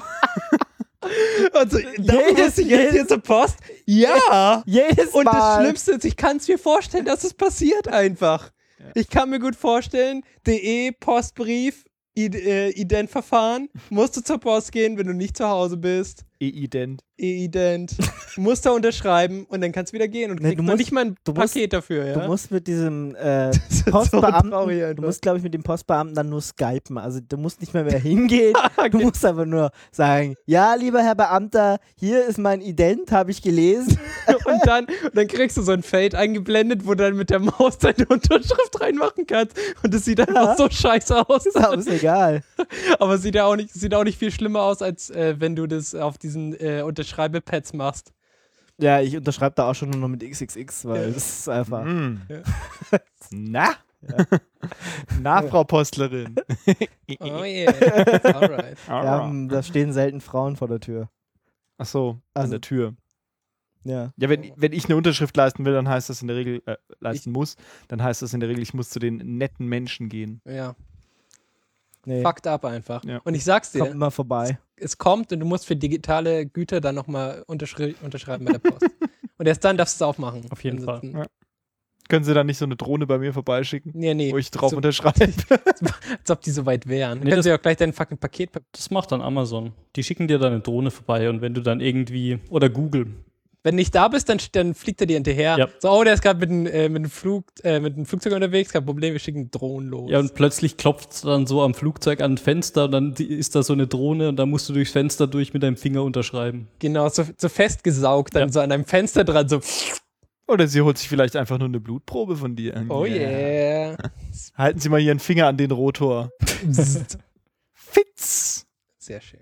Also, da Jedes- muss ich jetzt hier zur Post? Ja. Jedes Und das Mal. Schlimmste ist, ich kann es mir vorstellen, dass es passiert einfach. Ich kann mir gut vorstellen, D E, Postbrief, Id äh, Identverfahren, musst du zur Post gehen, wenn du nicht zu Hause bist. E-Ident. E-Ident, musst da unterschreiben und dann kannst du wieder gehen und Nee, kriegst du noch musst- nicht mal ein du musst- Paket dafür, ja? Du musst mit diesem äh, ist so Postbeamten, traurig du einfach. musst, glaube ich, mit dem Postbeamten dann nur skypen. Also du musst nicht mehr, mehr hingehen. Ah, Du musst einfach nur sagen, ja, lieber Herr Beamter, hier ist mein Ident, habe ich gelesen. Und dann, und dann kriegst du so ein Feld eingeblendet, wo du dann mit der Maus deine Unterschrift reinmachen kannst. Und das sieht einfach Ja. so scheiße aus. Ist auch ist egal. Aber es sieht ja auch nicht, sieht auch nicht viel schlimmer aus, als äh, wenn du das auf diesen äh, Unterschreibepads machst. Ja, ich unterschreibe da auch schon nur noch mit X X X, weil das ist einfach. Mm. Ja. Na? Na, Frau Postlerin. Oh yeah, alright. Ja, m, da stehen selten Frauen vor der Tür. Ach so, an Also- der Tür. Ja. Ja, wenn, wenn ich eine Unterschrift leisten will, dann heißt das in der Regel, äh, leisten muss, dann heißt das in der Regel, ich muss zu den netten Menschen gehen. Ja, Nee, fucked up einfach. Ja. Und ich sag's dir, kommt immer vorbei. es kommt und du musst für digitale Güter dann nochmal unterschri unterschreiben bei der Post. Und erst dann darfst du es aufmachen. Auf jeden Fall. Ansonsten- Ja. Können Sie dann nicht so eine Drohne bei mir vorbeischicken, Nee, nee. wo ich drauf so, unterschreibe? als ob die so weit wären. Nee, Können das- sie auch gleich dein fucking Paket. Das macht dann Amazon. Die schicken dir dann eine Drohne vorbei und wenn du dann irgendwie, oder Google, Wenn du nicht da bist, dann, dann fliegt er dir hinterher. Ja. So, oh, der ist gerade mit, dem, äh, mit, dem Flug, äh, mit dem Flugzeug unterwegs, kein Problem, wir schicken Drohnen los. ja, und plötzlich klopft es dann so am Flugzeug an ein Fenster und dann die- ist da so eine Drohne und dann musst du durchs Fenster durch mit deinem Finger unterschreiben. Genau, so, so festgesaugt, dann Ja. so an einem Fenster dran, so, Oder sie holt sich vielleicht einfach nur eine Blutprobe von dir. oh yeah. Halten Sie mal Ihren Finger an den Rotor. Fitz! Sehr schön.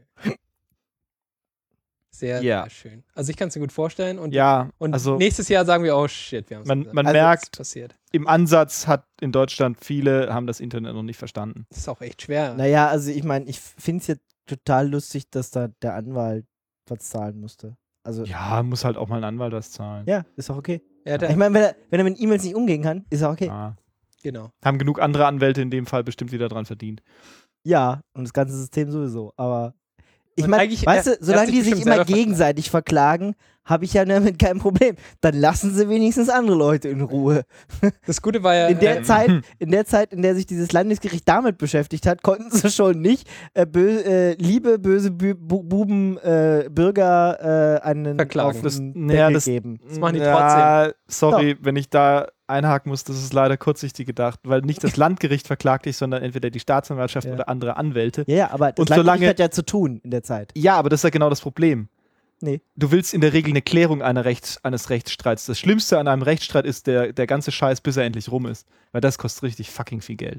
Sehr, Ja. sehr schön. Also ich kann es mir gut vorstellen und, Ja, und also nächstes Jahr sagen wir, oh shit, wir haben es man, gesagt. man Also merkt, Was ist passiert. im Ansatz hat in Deutschland viele haben das Internet noch nicht verstanden. Das ist auch echt schwer. Naja, also ich meine, ich finde es jetzt total lustig, dass da der Anwalt was zahlen musste. Also, ja, Ja, muss halt auch mal ein Anwalt was zahlen. ist auch okay. Ja, da, Ich meine, wenn er, wenn er mit E-Mails nicht umgehen kann, ist auch okay. Ah. genau. Haben genug andere Anwälte in dem Fall bestimmt wieder dran verdient. Ja, und das ganze System sowieso. Aber ich Und meine, eigentlich, weißt er- du, er hat solange sich die sich bestimmt immer selber verklagt. gegenseitig verklagen, habe ich ja damit kein Problem. Dann lassen sie wenigstens andere Leute in Ruhe. Das Gute war ja, In der äh, Zeit, in der Zeit, in der sich dieses Landesgericht damit beschäftigt hat, konnten sie schon nicht äh, bö äh, liebe böse Bü Bu Buben äh, Bürger äh, einen Verklagen. auf Das- den naja, Deckel das- geben. Das machen die ja, sorry, wenn ich da einhaken muss, das ist leider kurzsichtig gedacht, weil nicht das Landgericht verklagt dich, sondern entweder die Staatsanwaltschaft Ja. oder andere Anwälte. Ja, ja, aber das Und Landgericht solange- hat ja zu tun in der Zeit. Ja, aber das ist ja genau das Problem. Nee. Du willst in der Regel eine Klärung einer Rechts, eines Rechtsstreits. Das Schlimmste an einem Rechtsstreit ist der, der ganze Scheiß, bis er endlich rum ist. Weil das kostet richtig fucking viel Geld.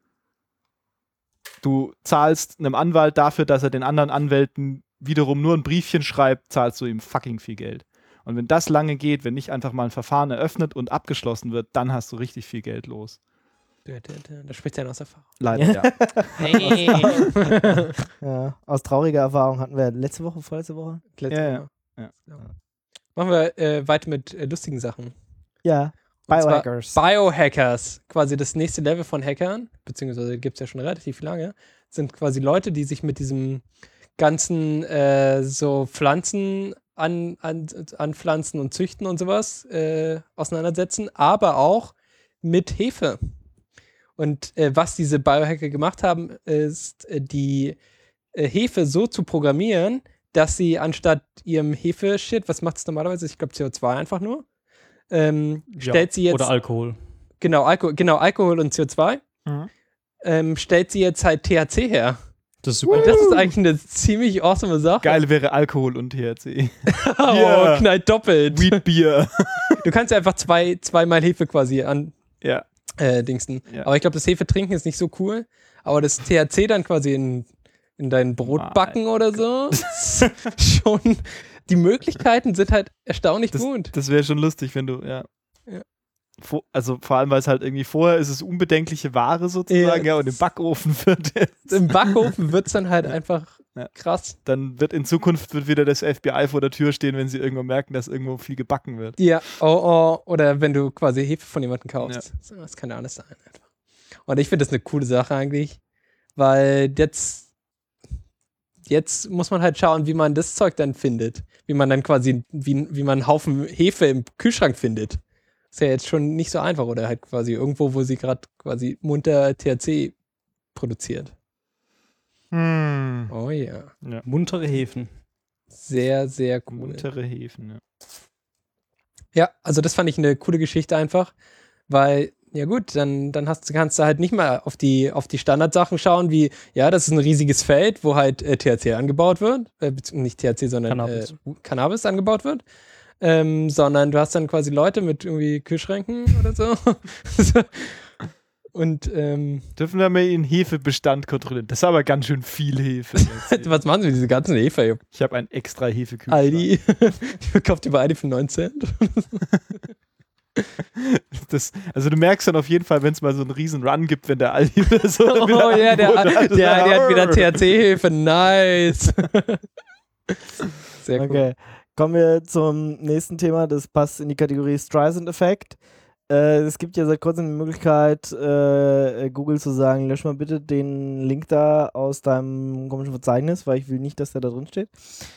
Du zahlst einem Anwalt dafür, dass er den anderen Anwälten wiederum nur ein Briefchen schreibt, zahlst du ihm fucking viel Geld. Und wenn das lange geht, wenn nicht einfach mal ein Verfahren eröffnet und abgeschlossen wird, dann hast du richtig viel Geld los. Da spricht er aus Erfahrung. Leider, ja. Hey. Ja, aus trauriger Erfahrung hatten wir letzte Woche, vorletzte Woche. Letzte Ja, ja. Woche. Ja. Machen wir äh, weiter mit äh, lustigen Sachen. Ja. Und zwar Biohackers. Biohackers, quasi das nächste Level von Hackern, beziehungsweise gibt es ja schon relativ lange, sind quasi Leute, die sich mit diesem ganzen äh, so Pflanzen an, an, anpflanzen und züchten und sowas äh, auseinandersetzen, aber auch mit Hefe. Und äh, was diese Biohacker gemacht haben, ist äh, die äh, Hefe so zu programmieren, dass sie anstatt ihrem Hefe-Shit, was macht es normalerweise? Ich glaube C O zwei einfach nur. Ähm, Ja, stellt sie jetzt. Oder Alkohol. Genau, Alko genau, Alkohol und C O zwei. Mhm. Ähm, stellt sie jetzt halt T H C her. Das ist super. Und das ist eigentlich eine ziemlich awesome Sache. Geil wäre Alkohol und T H C. Oh, Yeah. knallt doppelt. Wheat Beer. Du kannst ja einfach zwei, zweimal Hefe quasi an Ja. äh, Dingsten. Ja. Aber ich glaube, das Hefe-Trinken ist nicht so cool. Aber das T H C dann quasi in, in dein Brot Mein backen oder so, ist schon, die Möglichkeiten sind halt erstaunlich Das, gut. das wäre schon lustig, wenn du, ja. Ja. Vor, also vor allem, weil es halt irgendwie vorher ist es unbedenkliche Ware sozusagen, Ja. ja, und im Backofen wird es, Im Backofen wird es dann halt Ja. einfach Ja. krass. dann wird in Zukunft wird wieder das F B I vor der Tür stehen, wenn sie irgendwo merken, dass irgendwo viel gebacken wird. Ja, oh, oh, oder wenn du quasi Hefe von jemandem kaufst. So, das kann ja alles sein einfach. Und ich finde das eine coole Sache eigentlich, weil jetzt, jetzt muss man halt schauen, wie man das Zeug dann findet. Wie man dann quasi, wie, wie man einen Haufen Hefe im Kühlschrank findet. Ist ja jetzt schon nicht so einfach, oder halt quasi irgendwo, wo sie gerade quasi munter T H C produziert. Hm. Oh ja. Muntere Hefen. Sehr, sehr cool. Muntere Hefen, ja. Ja, also das fand ich eine coole Geschichte einfach, weil, ja gut, dann, dann hast, kannst du halt nicht mal auf die, auf die Standardsachen schauen, wie, ja, das ist ein riesiges Feld, wo halt äh, T H C angebaut wird, äh, beziehungsweise nicht T H C, sondern Cannabis. Äh, Cannabis angebaut wird, ähm, sondern du hast dann quasi Leute mit irgendwie Kühlschränken oder so. Und ähm, Dürfen wir mal ihren Hefebestand kontrollieren? Das ist aber ganz schön viel Hefe. jetzt. was machen sie mit diese ganzen Hefe? Ich habe einen extra Hefekühlschrank. Aldi, die verkauft ihr bei Aldi für neun Cent. Das, also du merkst dann auf jeden Fall, wenn es mal so einen riesen Run gibt, wenn der Aldi oder so. Oh wieder ja, der, Angebot der, hat. der, der hat wieder T H C-Hefe, nice. Sehr cool. Okay. Kommen wir zum nächsten Thema, das passt in die Kategorie Streisand-Effekt. Äh, es gibt ja seit kurzem die Möglichkeit, äh, Google zu sagen, lösch mal bitte den Link da aus deinem komischen Verzeichnis, weil ich will nicht, dass der da drin steht.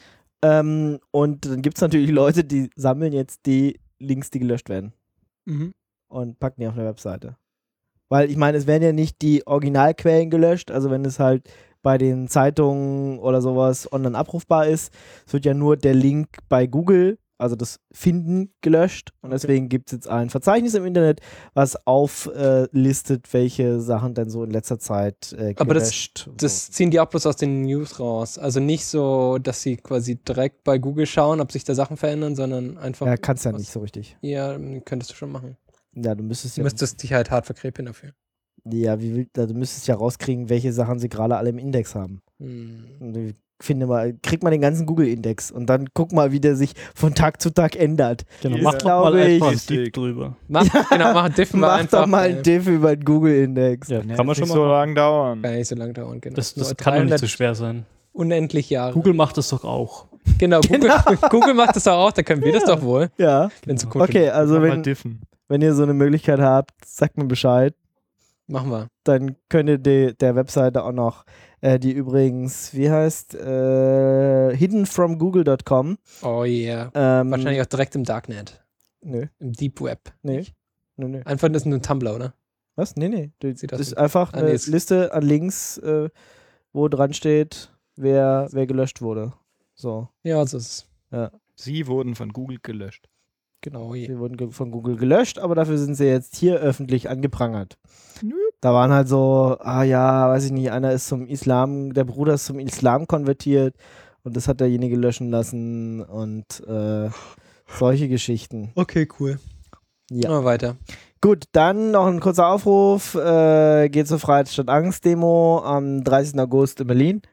Ähm, und dann gibt es natürlich Leute, die sammeln jetzt die Links, die gelöscht werden Mhm. und packen die auf der Webseite. Weil ich meine, es werden ja nicht die Originalquellen gelöscht, also wenn es halt bei den Zeitungen oder sowas online abrufbar ist, es wird ja nur der Link bei Google, also das Finden, gelöscht und deswegen gibt es jetzt ein Verzeichnis im Internet, was auflistet, welche Sachen denn so in letzter Zeit äh, Aber das- gelöscht Das ziehen die auch bloß aus den News raus. Also nicht so, dass sie quasi direkt bei Google schauen, ob sich da Sachen verändern, sondern einfach. Ja, kannst ja was- nicht so richtig. Ja, könntest du schon machen. Ja, du müsstest Du ja, müsstest dich halt hart verkrepeln dafür. ja wie will, du müsstest ja rauskriegen, welche Sachen sie gerade alle im Index haben. Hm. Und ich finde mal, krieg mal den ganzen Google-Index und dann guck mal, wie der sich von Tag zu Tag ändert. Genau. Hier Mach ist doch mal glaube einfach ich- einen Dick drüber. Mach, genau, mach Diff mal Mach einfach. doch mal äh, ein Diff über den Google-Index. Ja, Ja, kann man nicht schon so mal. lange dauern. Kann nicht so lange dauern, genau. Das, das Nur kann doch nicht dreihundert so schwer sein. Unendlich Jahre. Google macht das doch auch. Genau, Google, Google macht das auch, da können wir das doch wohl. Ja. In Zukunft. Okay, also Mach mal wenn, diffen. wenn ihr so eine Möglichkeit habt, sagt mir Bescheid. Machen wir. Dann könnt ihr die, der Webseite auch noch, äh, die übrigens, wie heißt, äh, hidden from google dot com. Oh yeah. Ähm, Wahrscheinlich auch direkt im Darknet. Nö, Im Deep Web. nee. Nicht? Nö, nö. Einfach das ist nur ein Tumblr, oder? Was? Nee, nee. Du, Sieht das aus ist wie- einfach Ah, eine nee, es- Liste an Links, äh, wo dran steht, wer, wer gelöscht wurde. So, Ja, so ist es. Sie wurden von Google gelöscht. Genau. Yeah. sie wurden ge- von Google gelöscht, aber dafür sind sie jetzt hier öffentlich angeprangert. Da waren halt so, ah ja, weiß ich nicht, einer ist zum Islam, der Bruder ist zum Islam konvertiert und das hat derjenige löschen lassen und äh, solche Geschichten. Okay, cool. Ja. Mal weiter. Gut, dann noch ein kurzer Aufruf. Äh, geht zur Freiheit statt Angst Demo am dreißigsten August in Berlin.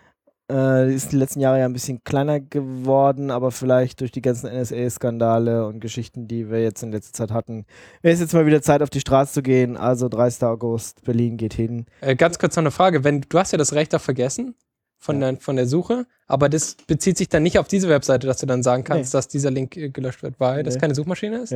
Äh, die ist die letzten Jahre ja ein bisschen kleiner geworden, aber vielleicht durch die ganzen N S A-Skandale und Geschichten, die wir jetzt in letzter Zeit hatten, wäre es jetzt mal wieder Zeit, auf die Straße zu gehen. Also dreißigsten August, Berlin geht hin. Äh, ganz kurz noch eine Frage. Wenn, du hast ja das Recht auf Vergessen von, Ja. der, von der Suche, aber das bezieht sich dann nicht auf diese Webseite, dass du dann sagen kannst, dass dieser Link äh, gelöscht wird, weil das Nee. keine Suchmaschine ist? Ja.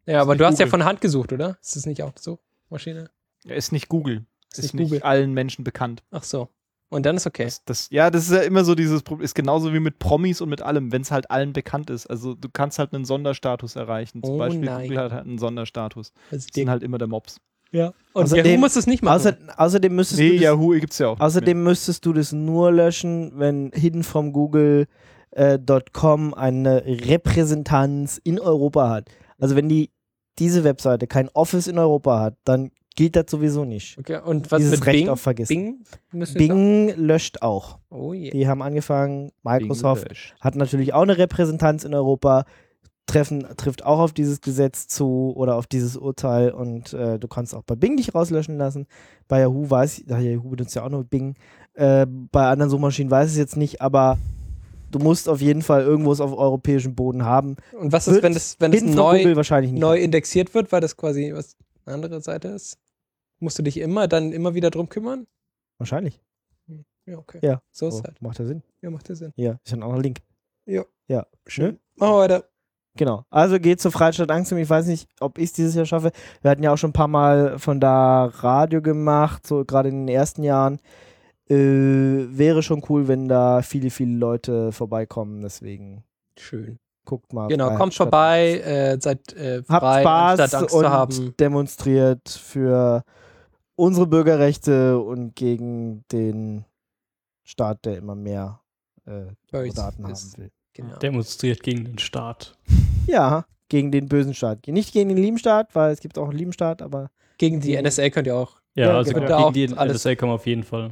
Ja, aber nicht du hast ja Google. von Hand gesucht, oder? Ist das nicht auch so? Maschine? Er ist nicht Google. Ist Ist nicht nicht Google. allen Menschen bekannt. Ach so. Und dann ist okay. Das, das, ja, das ist ja immer so dieses Problem. Ist genauso wie mit Promis und mit allem, wenn es halt allen bekannt ist. Also du kannst halt einen Sonderstatus erreichen. Zum Oh Beispiel nein. Google hat halt einen Sonderstatus. Das Das sind halt immer der Mops. ja. Und Außerdem- Yahoo muss es nicht machen. Außer, außerdem müsstest Nee, du das, Yahoo gibt's ja auch. außerdem müsstest du das nur löschen, wenn hidden from Google äh, .com eine Repräsentanz in Europa hat. Also wenn die diese Webseite kein Office in Europa hat, dann gilt das sowieso nicht. okay. Und was Dieses mit Recht Bing? auf vergessen. Bing? Müssen wir Bing löscht auch. sagen? Oh je. Die haben angefangen, Mehr. Microsoft Bing löscht. hat natürlich auch eine Repräsentanz in Europa, treffen, trifft auch auf dieses Gesetz zu oder auf dieses Urteil und äh, du kannst auch bei Bing dich rauslöschen lassen. Bei Yahoo weiß ich, Yahoo benutzt ja auch nur Bing. Äh, bei anderen Suchmaschinen weiß ich es jetzt nicht, aber du musst auf jeden Fall irgendwo es auf europäischem Boden haben. Und was ist, wenn das, wenn das Hidden from neu, Google wahrscheinlich nicht. neu indexiert wird, weil das quasi was eine andere Seite ist? Musst du dich immer dann immer wieder drum kümmern? Wahrscheinlich. Ja, okay. Ja. So ist Oh, es halt. macht ja Sinn. Ja, macht ja Sinn. Ja, ist ein anderer Link. Ja. Ja. Schön. Machen wir weiter. Genau. Also geht zur Freistadt Angst. Ich weiß nicht, ob ich es dieses Jahr schaffe. Wir hatten ja auch schon ein paar Mal von da Radio gemacht, so gerade in den ersten Jahren. Äh, wäre schon cool, wenn da viele, viele Leute vorbeikommen. Deswegen Schön. guckt mal. Genau, Freiheit kommt statt vorbei, Angst. äh, seid äh, Habt frei, Spaß anstatt Angst und zu haben. demonstriert für unsere Bürgerrechte und gegen den Staat, der immer mehr äh, Bei euch Daten haben ist- will. Genau. Demonstriert gegen den Staat. Ja, gegen den bösen Staat. Nicht gegen den lieben Staat, weil es gibt auch einen lieben Staat, aber Gegen die N S A könnt ihr auch. Ja, Ja, also genau. Da gegen auch die alles- N S A kann man auf jeden Fall.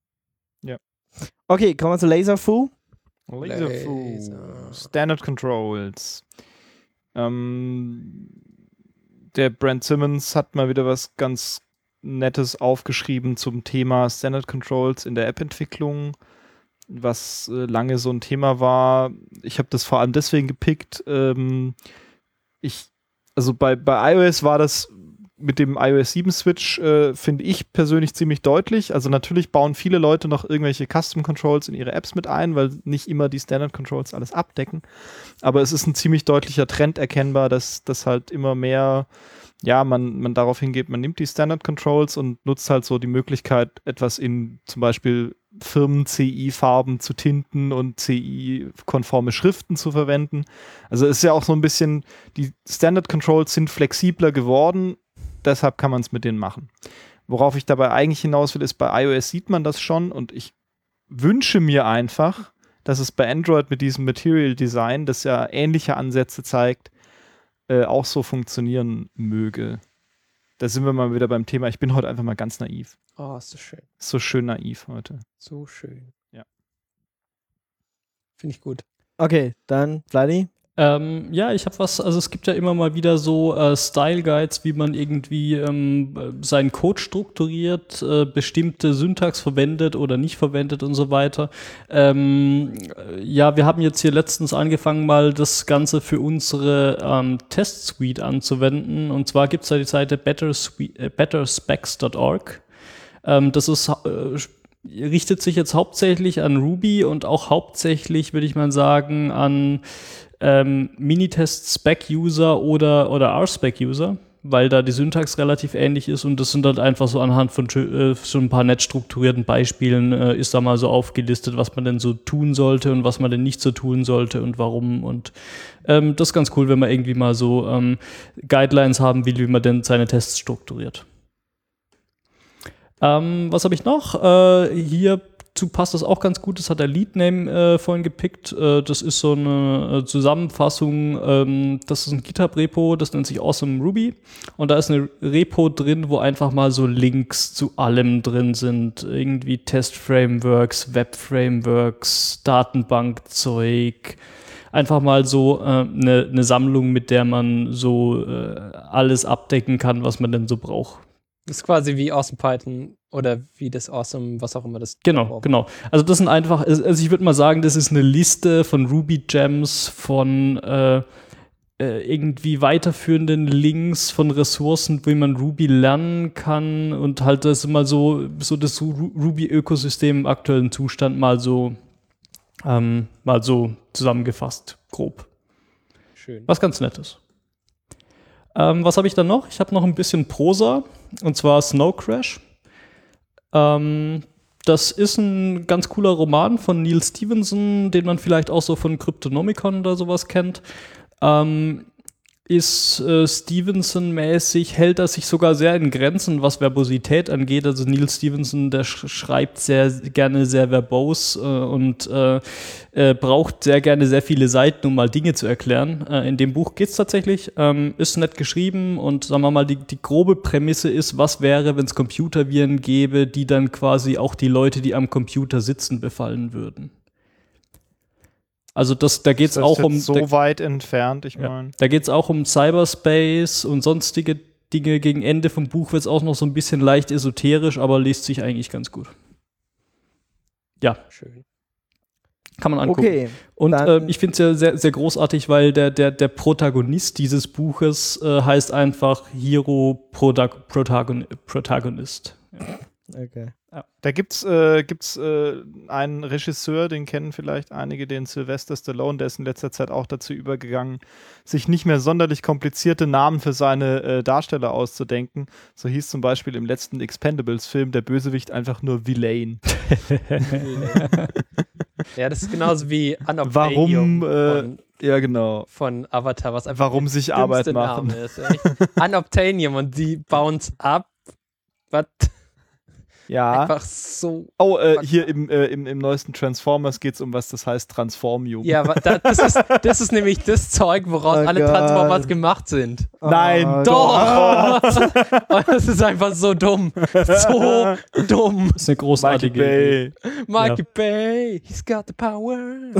okay, kommen wir zu Laserfu. Laserfu. Laser. Standard Controls. Ähm, der Brent Simmons hat mal wieder was ganz Nettes aufgeschrieben zum Thema Standard Controls in der App-Entwicklung, was äh, lange so ein Thema war. Ich habe das vor allem deswegen gepickt. Ähm, ich, also bei, bei iOS war das mit dem iOS sieben Switch, äh, finde ich persönlich ziemlich deutlich. Also natürlich bauen viele Leute noch irgendwelche Custom Controls in ihre Apps mit ein, weil nicht immer die Standard Controls alles abdecken. Aber es ist ein ziemlich deutlicher Trend erkennbar, dass das halt immer mehr, ja, man, man darauf hingeht, man nimmt die Standard Controls und nutzt halt so die Möglichkeit, etwas in zum Beispiel Firmen-C I-Farben zu tinten und C I-konforme Schriften zu verwenden. Also es ist ja auch so ein bisschen, die Standard Controls sind flexibler geworden, deshalb kann man es mit denen machen. Worauf ich dabei eigentlich hinaus will, ist, bei iOS sieht man das schon und ich wünsche mir einfach, dass es bei Android mit diesem Material Design, das ja ähnliche Ansätze zeigt, äh, auch so funktionieren möge. Da sind wir mal wieder beim Thema. Ich bin heute einfach mal ganz naiv. Oh, ist so schön. So schön naiv heute. So schön. Ja. Finde ich gut. Okay, dann Vladi. Ähm, ja, ich habe was, also es gibt ja immer mal wieder so äh, Style-Guides, wie man irgendwie ähm, äh, seinen Code strukturiert, äh, bestimmte Syntax verwendet oder nicht verwendet und so weiter. Ähm, äh, ja, wir haben jetzt hier letztens angefangen, mal das Ganze für unsere ähm, Test-Suite anzuwenden. Und zwar gibt es da die Seite better specs dot org. Ähm, das ist äh, richtet sich jetzt hauptsächlich an Ruby und auch hauptsächlich, würde ich mal sagen, an ähm, Minitest-Spec-User oder, oder R-Spec-User, weil da die Syntax relativ ähnlich ist und das sind halt einfach so anhand von äh, so ein paar nett strukturierten Beispielen äh, ist da mal so aufgelistet, was man denn so tun sollte und was man denn nicht so tun sollte und warum und ähm, das ist ganz cool, wenn man irgendwie mal so ähm, Guidelines haben will, wie man denn seine Tests strukturiert. Ähm, was habe ich noch? Äh, hierzu passt das auch ganz gut. Das hat der Leadname äh, vorhin gepickt. Äh, das ist so eine äh, Zusammenfassung. Ähm, das ist ein GitHub-Repo, das nennt sich Awesome Ruby. Und da ist eine Repo drin, wo einfach mal so Links zu allem drin sind. Irgendwie Test-Frameworks, Web-Frameworks, Datenbankzeug. Einfach mal so eine äh, ne Sammlung, mit der man so äh, alles abdecken kann, was man denn so braucht. Das ist quasi wie Awesome Python oder wie das Awesome, was auch immer das. Genau, braucht. genau. Also das sind einfach, also ich würde mal sagen, das ist eine Liste von Ruby-Gems, von äh, äh, irgendwie weiterführenden Links, von Ressourcen, wie man Ruby lernen kann und halt das immer so, so das Ru- Ruby-Ökosystem im aktuellen Zustand mal so, ähm, mal so zusammengefasst, grob. Schön. Was ganz Nettes. Ähm, was habe ich dann noch? Ich habe noch ein bisschen Prosa, und zwar Snow Crash. Ähm, das ist ein ganz cooler Roman von Neil Stephenson, den man vielleicht auch so von Cryptonomicon oder sowas kennt. Ähm, ist äh, Stevenson-mäßig, hält er sich sogar sehr in Grenzen, was Verbosität angeht. Also Neil Stephenson, der sch- schreibt sehr gerne sehr verbos äh, und äh, äh, braucht sehr gerne sehr viele Seiten, um mal Dinge zu erklären. Äh, in dem Buch geht es tatsächlich, ähm, ist nett geschrieben und sagen wir mal, die, die grobe Prämisse ist, was wäre, wenn es Computerviren gäbe, die dann quasi auch die Leute, die am Computer sitzen, befallen würden. Also das, da geht es auch um so da, weit entfernt, ich ja, meine. da geht es auch um Cyberspace und sonstige Dinge. Gegen Ende vom Buch wird es auch noch so ein bisschen leicht esoterisch, aber liest sich eigentlich ganz gut. Ja, Schön. kann man angucken. Okay. Und dann- äh, ich finde es ja sehr, sehr großartig, weil der, der, der Protagonist dieses Buches äh, heißt einfach Hero Protag- Protagon- Protagonist. Ja. Okay. Da gibt's, äh, gibt's äh, einen Regisseur, den kennen vielleicht einige, den Sylvester Stallone, der ist in letzter Zeit auch dazu übergegangen, sich nicht mehr sonderlich komplizierte Namen für seine äh, Darsteller auszudenken. So hieß zum Beispiel im letzten Expendables-Film der Bösewicht einfach nur Villain. Ja, das ist genauso wie Warum, Unobtainium äh, von, Ja, genau. von Avatar, was einfach Warum der sich dümmste Arbeit machen. Name ist. Echt. Unobtainium und die bounce up. Was? Ja. Einfach so. Oh, äh, hier im, äh, im, im neuesten Transformers geht es um was, das heißt Transformium. Ja, wa- da, das, ist, das ist nämlich das Zeug, woraus Oh alle Gott. Transformers gemacht sind. Nein, Oh, Doch! Und das ist einfach so dumm. So dumm. Das ist eine Mikey großartige Idee. Bay. Mikey Bay, he's got the power.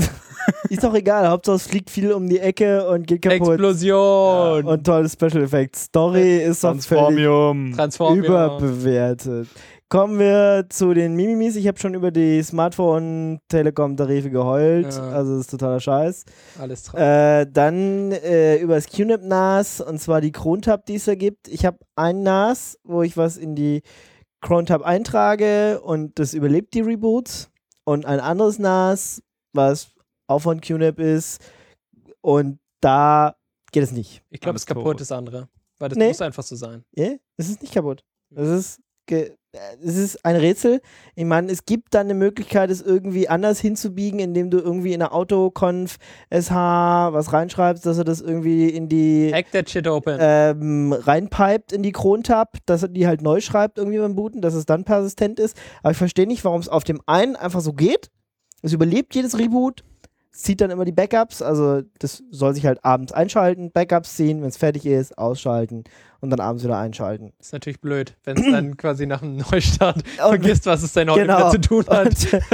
Ist doch egal, Hauptsache es fliegt viel um die Ecke und geht kaputt. Explosion. Und tolle Special Effects. Story ist doch völlig Transformium. Transformium. überbewertet. Kommen wir zu den Mimimis. Ich habe schon über die Smartphone-Telekom-Tarife geheult. Ja. Also das ist totaler Scheiß. Alles drauf. Äh, dann äh, über das Q N A P N A S und zwar die Crontab, die es da gibt. Ich habe ein N A S, wo ich was in die Crontab eintrage und das überlebt die Reboots. Und ein anderes N A S, was auch von Q N A P ist. Und da geht es nicht. Ich glaube, es ist alles kaputt, tot. das andere. Weil das Nee. muss einfach so sein. Ja, es ist nicht kaputt. Es ist, ge es ist ein Rätsel. Ich meine, es gibt dann eine Möglichkeit, es irgendwie anders hinzubiegen, indem du irgendwie in der Autoconf S H was reinschreibst, dass er das irgendwie in die Hack that shit open. ähm, reinpiped in die Crontab, dass er die halt neu schreibt irgendwie beim Booten, dass es dann persistent ist. Aber ich verstehe nicht, warum es auf dem einen einfach so geht. Es überlebt jedes Reboot, es zieht dann immer die Backups, also das soll sich halt abends einschalten, Backups ziehen, wenn es fertig ist, ausschalten und dann abends wieder einschalten. Ist natürlich blöd, wenn es dann quasi nach einem Neustart Und- vergisst, was es denn heute Genau. wieder zu tun hat.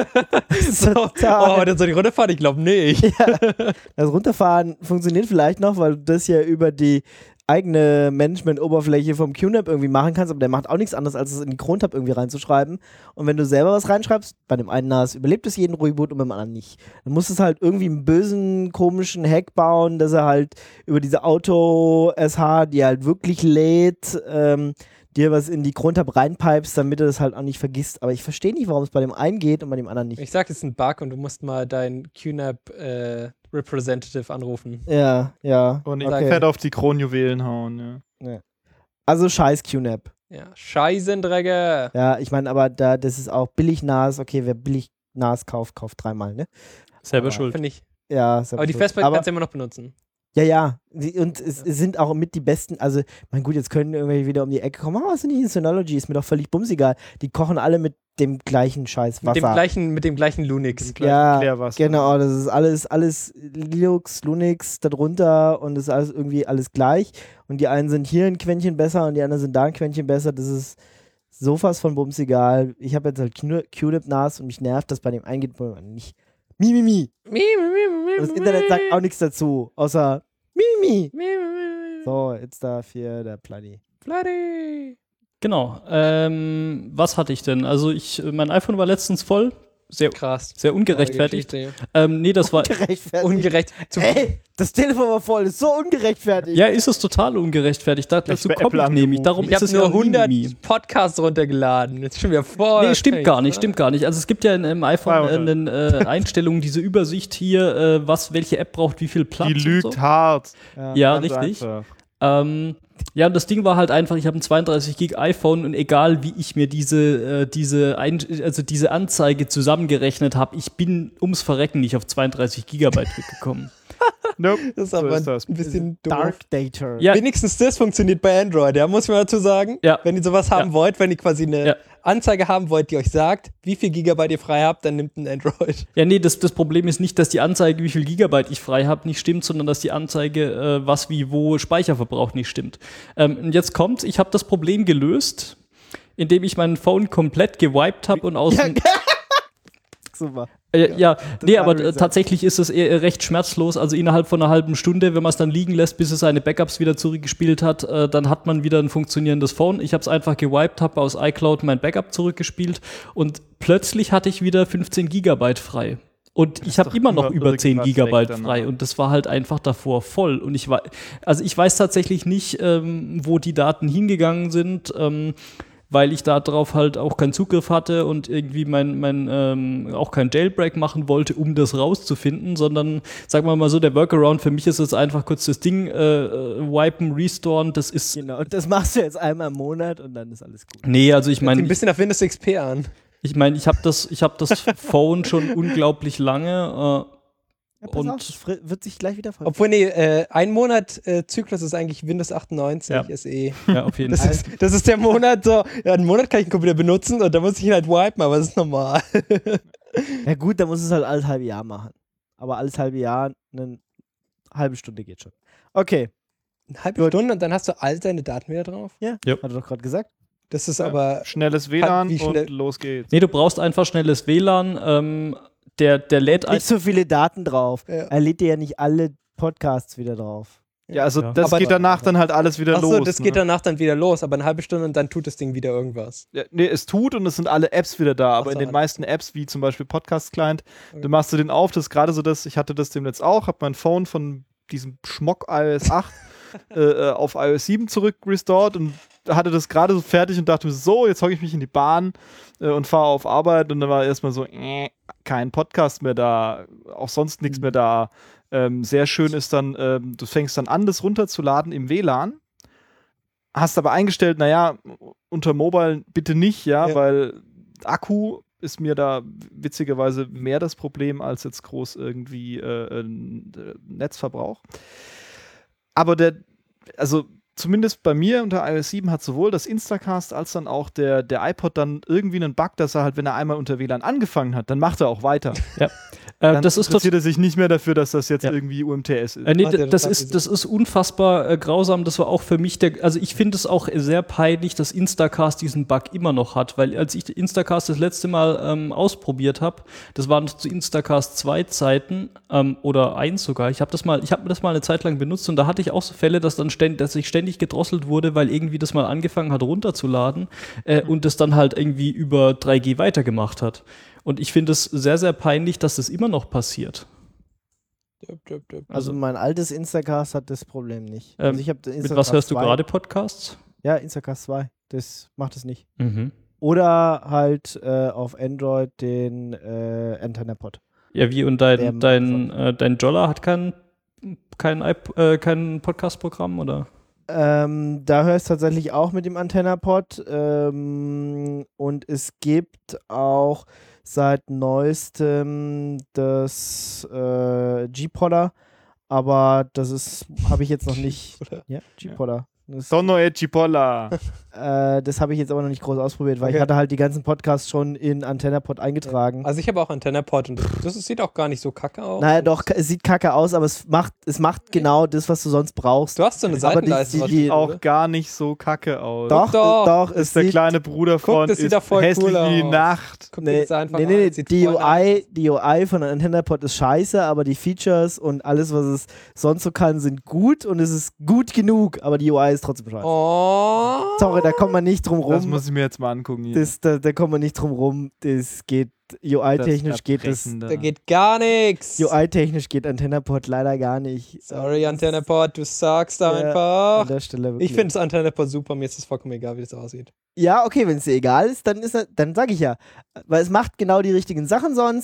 Und so, total. oh, dann soll ich runterfahren? Ich glaube nicht. Das Runterfahren funktioniert vielleicht noch, weil du das ja über die eigene Management-Oberfläche vom Q N A P irgendwie machen kannst, aber der macht auch nichts anderes, als es in die Crontab irgendwie reinzuschreiben. Und wenn du selber was reinschreibst, bei dem einen N A S überlebt es jeden Reboot und beim anderen nicht. Dann musst du es halt irgendwie einen bösen, komischen Hack bauen, dass er halt über diese Auto-S H, die halt wirklich lädt, ähm, dir was in die Crontab reinpipest, damit er das halt auch nicht vergisst. Aber ich verstehe nicht, warum es bei dem einen geht und bei dem anderen nicht. Ich sag, es ist ein Bug und du musst mal deinen Q N A P äh, Representative anrufen. Ja, ja. Und ich okay. fett auf die Kronjuwelen hauen, ja. Also scheiß Q N A P. Ja, Scheißendrecke. Ja, ich meine, aber da, das ist auch billig N A S. Okay, wer billig N A S kauft, kauft dreimal, ne? Selber Aber schuld. Finde ich. Ja, selber Aber die schuld. Festplatte aber, kannst du immer noch benutzen. Ja, ja. Die- Und es, es sind auch mit die besten, also, mein gut, jetzt können irgendwelche wieder um die Ecke kommen. Oh, was sind die in Synology? Ist mir doch völlig bumsegal. Die kochen alle mit dem gleichen Scheiß Mit dem Wasser. gleichen, mit dem gleichen Lunix. Ja, Klärwasser. genau, das ist alles, alles Linux, Linux darunter und das ist alles irgendwie alles gleich. Und die einen sind hier ein Quäntchen besser und die anderen sind da ein Quäntchen besser. Das ist so fast von Bums egal. Ich habe jetzt halt Q N A P N A S und mich nervt, dass bei dem einen geht, bei dem anderen nicht. Mi, mi, mi. Und das Internet sagt auch nichts dazu, außer mi, mi, mi. So, jetzt dafür der Plani. Bloody. Genau. Ähm, was hatte ich denn? Also ich, mein iPhone war letztens voll. Sehr, Krass. sehr ungerechtfertigt. Geschichte. Ähm, nee, das war. Ungerechtfertigt. Ungerecht. Zu Ey, das Telefon war voll, ist so ungerechtfertigt. Ja, ist es total ungerechtfertigt. Da, dazu bei komme Apple ich nämlich. angerufen. Darum ich ist habe es nur ja ein hundert Mimimi. Podcasts runtergeladen. Jetzt schon wieder voll. Nee, stimmt gar nicht, stimmt gar nicht. Also es gibt ja in, im iPhone äh, zweihundert. einen, äh, Einstellungen, diese Übersicht hier, äh, was welche App braucht wie viel Platz. Die und lügt so. hart. Ja, Ganz richtig. einfach. Ähm, ja, und das Ding war halt einfach, ich habe ein zweiunddreißig Gig iPhone und egal wie ich mir diese, äh, diese, Ein also diese Anzeige zusammengerechnet habe, ich bin ums Verrecken nicht auf zweiunddreißig Gigabyte weggekommen. Nope. Das ist So aber ist das. ein bisschen doof. Dark Data. Ja, Wenigstens das funktioniert bei Android, ja, muss man dazu sagen. Ja. Wenn ihr sowas haben Ja. wollt, wenn ihr quasi eine Ja. Anzeige haben wollt, die euch sagt, wie viel Gigabyte ihr frei habt, dann nimmt ein Android. Ja, nee, das, das Problem ist nicht, dass die Anzeige, wie viel Gigabyte ich frei habe, nicht stimmt, sondern dass die Anzeige, äh, was wie wo Speicherverbrauch nicht stimmt. Ähm, und jetzt kommt's, ich habe das Problem gelöst, indem ich meinen Phone komplett gewiped habe und aus Ja, dem- super. Äh, ja, nee, aber Reset. äh, tatsächlich ist es eher recht schmerzlos. Also innerhalb von einer halben Stunde, wenn man es dann liegen lässt, bis es seine Backups wieder zurückgespielt hat, äh, dann hat man wieder ein funktionierendes Phone. Ich habe es einfach gewiped, habe aus iCloud mein Backup zurückgespielt und plötzlich hatte ich wieder fünfzehn Gigabyte frei. Und ich habe doch immer noch immer über zehn irgendwas Gigabyte weg danach. frei und das war halt einfach davor voll. Und ich war, also ich weiß tatsächlich nicht, ähm, wo die Daten hingegangen sind. Ähm, weil ich da drauf halt auch keinen Zugriff hatte und irgendwie mein, mein ähm, auch kein Jailbreak machen wollte, um das rauszufinden, sondern, sagen wir mal so, der Workaround für mich ist jetzt einfach kurz das Ding äh, wipen, restoren, das ist... Genau, und das machst du jetzt einmal im Monat und dann ist alles gut. Nee, also ich Mein, meine, ein ich, bisschen auf Windows X P an. ich, mein, ich habe das, ich hab das Phone schon unglaublich lange äh, Ja, pass und auf, das fri- wird sich gleich wieder ver- Obwohl, nee, äh, ein Monat äh, Zyklus ist eigentlich Windows achtundneunzig Ja. S E. ja, auf jeden Das Fall. ist, das ist der Monat so, ja, einen Monat kann ich den Computer benutzen und dann muss ich ihn halt wipen, aber das ist normal. Ja gut, dann muss es halt alles halbe Jahr machen. Aber alles halbe Jahr, eine halbe Stunde geht schon. Okay, Eine halbe Stunde und dann hast du all deine Daten wieder drauf. ja, Ja. hat er doch gerade gesagt. Das ist aber, Schnelles W L A N Wie schnell- und los geht's. Nee, du brauchst einfach schnelles W L A N, ähm, der, der lädt ein, Nicht so viele Daten drauf. Ja. Er lädt dir ja nicht alle Podcasts wieder drauf. Ja, also Ja. das Aber- geht danach dann halt alles wieder achso, los. das ne? geht danach dann wieder los, aber eine halbe Stunde und dann tut das Ding wieder irgendwas. Ja, nee, es tut und es sind alle Apps wieder da, aber Ach so, in den alles. meisten Apps, wie zum Beispiel Podcast-Client, dann machst du den auf, das ist gerade so das, ich hatte das demnächst auch, habe mein Phone von diesem Schmock iOS acht äh, auf iOS sieben zurück restored und hatte das gerade so fertig und dachte mir so, jetzt hocke ich mich in die Bahn äh, und fahre auf Arbeit und dann war erstmal so, äh, kein Podcast mehr da, auch sonst nichts mehr da. Ähm, sehr schön ist dann, ähm, du fängst dann an, das runterzuladen im W L A N, hast aber eingestellt, naja, unter Mobile bitte nicht, ja, Ja. weil Akku ist mir da witzigerweise mehr das Problem als jetzt groß irgendwie äh, äh, Netzverbrauch. Aber der, also zumindest bei mir unter iOS sieben hat sowohl das Instacast als dann auch der, der iPod dann irgendwie einen Bug, dass er halt, wenn er einmal unter W L A N angefangen hat, dann macht er auch weiter. äh, Dann das ist tot- interessiert er sich nicht mehr dafür, dass das jetzt Ja. irgendwie U M T S ist. Äh, nee, Warte, d- das das, hat ist, diese- das ist unfassbar äh, grausam. Das war auch für mich der, also ich finde es auch sehr peinlich, dass Instacast diesen Bug immer noch hat, weil als ich Instacast das letzte Mal ähm, ausprobiert habe, das waren zu Instacast zwei Zeiten ähm, oder eins sogar. Ich habe das mal, ich habe das mal eine Zeit lang benutzt und da hatte ich auch so Fälle, dass dann ständ, dass ich ständig gedrosselt wurde, weil irgendwie das mal angefangen hat runterzuladen äh, und das dann halt irgendwie über drei G weitergemacht hat. Und ich finde es sehr, sehr peinlich, dass das immer noch passiert. Also, Also- mein altes Instacast hat das Problem nicht. Ähm, also ich hab den Mit Instacast was hörst du zwei. gerade Podcasts? Ja, Instacast zwei. Das macht es nicht. Mhm. Oder halt äh, auf Android den äh, AntennaPod. Ja, wie und Der dein, macht dein, äh, dein Jolla hat kein, kein, iP- äh, kein Podcast-Programm, oder? Ähm, da hörst du tatsächlich auch mit dem AntennaPod. Ähm, und es gibt auch seit neuestem das äh, G-Podder. Aber das ist, habe ich jetzt noch nicht. Ja, G-Podder. Das, Sonno e Cipolla. äh, das habe ich jetzt aber noch nicht groß ausprobiert, weil Okay. ich hatte halt die ganzen Podcasts schon in AntennaPod eingetragen. Also ich habe auch AntennaPod und das, das sieht auch gar nicht so kacke aus. Naja, doch, es sieht kacke aus, aber es macht, es macht genau das, was du sonst brauchst. Du hast so eine Aber die- Seitenleiste. die- was die- steht, Auch oder? gar nicht so kacke aus. Doch, doch, doch, ist es der sieht, kleine Bruder von das sieht ist doch voll hässlich cool wie aus. Nacht. Guck dir Nee, das einfach nee, an, nee, das sieht die voll U I, nice die U I von AntennaPod ist scheiße, aber die Features und alles, was es sonst so kann, sind gut und es ist gut genug, aber die U I ist trotzdem scheiße. aus. Oh. Sorry, da kommt man nicht drum Das rum. muss ich mir jetzt mal angucken. Hier. Das, da, da kommt man nicht drum rum. Das geht, U I-technisch geht das, Erbrechen da. Da geht gar nichts. U I-technisch geht AntennaPod leider gar nicht. Sorry, Äh, AntennaPod, du sagst Ja, einfach. An der Stelle wirklich. Ich finde das AntennaPod super, mir ist es vollkommen egal, wie das aussieht. Ja, okay, wenn es dir egal ist, dann ist er- dann sage ich ja. Weil es macht genau die richtigen Sachen sonst,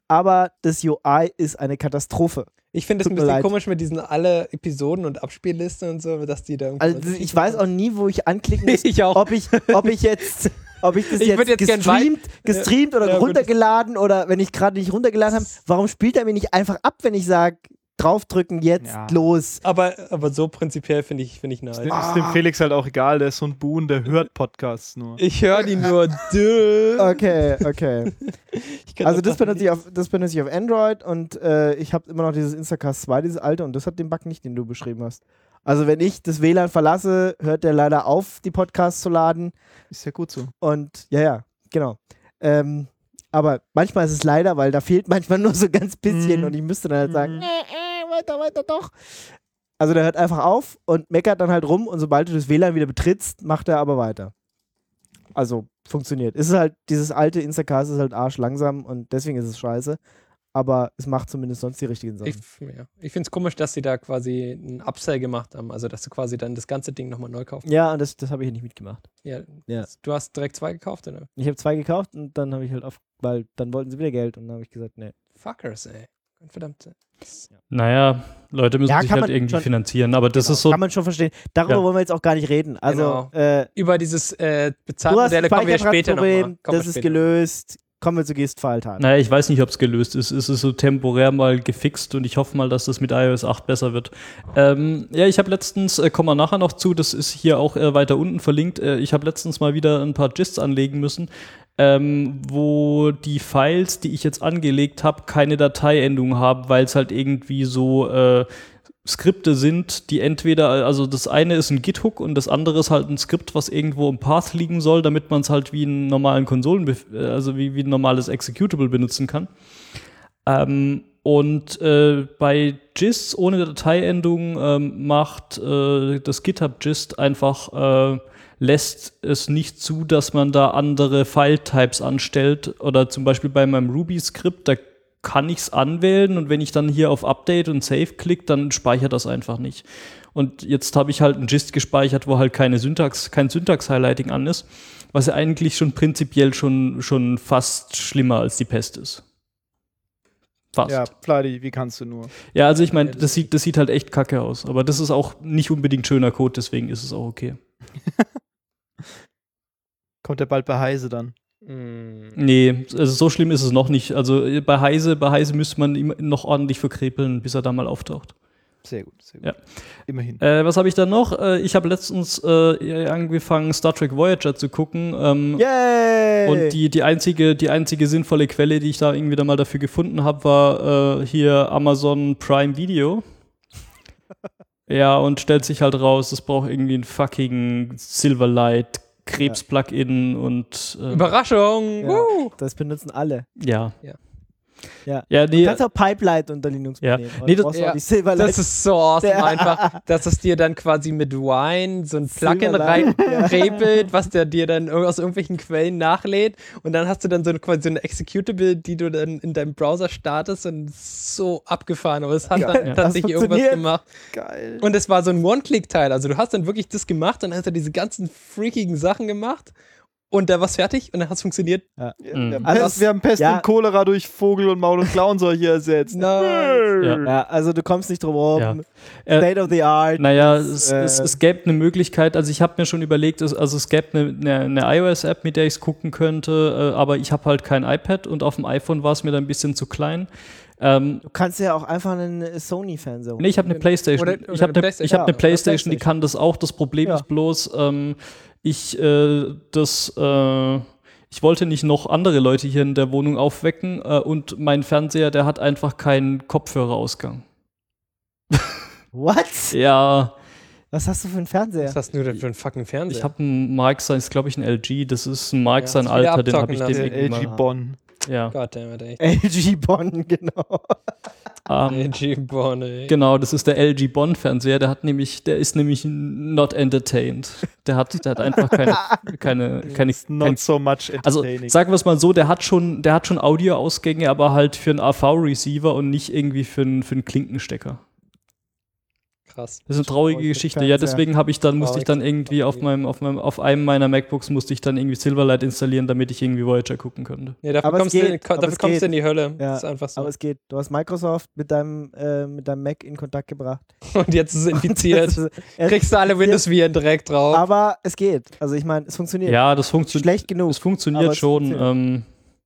aber das U I ist eine Katastrophe. Ich finde es ein Tut mir bisschen leid. komisch mit diesen alle Episoden und Abspiellisten und so, dass die da irgendwie. Also ich weiß auch nie, wo ich anklicken muss, Ich auch. ob ich, ob ich jetzt, ob ich das Ich jetzt, würd jetzt gern gestreamt, gestreamt oder Ja, gut. runtergeladen oder wenn ich gerade nicht runtergeladen habe, warum spielt er mir nicht einfach ab, wenn ich sage, draufdrücken, jetzt Ja. los. Aber, aber so prinzipiell finde ich, finde ich nice. Ist dem- ist dem Felix halt auch egal, der ist so ein Boon, der hört Podcasts nur. Ich höre die nur. Duh. Okay, okay. Ich kann Also das einfach benutze ich auf, das benutze ich auf Android und äh, ich habe immer noch dieses Instacast zwei, dieses alte, und das hat den Bug nicht, den du beschrieben hast. Also wenn ich das W L A N verlasse, hört der leider auf, die Podcasts zu laden. Ist ja gut so. Und ja, ja, genau. Ähm, aber manchmal ist es leider, weil da fehlt manchmal nur so ganz bisschen Mhm. und ich müsste dann halt sagen, Mhm. äh, äh, weiter, weiter, doch. Also der hört einfach auf und meckert dann halt rum und sobald du das W L A N wieder betrittst, macht er aber weiter. Also funktioniert. Es ist halt, dieses alte Instacast ist halt arschlangsam und deswegen ist es scheiße. Aber es macht zumindest sonst die richtigen Sachen. Ich, ja. ich finde es komisch, dass sie da quasi einen Upsell gemacht haben. Also, dass du quasi dann das ganze Ding nochmal neu kaufst. Ja, und das, das habe ich nicht mitgemacht. Ja. Ja. Du hast direkt zwei gekauft, oder? Ich habe zwei gekauft und dann habe ich halt auf, weil dann wollten sie wieder Geld und dann habe ich gesagt, nee. Fuckers, ey. Verdammt. Naja, Leute müssen Ja, sich kann halt man irgendwie schon- finanzieren, aber das Genau, ist so. kann man schon verstehen. Darüber Ja. wollen wir jetzt auch gar nicht reden. Also, Genau. äh, Über dieses äh, du hast ein Bezahlmodelle kommen wir später nochmal. Speicherplatzproblem, das ist gelöst. Kommen wir zu Gestfile-Taten. Naja, ich weiß nicht, ob es gelöst ist. Es ist so temporär mal gefixt und ich hoffe mal, dass das mit iOS acht besser wird. Ähm, ja, ich habe letztens, äh, kommen wir nachher noch zu, das ist hier auch äh, weiter unten verlinkt, äh, ich habe letztens mal wieder ein paar Gists anlegen müssen, ähm, wo die Files, die ich jetzt angelegt habe, keine Dateiendung haben, weil es halt irgendwie so äh, Skripte sind, die entweder, also das eine ist ein Git-Hook und das andere ist halt ein Skript, was irgendwo im Path liegen soll, damit man es halt wie einen normalen Konsolen, also wie, wie ein normales Executable benutzen kann. Ähm, und äh, bei Gists ohne Dateiendung ähm, macht äh, das GitHub Gist einfach, äh, lässt es nicht zu, dass man da andere File-Types anstellt oder zum Beispiel bei meinem Ruby-Skript, da kann ich es anwählen und wenn ich dann hier auf Update und Save klicke, dann speichert das einfach nicht. Und jetzt habe ich halt ein Gist gespeichert, wo halt keine Syntax, kein Syntax-Highlighting an ist, was ja eigentlich schon prinzipiell schon, schon fast schlimmer als die Pest ist. Fast. Ja, Ja, Fladdy, wie kannst du nur? also ich meine, das sieht, das sieht halt echt kacke aus, aber das ist auch nicht unbedingt schöner Code, deswegen ist es auch okay. Kommt der bald bei Heise dann? Mm. Nee, also so schlimm ist es noch nicht. Also äh, bei Heise, bei Heise müsste man ihm noch ordentlich verkrepeln, bis er da mal auftaucht. Sehr gut, sehr gut. Ja. Immerhin. Äh, was habe ich da noch? Äh, ich habe letztens äh, angefangen, Star Trek Voyager zu gucken. Ähm, Yay! Und die, die, einzige, die einzige sinnvolle Quelle, die ich da irgendwie da mal dafür gefunden habe, war äh, hier Amazon Prime Video. Ja, und stellt sich halt raus, es braucht irgendwie ein fucking Silverlight Krebs-Plugin und äh, Überraschung! Ja. Woo! Das benutzen alle. ja. Ja. Ja. Ja, Du nee, kannst auch Pipeline unter Linux Ja. nehmen. Nee, das- brauchst Ja, auch die Silverlight. Das ist so awesome Der- einfach, dass es dir dann quasi mit Wine so ein Plugin Silverlight, reinrepelt, was der dir dann irg- aus irgendwelchen Quellen nachlädt und dann hast du dann so eine, quasi so eine Executable, die du dann in deinem Browser startest und so abgefahren, aber es hat Geil. dann Ja. tatsächlich Das irgendwas funktioniert. gemacht. Geil. Und es war so ein One-Click-Teil, also du hast dann wirklich das gemacht und dann hast du diese ganzen freakigen Sachen gemacht und da war's fertig und dann hat's funktioniert. Ja, Mhm. wir, haben Also Pest, das- wir haben Pest ja. und Cholera durch Vogel und Maul und Klauenseuche ersetzt. Nice. Ja. Ja, also du kommst nicht drum rum. Ja. Äh, State of the art. Naja, Das, es, äh, es, es gäbe eine Möglichkeit, also ich habe mir schon überlegt, es, also es gäbe eine, eine, eine iOS-App, mit der ich es gucken könnte, äh, aber ich habe halt kein iPad und auf dem iPhone war es mir dann ein bisschen zu klein. Ähm, Du kannst ja auch einfach einen Sony-Fernseher holen. nee, ich habe eine Playstation. Oder- oder ich habe eine eine, ich Playstation. hab eine Ja, Playstation, die Playstation. kann das auch. Das Problem Ja. ist bloß, ähm, ich, äh, das, äh, ich wollte nicht noch andere Leute hier in der Wohnung aufwecken äh, und mein Fernseher, der hat einfach keinen Kopfhörerausgang. What? Ja, Was hast du für einen Fernseher? Was hast du denn für einen fucking Fernseher? ich habe einen Mark sein, ist glaube ich ein L G, das ist ein Mark Ja, sein hast du wieder Alter, den habe abzocken ich dem lassen. Der L G irgendwann- Bonn. Ja. Goddammit, ey. L G Bonn, genau. Ähm, L G Bonn, ey. Genau, das ist der L G Bonn Fernseher, der hat nämlich, der ist nämlich not entertained. Der hat, der hat einfach keine, keine, keine, It's not kein, so much also entertaining. sagen wir es mal so, der hat schon, der hat schon Audioausgänge, aber halt für einen A V-Receiver und nicht irgendwie für einen, für einen Klinkenstecker. krass. Das ist eine traurige Traurig, Geschichte. ganz Ja, sehr deswegen habe ich dann, musste ich dann traurig. irgendwie auf meinem, auf meinem, auf einem meiner MacBooks musste ich dann irgendwie Silverlight installieren, damit ich irgendwie Voyager gucken könnte. Nee, dafür Aber es kommst, du, geht, ko- aber dafür es kommst geht. du in die Hölle. Ja, Das ist einfach so. Aber es geht. Du hast Microsoft mit deinem, äh, mit deinem Mac in Kontakt gebracht. Und jetzt ist es infiziert. Das ist- es Kriegst du alle infiziert, Windows-Viren direkt drauf. Aber es geht. Also ich meine, es funktioniert. Ja, das funktioniert. Schlecht genug. Es funktioniert aber es schon. funktioniert. Ähm,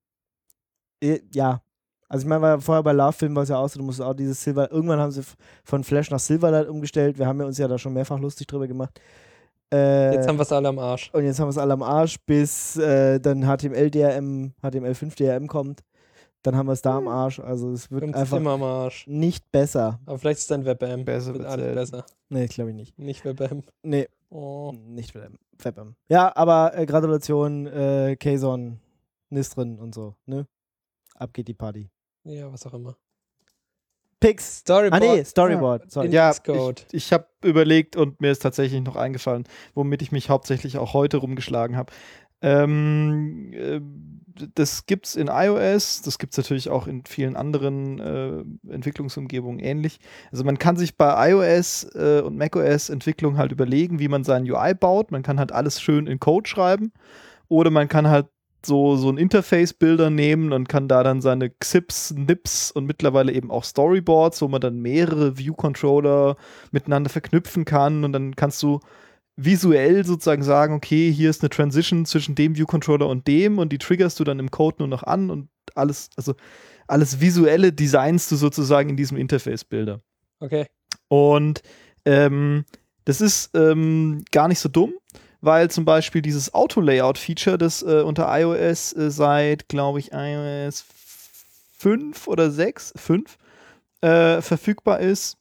Äh, Ja. Also ich meine, weil vorher bei Love Film war es ja auch so, du musst auch dieses Silver, irgendwann haben sie f- von Flash nach Silverlight umgestellt. Wir haben ja uns ja da schon mehrfach lustig drüber gemacht. Äh, Jetzt haben wir es alle am Arsch. und jetzt haben wir es alle am Arsch, bis äh, dann H T M L D R M, H T M L fünf D R M kommt. Dann haben wir es da am Arsch. Also es wird Kommt einfach immer am Arsch. nicht besser. Aber vielleicht ist dein WebM. Besser Wird wird's alles selten. besser. Nee, glaube ich nicht. Nicht WebM. Nee, Oh. nicht WebM. WebM. Ja, aber äh, Gratulation, äh, Kazon, Nistrin und so, ne? Ab geht die Party. Ja, was auch immer. Pix. Storyboard. Ah nee, Storyboard. Sorry. In- Ja, Xcode. ich, ich habe überlegt und mir ist tatsächlich noch eingefallen, womit ich mich hauptsächlich auch heute rumgeschlagen habe. Ähm, äh, das gibt's in iOS, das gibt's natürlich auch in vielen anderen äh, Entwicklungsumgebungen ähnlich. Also man kann sich bei iOS äh, und macOS Entwicklung halt überlegen, wie man sein U I baut. Man kann halt alles schön in Code schreiben oder man kann halt so, so ein Interface-Bilder nehmen und kann da dann seine Xips, Nips und mittlerweile eben auch Storyboards, wo man dann mehrere View-Controller miteinander verknüpfen kann und dann kannst du visuell sozusagen sagen, okay, hier ist eine Transition zwischen dem View-Controller und dem und die triggerst du dann im Code nur noch an und alles, also alles visuelle designst du sozusagen in diesem Interface-Bilder. Okay. Und ähm, das ist ähm, gar nicht so dumm, weil zum Beispiel dieses Auto-Layout-Feature, das äh, unter iOS äh, seit, glaube ich, iOS fünf oder sechs, fünf äh, verfügbar ist.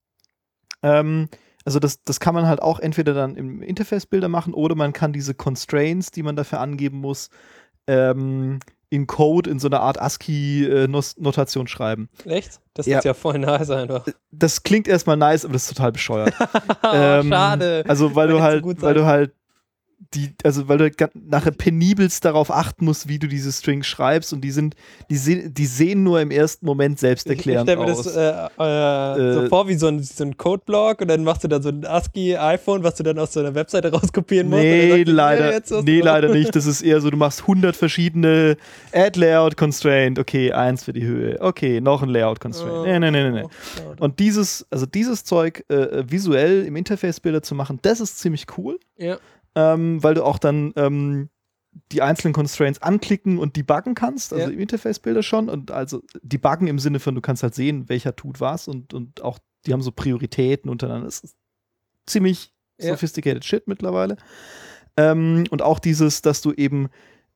Ähm, also das, das kann man halt auch entweder dann im Interface-Bilder machen oder man kann diese Constraints, die man dafür angeben muss, ähm, in Code in so einer Art ASCII-Notation schreiben. Echt? Das Ja. ist ja voll nice einfach. Das klingt erstmal nice, aber das ist total bescheuert. Oh, Ähm, schade. Also weil Hätte du so halt, gut weil sein du halt die, also weil du ga- nachher penibelst darauf achten musst, wie du diese Strings schreibst und die sind, die, se die sehen nur im ersten Moment Ich, ich selbsterklärend stelle mir aus. das äh, äh, so Äh, vor wie so ein, so ein Codeblock und dann machst du da so ein ASCII-iPhone, was du dann aus so einer Webseite rauskopieren musst. und dann Nee, sagt die, leider, jetzt was nee, drauf. leider nicht. Das ist eher so, du machst hundert verschiedene Add Layout Constraint. Okay, eins für die Höhe. Okay, noch ein Layout Constraint. Nee, nee, nee, nee, nee. Oh, schade. Und dieses, also dieses Zeug äh, visuell im Interface-Bilder zu machen, das ist ziemlich cool. Ja. Ähm, weil du auch dann ähm, die einzelnen Constraints anklicken und debuggen kannst, also Ja. im Interface-Bilder schon. Und also debuggen im Sinne von, du kannst halt sehen, welcher tut was und, und auch, die haben so Prioritäten untereinander. Das ist ziemlich Ja. sophisticated Shit mittlerweile. Ähm, und auch dieses, dass du eben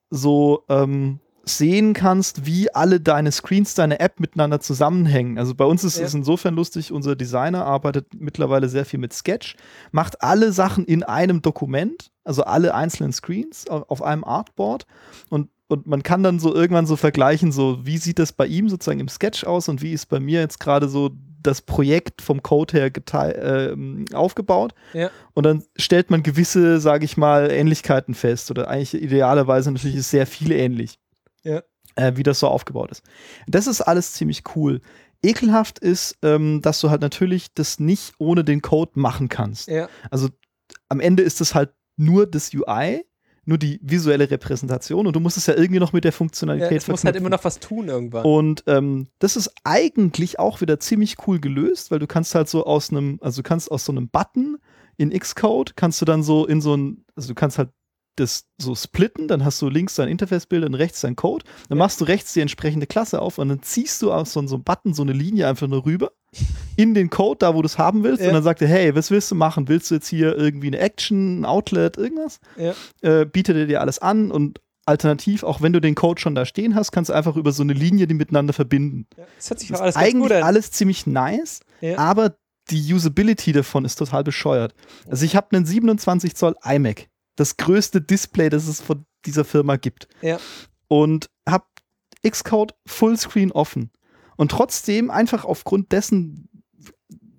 so ähm, sehen kannst, wie alle deine Screens, deine App miteinander zusammenhängen. Also bei uns ist Ja. es insofern lustig, unser Designer arbeitet mittlerweile sehr viel mit Sketch, macht alle Sachen in einem Dokument, also alle einzelnen Screens auf, auf einem Artboard und und man kann dann so irgendwann so vergleichen, so wie sieht das bei ihm sozusagen im Sketch aus und wie ist bei mir jetzt gerade so das Projekt vom Code her getei- ähm, aufgebaut. Ja. Und dann stellt man gewisse, sage ich mal, Ähnlichkeiten fest oder eigentlich idealerweise natürlich ist sehr viel ähnlich, Ja. äh, wie das so aufgebaut ist. Das ist alles ziemlich cool. Ekelhaft ist, ähm, dass du halt natürlich das nicht ohne den Code machen kannst. Ja. Also am Ende ist es halt nur das U I, nur die visuelle Repräsentation und du musst es ja irgendwie noch mit der Ja, Funktionalität es muss halt verknüpfen. immer noch was tun irgendwann. Und ähm, das ist eigentlich auch wieder ziemlich cool gelöst, weil du kannst halt so aus einem, also du kannst aus so einem Button in Xcode, kannst du dann so in so ein, also du kannst halt das so splitten, dann hast du links dein Interface-Bild und rechts dein Code, dann Ja. machst du rechts die entsprechende Klasse auf und dann ziehst du aus so, so einem Button so eine Linie einfach nur rüber in den Code, da wo du es haben willst Ja. und dann sagt er, hey, was willst du machen? Willst du jetzt hier irgendwie eine Action, ein Outlet, irgendwas? Ja. Äh, bietet er dir alles an und alternativ, auch wenn du den Code schon da stehen hast, kannst du einfach über so eine Linie die miteinander verbinden. Ja, das hört sich Das auch ist alles ganz gut eigentlich an. alles ziemlich nice, Ja. aber die Usability davon ist total bescheuert. Also ich habe einen siebenundzwanzig Zoll iMac, das größte Display, das es von dieser Firma gibt. Ja. Und habe Xcode Fullscreen offen. Und trotzdem einfach aufgrund dessen,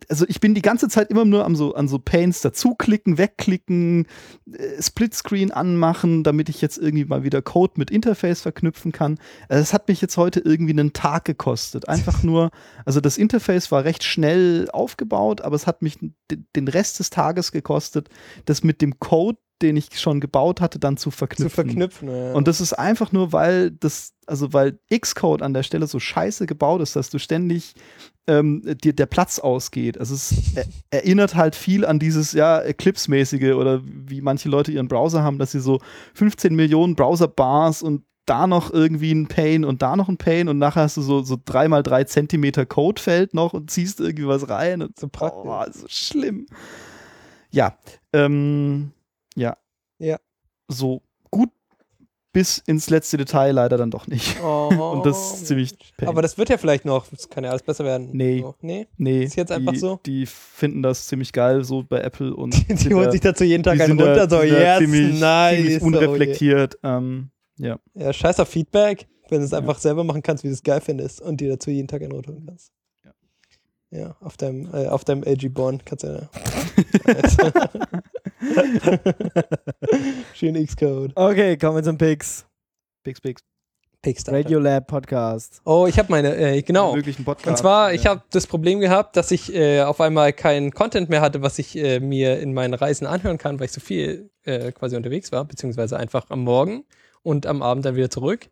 also ich bin die ganze Zeit immer nur am so, an so Panes dazuklicken, wegklicken, äh, Splitscreen anmachen, damit ich jetzt irgendwie mal wieder Code mit Interface verknüpfen kann. Also das hat mich jetzt heute irgendwie einen Tag gekostet. Einfach nur, also das Interface war recht schnell aufgebaut, aber es hat mich d- den Rest des Tages gekostet, das mit dem Code, den ich schon gebaut hatte, dann zu verknüpfen. Zu verknüpfen, ja. Und das ist einfach nur, weil das, also weil Xcode an der Stelle so scheiße gebaut ist, dass du ständig ähm, dir der Platz ausgeht. Also es er, erinnert halt viel an dieses, ja, Eclipse-mäßige oder wie manche Leute ihren Browser haben, dass sie so fünfzehn Millionen Browser-Bars und da noch irgendwie ein Pane und da noch ein Pane und nachher hast du so, so drei mal drei Zentimeter Codefeld noch und ziehst irgendwie was rein. Und So praktisch. Oh, so schlimm. Ja, ähm, ja. Ja. So gut bis ins letzte Detail leider dann doch nicht. Oh, Und das ist ziemlich pain. aber das wird ja vielleicht noch, das kann ja alles besser werden. Nee. So. Nee? Nee, ist jetzt die, einfach so? Die finden das ziemlich geil, so bei Apple und Die sind holen da- sich dazu jeden Tag die einen sind da- runter, so, sind da yes, ziemlich, nice. ziemlich so, unreflektiert. Ähm, ja. yeah. Ja, scheiß auf Feedback, wenn du es einfach selber machen kannst, wie du es geil findest und dir dazu jeden Tag einen runterholen kannst. Ja. Ja, auf deinem, äh, auf deinem A G Bond kannst du ja. Schön Xcode. Okay, kommen wir zum Pix. Pix, Pix. Pixstar. Radiolab Podcast. Oh, ich habe meine, äh, genau. Möglichen Podcast. Und zwar, ich ja. habe das Problem gehabt, dass ich äh, auf einmal keinen Content mehr hatte, was ich äh, mir in meinen Reisen anhören kann, weil ich so viel äh, quasi unterwegs war, beziehungsweise einfach am Morgen und am Abend dann wieder zurück.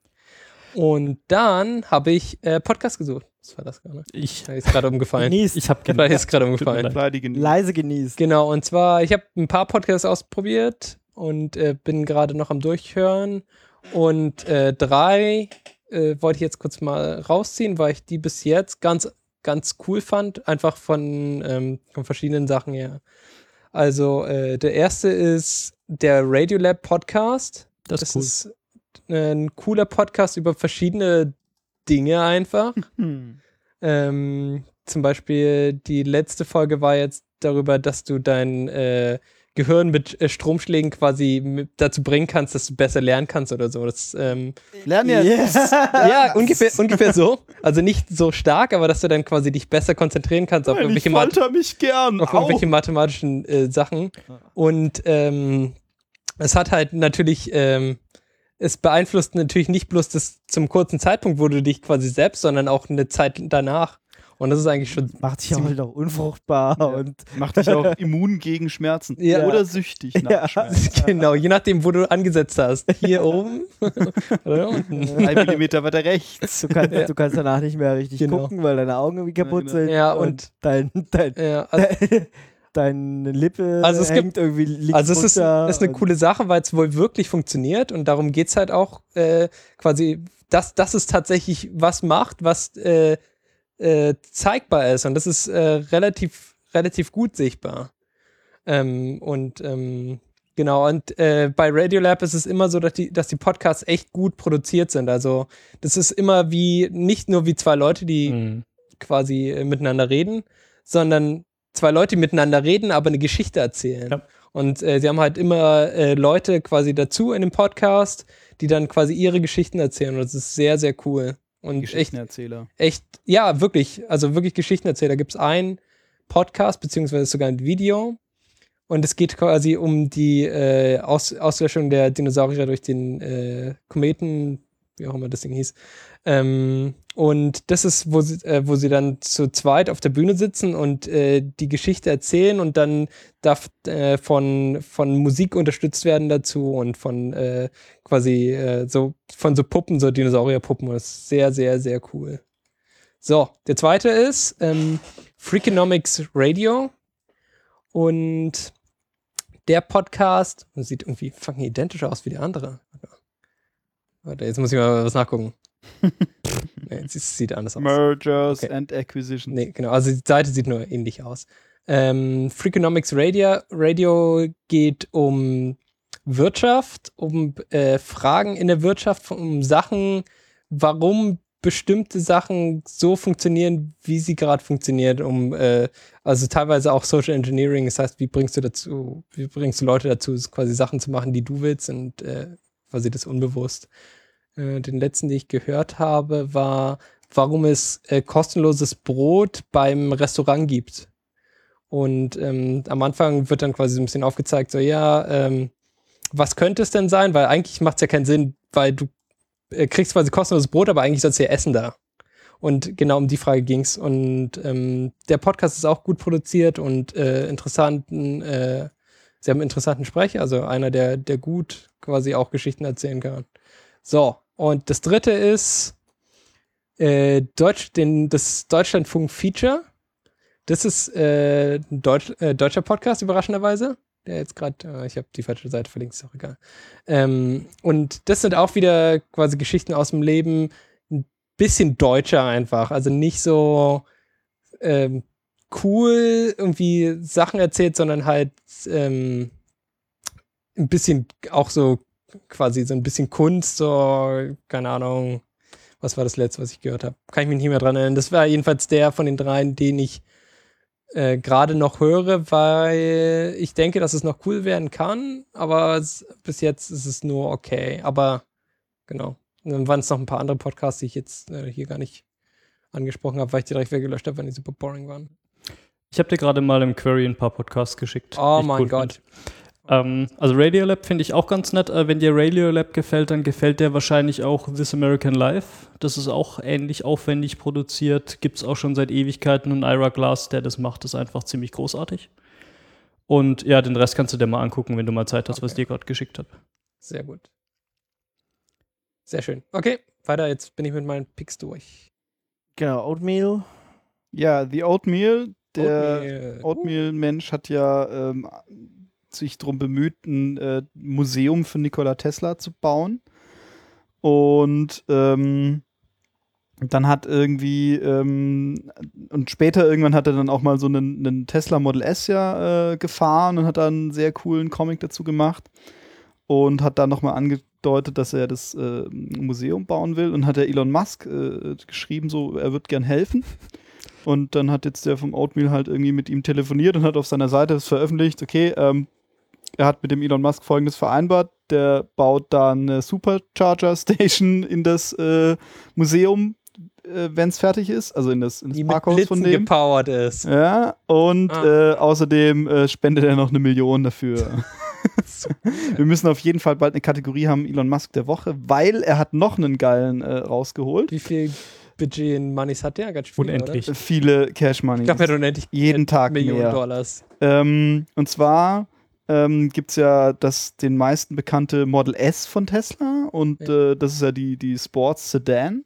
Und dann habe ich äh, Podcast gesucht. Was war das gerade? Ich, Da ist gerade umgefallen. Genießt. ich habe Vielleicht ist gerade umgefallen. Leidigen- Leise genießt. Genau, und zwar, ich habe ein paar Podcasts ausprobiert und äh, bin gerade noch am Durchhören. Und äh, drei äh, wollte ich jetzt kurz mal rausziehen, weil ich die bis jetzt ganz, ganz cool fand, einfach von, ähm, von verschiedenen Sachen her. Also äh, der erste ist der Radiolab Podcast. Das ist cool. ist ein cooler Podcast über verschiedene Dinge einfach. Hm. Ähm, zum Beispiel die letzte Folge war jetzt darüber, dass du dein äh, Gehirn mit äh, Stromschlägen quasi mit dazu bringen kannst, dass du besser lernen kannst oder so. Das, ähm, Lernen ja. Yes. ja, ungefähr, ungefähr so. Also nicht so stark, aber dass du dann quasi dich besser konzentrieren kannst auf Ich irgendwelche, Math folter mich gern. auf Au. irgendwelche mathematischen äh, Sachen. Und ähm, es hat halt natürlich, ähm, es beeinflusst natürlich nicht bloß das zum kurzen Zeitpunkt, wo du dich quasi selbst, sondern auch eine Zeit danach. Und das ist eigentlich schon Macht dich auch halt auch unfruchtbar Ja. und Macht dich auch immun gegen Schmerzen. Ja. Oder süchtig nach Ja. Schmerzen. genau, je nachdem, wo du angesetzt hast. Hier oben oder unten. Ein Millimeter weiter rechts. du kannst, Ja. du kannst danach nicht mehr richtig Genau. gucken, weil deine Augen irgendwie kaputt Ja, sind. genau. Ja, und- dein, dein, Ja, also, deine Lippe Also es hängt irgendwie links also es ist, runter ist eine und- coole Sache, weil es wohl wirklich funktioniert und darum geht es halt auch äh, quasi, dass, dass es tatsächlich was macht, was äh, äh, zeigbar ist und das ist äh, relativ, relativ gut sichtbar. Ähm, und ähm, genau, und äh, bei Radiolab ist es immer so, dass die, dass die Podcasts echt gut produziert sind. Also das ist immer wie, nicht nur wie zwei Leute, die Mhm. quasi äh, miteinander reden, sondern zwei Leute, die miteinander reden, aber eine Geschichte erzählen. Ja. Und äh, sie haben halt immer äh, Leute quasi dazu in dem Podcast, die dann quasi ihre Geschichten erzählen. Und das ist sehr, sehr cool. Und echt, Geschichtenerzähler. echt, ja, wirklich, also wirklich Geschichtenerzähler. Da gibt es einen Podcast, beziehungsweise sogar ein Video. Und es geht quasi um die äh, Aus Auslöschung der Dinosaurier durch den äh, Kometen, wie auch immer das Ding hieß. Ähm, und das ist, wo sie, äh, wo sie dann zu zweit auf der Bühne sitzen und äh, die Geschichte erzählen und dann darf äh, von, von Musik unterstützt werden dazu und von äh, quasi äh, so von so Puppen, so Dinosaurierpuppen. Und das ist sehr, sehr, sehr cool. So, der zweite ist ähm, Freakonomics Radio. Und der Podcast, das sieht irgendwie fucking identisch aus wie der andere. Warte, jetzt muss ich mal was nachgucken. Nee, es sieht anders aus. Mergers Okay. and Acquisitions. Nee, genau, also die Seite sieht nur ähnlich aus. Ähm, Freakonomics Radio, Radio geht um Wirtschaft, um äh, Fragen in der Wirtschaft, um Sachen, warum bestimmte Sachen so funktionieren, wie sie gerade funktionieren, um äh, also teilweise auch Social Engineering, das heißt, wie bringst du dazu, wie bringst du Leute dazu, quasi Sachen zu machen, die du willst und äh, quasi das unbewusst. Äh, den letzten, den ich gehört habe, war, warum es äh, kostenloses Brot beim Restaurant gibt. Und ähm, am Anfang wird dann quasi so ein bisschen aufgezeigt, so ja, ähm, was könnte es denn sein? Weil eigentlich macht es ja keinen Sinn, weil du äh, kriegst quasi kostenloses Brot, aber eigentlich sollst du ja essen da. Und genau um die Frage ging es. Und ähm, der Podcast ist auch gut produziert und äh, interessanten, äh, sie haben einen interessanten Sprecher, also einer, der, der gut quasi auch Geschichten erzählen kann. So, und das dritte ist äh, Deutsch, den, das Deutschlandfunk-Feature. Das ist äh, ein Deutsch, äh, deutscher Podcast, überraschenderweise. Der jetzt gerade, äh, ich habe die falsche Seite verlinkt, ist auch egal. Ähm, und das sind auch wieder quasi Geschichten aus dem Leben, ein bisschen deutscher einfach. Also nicht so ähm, cool irgendwie Sachen erzählt, sondern halt ähm, ein bisschen auch so quasi so ein bisschen Kunst, so, keine Ahnung, was war das letzte, was ich gehört habe? Kann ich mich nicht mehr dran erinnern. Das war jedenfalls der von den dreien, den ich äh, gerade noch höre, weil ich denke, dass es noch cool werden kann, aber es, bis jetzt ist es nur okay. Aber genau. Und dann waren es noch ein paar andere Podcasts, die ich jetzt äh, hier gar nicht angesprochen habe, weil ich die direkt weggelöscht habe, weil die super boring waren. Ich habe dir gerade mal im Query ein paar Podcasts geschickt. Oh die ich mein cool Gott. fand. Ähm, also Radiolab finde ich auch ganz nett. Äh, wenn dir Radiolab gefällt, dann gefällt dir wahrscheinlich auch This American Life. Das ist auch ähnlich aufwendig produziert. Gibt es auch schon seit Ewigkeiten. Und Ira Glass, der das macht, ist einfach ziemlich großartig. Und ja, den Rest kannst du dir mal angucken, wenn du mal Zeit hast, Okay. was ich dir gerade geschickt habe. Sehr gut. Sehr schön. Okay, weiter. Jetzt bin ich mit meinen Picks durch. Genau, Oatmeal. Ja, The Oatmeal. Der Oatmeal. Oatmeal-Mensch hat ja ähm, sich darum bemüht, ein äh, Museum für Nikola Tesla zu bauen. Und ähm, dann hat irgendwie ähm, und später irgendwann hat er dann auch mal so einen, einen Tesla Model S ja äh, gefahren und hat dann einen sehr coolen Comic dazu gemacht und hat dann nochmal angedeutet, dass er das äh, Museum bauen will und hat der Elon Musk äh, geschrieben, so er wird gern helfen. Und dann hat jetzt der vom Oatmeal halt irgendwie mit ihm telefoniert und hat auf seiner Seite das veröffentlicht, okay, ähm, er hat mit dem Elon Musk Folgendes vereinbart, der baut da eine Supercharger-Station in das äh, Museum, äh, wenn es fertig ist, also in das, in das Die mit Parkhaus von Blitzen dem. gepowert ist. Ja, und Ah. äh, außerdem äh, spendet er noch eine Million dafür. Wir müssen auf jeden Fall bald eine Kategorie haben, Elon Musk der Woche, weil er hat noch einen geilen äh, rausgeholt. Wie viel Budget in Moneys hat der? Ganz viel, Unendlich. Äh, Viele Cash Money. Oder? Ich glaube, er hat unendlich Jeden Tag Millionen mehr. Dollars. Ähm, und zwar ähm, gibt es ja das den meisten bekannte Model S von Tesla und Ja. äh, das ist ja die, die Sports Sedan.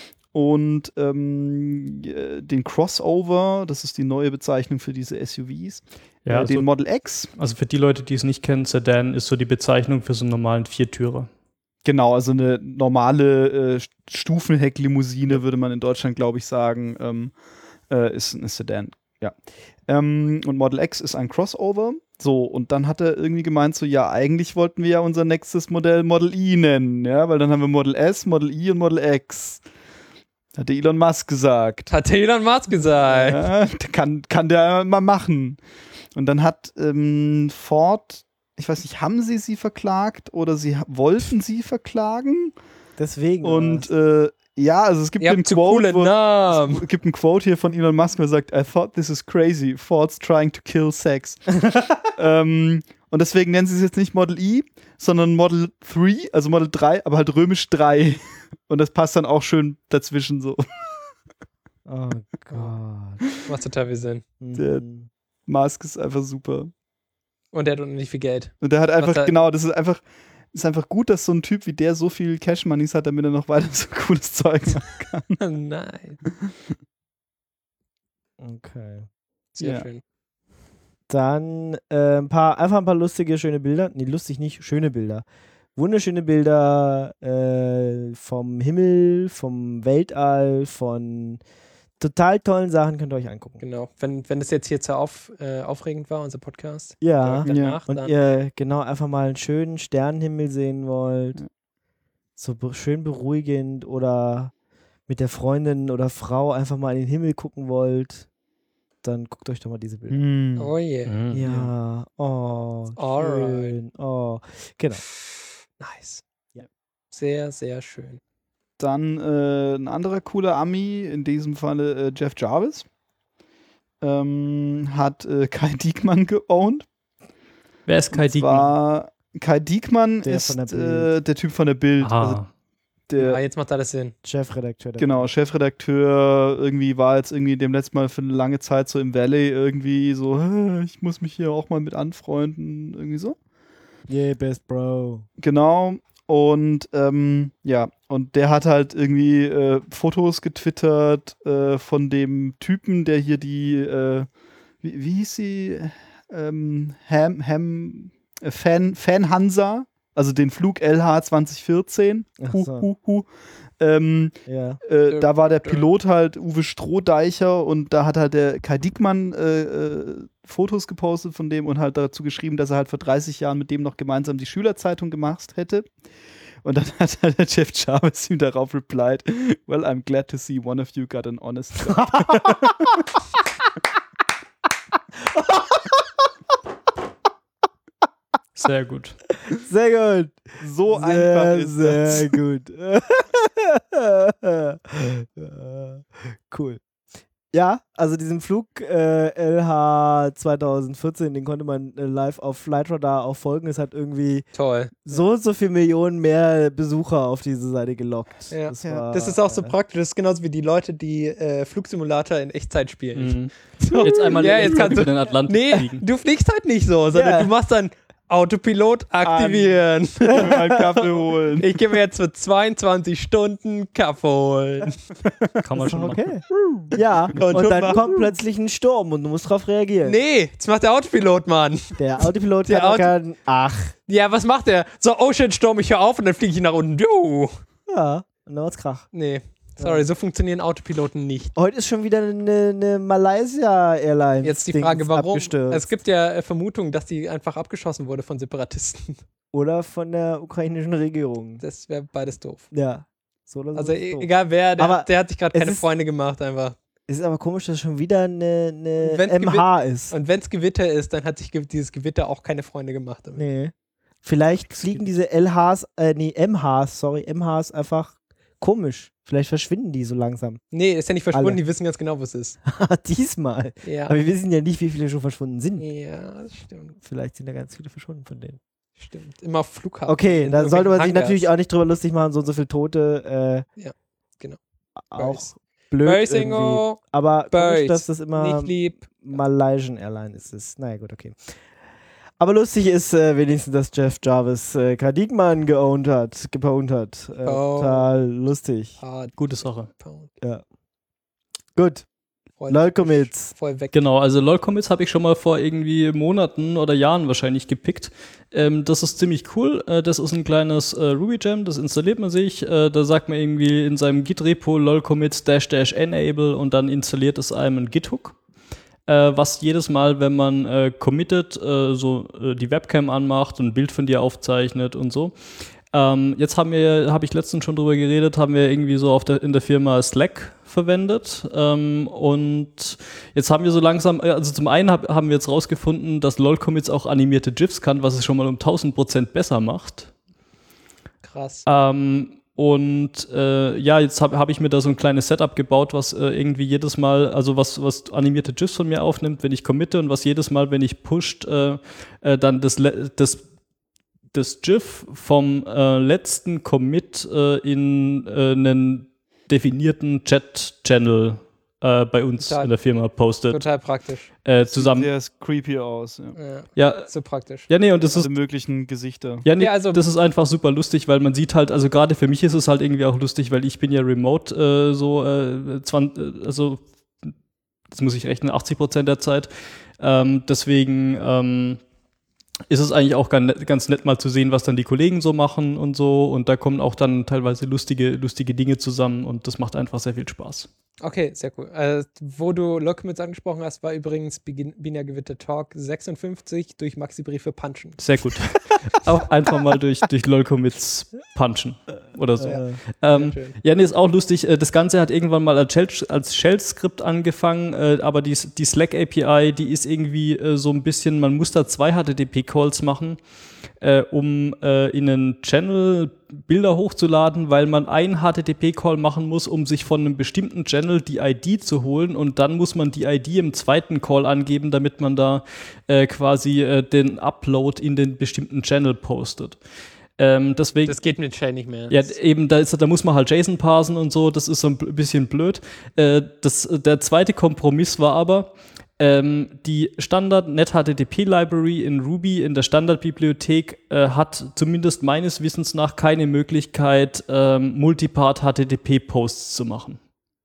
Und ähm, äh, den Crossover, das ist die neue Bezeichnung für diese S U Vs. Ja, äh, also, den Model X. also für die Leute, die es nicht kennen, Sedan ist so die Bezeichnung für so einen normalen Viertürer. Genau, also eine normale äh, Stufenhecklimousine würde man in Deutschland, glaube ich, sagen, ähm, äh, ist ein Sedan. Ja. Ähm, und Model X ist ein Crossover. So, und dann hat er irgendwie gemeint, so, ja, eigentlich wollten wir ja unser nächstes Modell Model I nennen, ja, weil dann haben wir Model S, Model I und Model X. Hat der Elon Musk gesagt. Hat der Elon Musk gesagt. Ja, kann, kann der mal machen. Und dann hat ähm, Ford, ich weiß nicht, haben sie sie verklagt oder sie ha- wollten sie verklagen? Deswegen. Und oder äh, ja, also es gibt Ihr einen habt zu Quote, coole wo, Namen. es gibt einen Quote hier von Elon Musk, der sagt, I thought this is crazy. Ford's trying to kill sex. ähm, und deswegen nennen sie es jetzt nicht Model I, sondern Model drei, also Model drei, aber halt römisch drei. Und das passt dann auch schön dazwischen so. oh Gott. Macht total viel Sinn. Der- Mhm. Musk ist einfach super. Und der hat unendlich viel Geld. Und der hat einfach, da- genau, das ist einfach, ist einfach gut, dass so ein Typ wie der so viel Cash-Moneys hat, damit er noch weiter so cooles Zeug macht. Nein. Okay. Sehr Ja. schön. Dann äh, ein paar, einfach ein paar lustige, schöne Bilder. Nee, lustig nicht, schöne Bilder. Wunderschöne Bilder äh, vom Himmel, vom Weltall, von total tollen Sachen könnt ihr euch angucken. Genau. Wenn, wenn das jetzt hier zu auf, äh, aufregend war, unser Podcast. Ja. direkt danach, Und dann ihr genau einfach mal einen schönen Sternenhimmel sehen wollt, Ja. so be schön beruhigend oder mit der Freundin oder Frau einfach mal in den Himmel gucken wollt, dann guckt euch doch mal diese Bilder. Hm. Oh yeah. Mhm. Ja, oh, Alright. schön, oh, genau. Nice. Ja. Sehr, sehr schön. Dann äh, ein anderer cooler Ami, in diesem Falle äh, Jeff Jarvis. ähm, hat äh, Kai Diekmann geowned. Wer ist Kai Diekmann? War, Kai Diekmann Der ist von der Bild. äh, der Typ von der Bild. Ah. Also der, Ah, jetzt macht alles Sinn. Chefredakteur. der- Genau, Chefredakteur, irgendwie war jetzt irgendwie dem letzten Mal für eine lange Zeit so im Valley irgendwie so, "Hä, ich muss mich hier auch mal mit anfreunden, irgendwie so. Yeah, best bro. Genau. Und ähm, ja, und der hat halt irgendwie äh, Fotos getwittert äh, von dem Typen, der hier die, äh, wie, wie hieß sie? Ähm, Ham, Ham, äh, Fan, Fan Hansa, also den Flug L H zwanzig vierzehn. Ach Hu, so. hu, hu. Ähm, Ja. äh, da war der Pilot halt Uwe Strohdeicher und da hat halt der Kai Diekmann äh, äh, Fotos gepostet von dem und halt dazu geschrieben, dass er halt vor dreißig Jahren mit dem noch gemeinsam die Schülerzeitung gemacht hätte. Und dann hat halt der Jeff Jarvis ihm darauf replied, well, I'm glad to see one of you got an honest job. Sehr gut. Sehr gut. So sehr, einfach ist sehr das. gut. Cool. Ja, also diesen Flug äh, L H zwanzig vierzehn, den konnte man äh, live auf Flightradar auch folgen. Es hat irgendwie Toll. so und so viele Millionen mehr Besucher auf diese Seite gelockt. Ja. Das, Ja. war, Das ist auch so äh, praktisch. Das ist genauso wie die Leute, die äh, Flugsimulator in Echtzeit spielen. Mhm. Jetzt einmal Ja, in jetzt Echtzeit kannst du- über den Atlantik Nee, fliegen. du fliegst halt nicht so, sondern Ja. du machst dann Autopilot aktivieren. Ich will mal einen Kaffee holen. Ich gehe mir jetzt für zweiundzwanzig Stunden Kaffee holen. Kann man ist schon doch machen. okay. Ja, und schon dann machen. kommt plötzlich ein Sturm und du musst drauf reagieren. Nee, das macht der Autopilot, Mann. Der Autopilot Der kann auch Auto- kein, ach, Ja, was macht der? So, oh shit, Sturm, ich höre auf und dann fliege ich nach unten. Du. ja, und dann war's Krach. Nee, sorry, so funktionieren Autopiloten nicht. Heute ist schon wieder eine, eine Malaysia Airlines. Jetzt die Dings Frage, warum? abgestürzt. Es gibt ja äh, Vermutungen, dass die einfach abgeschossen wurde von Separatisten. Oder von der ukrainischen Regierung. Das wäre beides doof. Ja. So oder so Also ist e doof. egal wer, der, Aber der hat sich gerade es keine ist- Freunde gemacht einfach. Es ist aber komisch, dass schon wieder eine, eine Und wenn's M H ist. Und wenn es Gewitter ist, dann hat sich ge dieses Gewitter auch keine Freunde gemacht. Damit. Nee. Vielleicht fliegen diese L Hs, äh, nee, M Hs, sorry, M Hs einfach komisch. Vielleicht verschwinden die so langsam. Nee, ist ja nicht verschwunden, Alle. die wissen ganz genau, wo es ist. Diesmal. Ja. Aber wir wissen ja nicht, wie viele schon verschwunden sind. Ja, das stimmt. Vielleicht sind da ganz viele verschwunden von denen. Stimmt. Immer auf Flughafen. Okay, in da sollte man sich irgendwelchen natürlich Hangars. auch nicht drüber lustig machen, so und so viele Tote. Äh, Ja, genau. Auch Böse. blöd irgendwie. Bösingo, Aber Böse. komisch, dass das immer nicht lieb. Malaysian Airlines ist. Naja, gut, okay. Aber lustig ist äh, wenigstens, dass Jeff Jarvis äh, Kai Diekmann geowned hat, geowned hat. Äh, Oh. Total lustig. Hard Gute Sache. Pound. Gut, Voll, Lolcommits. voll weg. Genau, also LOL-Commits habe ich schon mal vor irgendwie Monaten oder Jahren wahrscheinlich gepickt. Ähm, das ist ziemlich cool. Äh, das ist ein kleines äh, Ruby-Gem, das installiert man sich. Äh, da sagt man irgendwie in seinem Git-Repo LOL-Commits dash dash enable und dann installiert es einem ein Git-Hook. Äh, was jedes Mal, wenn man äh, committet, äh, so äh, die Webcam anmacht und ein Bild von dir aufzeichnet und so. Ähm, jetzt haben wir, habe ich letztens schon drüber geredet, haben wir irgendwie so auf der, in der Firma Slack verwendet ähm, und jetzt haben wir so langsam, also zum einen hab, haben wir jetzt rausgefunden, dass LOL-Commits auch animierte GIFs kann, was es schon mal um tausend Prozent besser macht. Krass. Ähm, und äh, ja, jetzt habe hab ich mir da so ein kleines Setup gebaut, was äh, irgendwie jedes Mal, also was, was animierte GIFs von mir aufnimmt, wenn ich committe und was jedes Mal, wenn ich pusht, äh, äh, dann das, le- das das GIF vom äh, letzten Commit äh, in äh, einen definierten Chat-Channel äh, bei uns Total. in der Firma postet. Total praktisch. Äh, zusammen. Sehr creepy aus. Ja. Ja, Ja, so praktisch. ja, nee, und das ist. Alle möglichen Gesichter. Ja, nee, Ja, also- das ist einfach super lustig, weil man sieht halt, also gerade für mich ist es halt irgendwie auch lustig, weil ich bin ja remote äh, so äh, zwanzig, also das muss ich rechnen, achtzig Prozent der Zeit. Ähm, deswegen ähm, ist es eigentlich auch ganz nett, ganz nett mal zu sehen, was dann die Kollegen so machen und so. Und da kommen auch dann teilweise lustige, lustige Dinge zusammen und das macht einfach sehr viel Spaß. Okay, sehr cool. Äh, wo du LOL-Commits angesprochen hast, war übrigens Begin- Binär Gewitter Talk sechsundfünfzig durch Maxi-Briefe punchen. Sehr gut. Auch einfach mal durch, durch LOL-Commits punchen. oder so. Ja. Ähm, Sehr schön. ja, nee, ist auch lustig. äh, Das Ganze hat irgendwann mal als Shell- als Shell-Skript angefangen, äh, aber die, die Slack-A P I, die ist irgendwie äh, so ein bisschen, man muss da zwei H T T P-Calls machen, äh, um äh, in einen Channel Bilder hochzuladen, weil man einen H T T P-Call machen muss, um sich von einem bestimmten Channel die I D zu holen und dann muss man die I D im zweiten Call angeben, damit man da äh, quasi äh, den Upload in den bestimmten Channel postet. Ähm, deswegen, Das geht mit Shell nicht mehr. ja, eben, da, ist, da muss man halt JSON parsen und so, das ist so ein bisschen blöd. Äh, das, der zweite Kompromiss war aber, ähm, die Standard-Net-H T T P-Library in Ruby in der Standardbibliothek äh, hat zumindest meines Wissens nach keine Möglichkeit, ähm, Multipart-H T T P-Posts zu machen.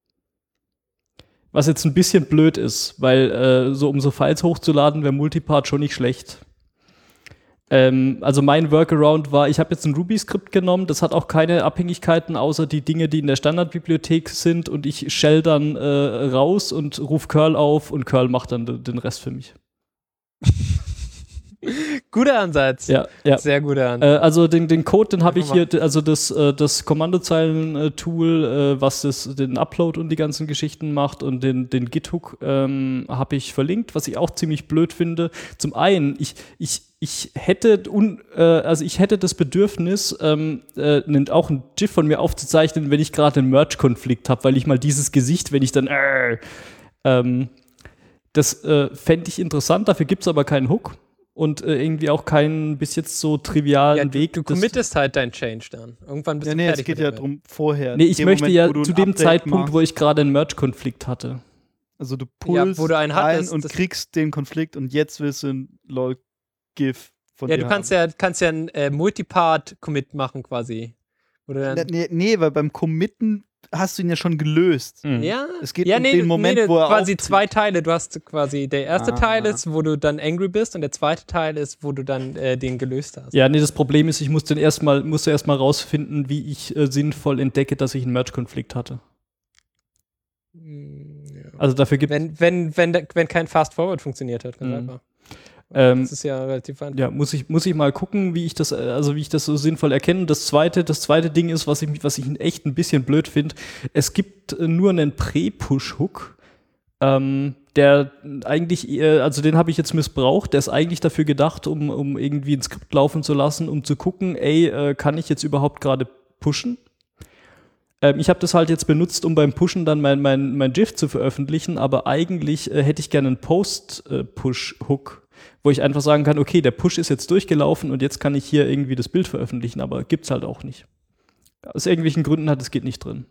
Was jetzt ein bisschen blöd ist, weil äh, so um so Files hochzuladen, wäre Multipart schon nicht schlecht. Ähm, also mein Workaround war, ich habe jetzt ein Ruby-Skript genommen, das hat auch keine Abhängigkeiten, außer die Dinge, die in der Standardbibliothek sind und ich shell dann äh, raus und rufe Curl auf und Curl macht dann d- den Rest für mich. Guter Ansatz. Ja, ja. Sehr guter Äh, Ansatz. also den, den Code, den habe ich Einfach hier, d- also das, äh, das Kommandozeilen-Tool, äh, was das, den Upload und die ganzen Geschichten macht und den, den Git-Hook ähm, habe ich verlinkt, was ich auch ziemlich blöd finde. Zum einen, ich, ich, ich hätte un, äh, also ich hätte das Bedürfnis, ähm, äh, auch ein GIF von mir aufzuzeichnen, wenn ich gerade einen Merge-Konflikt habe, weil ich mal dieses Gesicht, wenn ich dann äh, ähm, das äh, fände ich interessant, dafür gibt es aber keinen Hook. Und äh, irgendwie auch keinen bis jetzt so trivialen ja, du, Weg. du das- committest halt dein Change dann. Irgendwann bist Ja, du nee, fertig es geht mit ja der Welt. drum vorher. Nee, ich Dem möchte Moment, ja wo du zu ein dem Update Zeitpunkt, machst. wo ich gerade einen Merge-Konflikt hatte. Also du Ja, pullst wo du einen rein hattest, und das- kriegst den Konflikt und jetzt willst du ein LOL-GIF von Ja, dir du kannst haben. ja, kannst ja einen äh, Multipart-Commit machen quasi. Wo du dann, Ne- Nee, nee, weil beim Committen hast du ihn ja schon gelöst. Mhm. ja, Es geht ja, um nee, den du- Moment, nee, wo er quasi auftritt. zwei Teile. Du hast quasi, der erste Ah. Teil ist, wo du dann angry bist und der zweite Teil ist, wo du dann äh, den gelöst hast. Ja, nee, das Problem ist, ich musste erstmal musste erstmal rausfinden, wie ich äh, sinnvoll entdecke, dass ich einen Merge-Konflikt hatte. Mm, ja. Also dafür gibt Wenn, wenn, wenn, der- wenn kein Fast-Forward funktioniert hat, ganz Mhm. einfach. Ähm, Das ist ja relativ einfach. ja, muss ich, muss ich mal gucken, wie ich das, äh, also wie ich das so sinnvoll erkenne. Das zweite, das zweite Ding ist, was ich, was ich echt ein bisschen blöd finde. Es gibt äh, nur einen Prä-Push-Hook, ähm, der eigentlich, äh, also den habe ich jetzt missbraucht. Der ist eigentlich dafür gedacht, um, um irgendwie ein Skript laufen zu lassen, um zu gucken, ey, äh, kann ich jetzt überhaupt gerade pushen? Ähm, ich habe das halt jetzt benutzt, um beim Pushen dann mein, mein, mein GIF zu veröffentlichen, aber eigentlich äh, hätte ich gerne einen Post-Push-Hook, wo ich einfach sagen kann, okay, der Push ist jetzt durchgelaufen und jetzt kann ich hier irgendwie das Bild veröffentlichen, aber gibt's halt auch nicht. Aus irgendwelchen Gründen hat es geht nicht drin.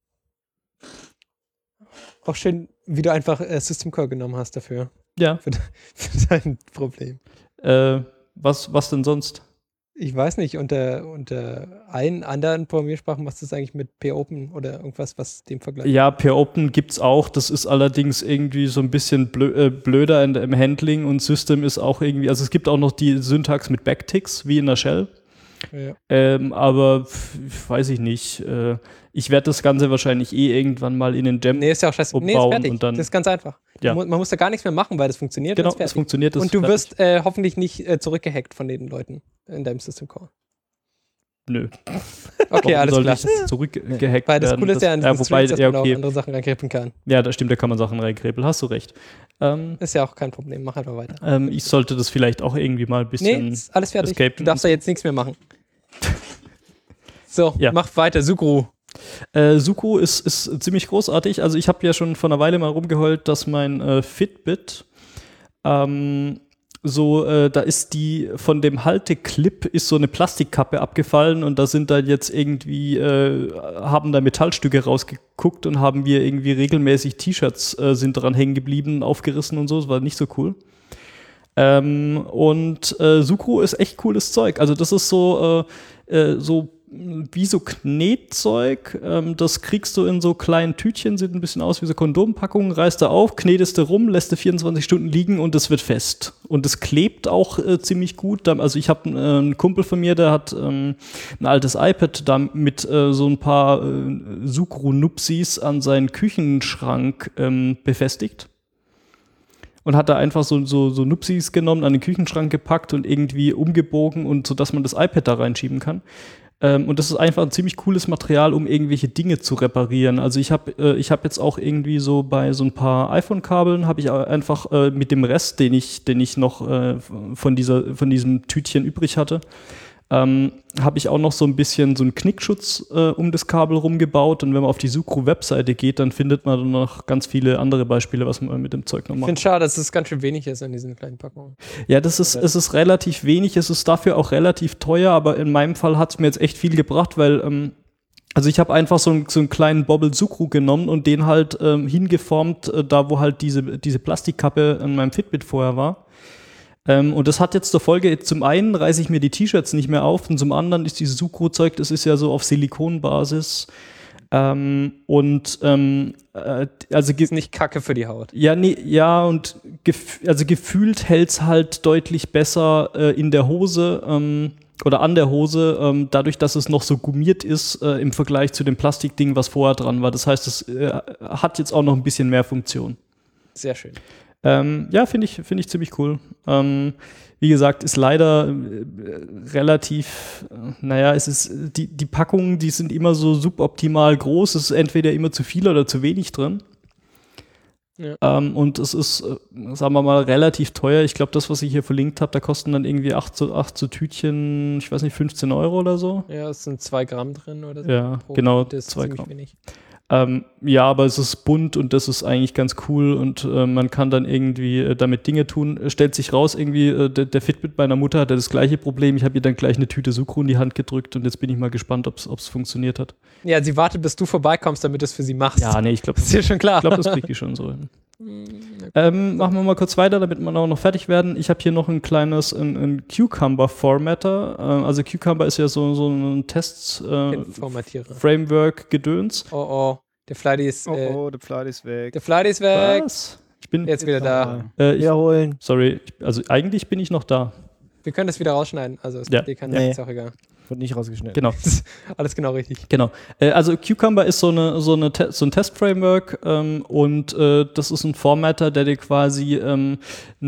Auch schön, wie du einfach äh, System Call genommen hast dafür. Ja. Für, für dein Problem. Äh, was, was denn sonst? Ich weiß nicht, unter, unter allen anderen Programmiersprachen machst du das eigentlich mit P-Open oder irgendwas, was dem vergleicht? Ja, P-Open gibt's auch. Das ist allerdings irgendwie so ein bisschen blö äh, blöder in, im Handling und System ist auch irgendwie, also es gibt auch noch die Syntax mit Backticks, wie in der Shell. Ja. Ähm, aber pf, weiß ich nicht. Äh, ich werde das Ganze wahrscheinlich eh irgendwann mal in den Gem Nee, ist ja auch scheiße. Nee, ist umbauen fertig. und dann- das ist ganz einfach. Ja. Mu- Man muss da gar nichts mehr machen, weil das funktioniert. genau, und ist es fertig. funktioniert. Das Und du fertig. wirst äh, hoffentlich nicht äh, zurückgehackt von den Leuten in deinem System Call. Nö. Okay, Warum alles sollte klar. ich jetzt zurückgehackt Weil das werden? Coole ist ja an ja, diesen wobei, Streams, dass ja, man auch okay. andere Sachen reingriffen kann. Ja, das stimmt, da kann man Sachen reinkrebeln. Hast du recht. Ähm, Ist ja auch kein Problem. Mach einfach weiter. ähm, ich sollte das vielleicht auch irgendwie mal ein bisschen. Nee, ist alles fertig. Escape Du darfst da jetzt nichts mehr machen. So, Ja. mach weiter. Sukru. Äh, Suku ist, ist ziemlich großartig. Also ich habe ja schon vor einer Weile mal rumgeheult, dass mein äh, Fitbit ähm, so, äh, da ist die, von dem Halteclip ist so eine Plastikkappe abgefallen und da sind dann jetzt irgendwie, äh, haben da Metallstücke rausgeguckt und haben wir irgendwie regelmäßig T-Shirts äh, sind dran hängen geblieben, aufgerissen und so. Das war nicht so cool. Ähm, und äh, Sucru ist echt cooles Zeug. Also das ist so, äh, äh, so wie so Knetzeug. Ähm, das kriegst du in so kleinen Tütchen, sieht ein bisschen aus wie so Kondompackungen, reißt du auf, knetest du rum, lässt du vierundzwanzig Stunden liegen und es wird fest. Und es klebt auch äh, ziemlich gut. Also ich habe äh, einen Kumpel von mir, der hat ähm, ein altes iPad da mit äh, so ein paar äh, Sucru-Nupsis an seinen Küchenschrank ähm, befestigt. Und hat da einfach so, so, so Nupsis genommen, an den Küchenschrank gepackt und irgendwie umgebogen und so, dass man das iPad da reinschieben kann. Ähm, und das ist einfach ein ziemlich cooles Material, um irgendwelche Dinge zu reparieren. Also ich habe äh, ich hab jetzt auch irgendwie so bei so ein paar iPhone-Kabeln habe ich einfach äh, mit dem Rest, den ich, den ich noch äh, von, dieser, von diesem Tütchen übrig hatte, ähm, habe ich auch noch so ein bisschen so einen Knickschutz äh, um das Kabel rumgebaut. Und wenn man auf die Sucru-Webseite geht, dann findet man dann noch ganz viele andere Beispiele, was man mit dem Zeug noch Ich macht. finde schade, dass es ganz schön wenig ist in diesen kleinen Packungen. Ja, das ist, es ist relativ wenig, es ist dafür auch relativ teuer, aber in meinem Fall hat es mir jetzt echt viel gebracht, weil ähm, also ich habe einfach so einen, so einen kleinen Bobble Sucru genommen und den halt ähm, hingeformt, äh, da wo halt diese, diese Plastikkappe in meinem Fitbit vorher war. Ähm, und das hat jetzt zur Folge, zum einen reiße ich mir die T-Shirts nicht mehr auf und zum anderen ist dieses Sucru-Zeug, das ist ja so auf Silikonbasis. Ähm, und ähm, äh, also Ist nicht Kacke für die Haut. ja, nee, ja, und gef also gefühlt hält es halt deutlich besser äh, in der Hose ähm, oder an der Hose, ähm, dadurch, dass es noch so gummiert ist äh, im Vergleich zu dem Plastikding, was vorher dran war. Das heißt, es äh, hat jetzt auch noch ein bisschen mehr Funktion. Sehr schön. Ähm, ja, finde ich, find ich ziemlich cool. Ähm, wie gesagt, ist leider äh, relativ, äh, naja, es ist, die, die Packungen, die sind immer so suboptimal groß, es ist entweder immer zu viel oder zu wenig drin. Ja. Ähm, und es ist, äh, sagen wir mal, relativ teuer. Ich glaube, das, was ich hier verlinkt habe, da kosten dann irgendwie acht so, acht so Tütchen, ich weiß nicht, fünfzehn Euro oder so. Ja, es sind zwei Gramm drin oder so. Ja, Pro genau, Tüte ist zwei ziemlich Gramm. wenig. Ähm, ja, aber es ist bunt und das ist eigentlich ganz cool und äh, man kann dann irgendwie äh, damit Dinge tun. Stellt sich raus, irgendwie äh, der, der Fitbit meiner Mutter hatte das gleiche Problem. Ich habe ihr dann gleich eine Tüte Sucru in die Hand gedrückt und jetzt bin ich mal gespannt, ob es funktioniert hat. Ja, sie wartet, bis du vorbeikommst, damit du es für sie machst. Ja, nee, ich glaube, ist dir schon klar. ich glaube, das kriegt die schon so hin. Ähm, machen wir mal kurz weiter, damit wir auch noch fertig werden. Ich habe hier noch ein kleines ein, ein Cucumber-Formatter. Äh, also Cucumber ist ja so, so ein Test-Framework-Gedöns. Äh, oh oh, der Flighty ist, äh, Oh, oh, der Flight ist weg. der Flighty ist weg. Was? Ich bin Jetzt wieder da. Äh, ich, Wiederholen. sorry, ich, also eigentlich bin ich noch da. Wir können das wieder rausschneiden. Also ist Ja. dir kein Nee. ist auch egal. Wird nicht rausgeschnitten. Genau. Alles genau richtig. Genau. Äh, also Cucumber ist so, eine, so, eine Te so ein Test-Framework ähm, und äh, das ist ein Formatter, der dir quasi ähm,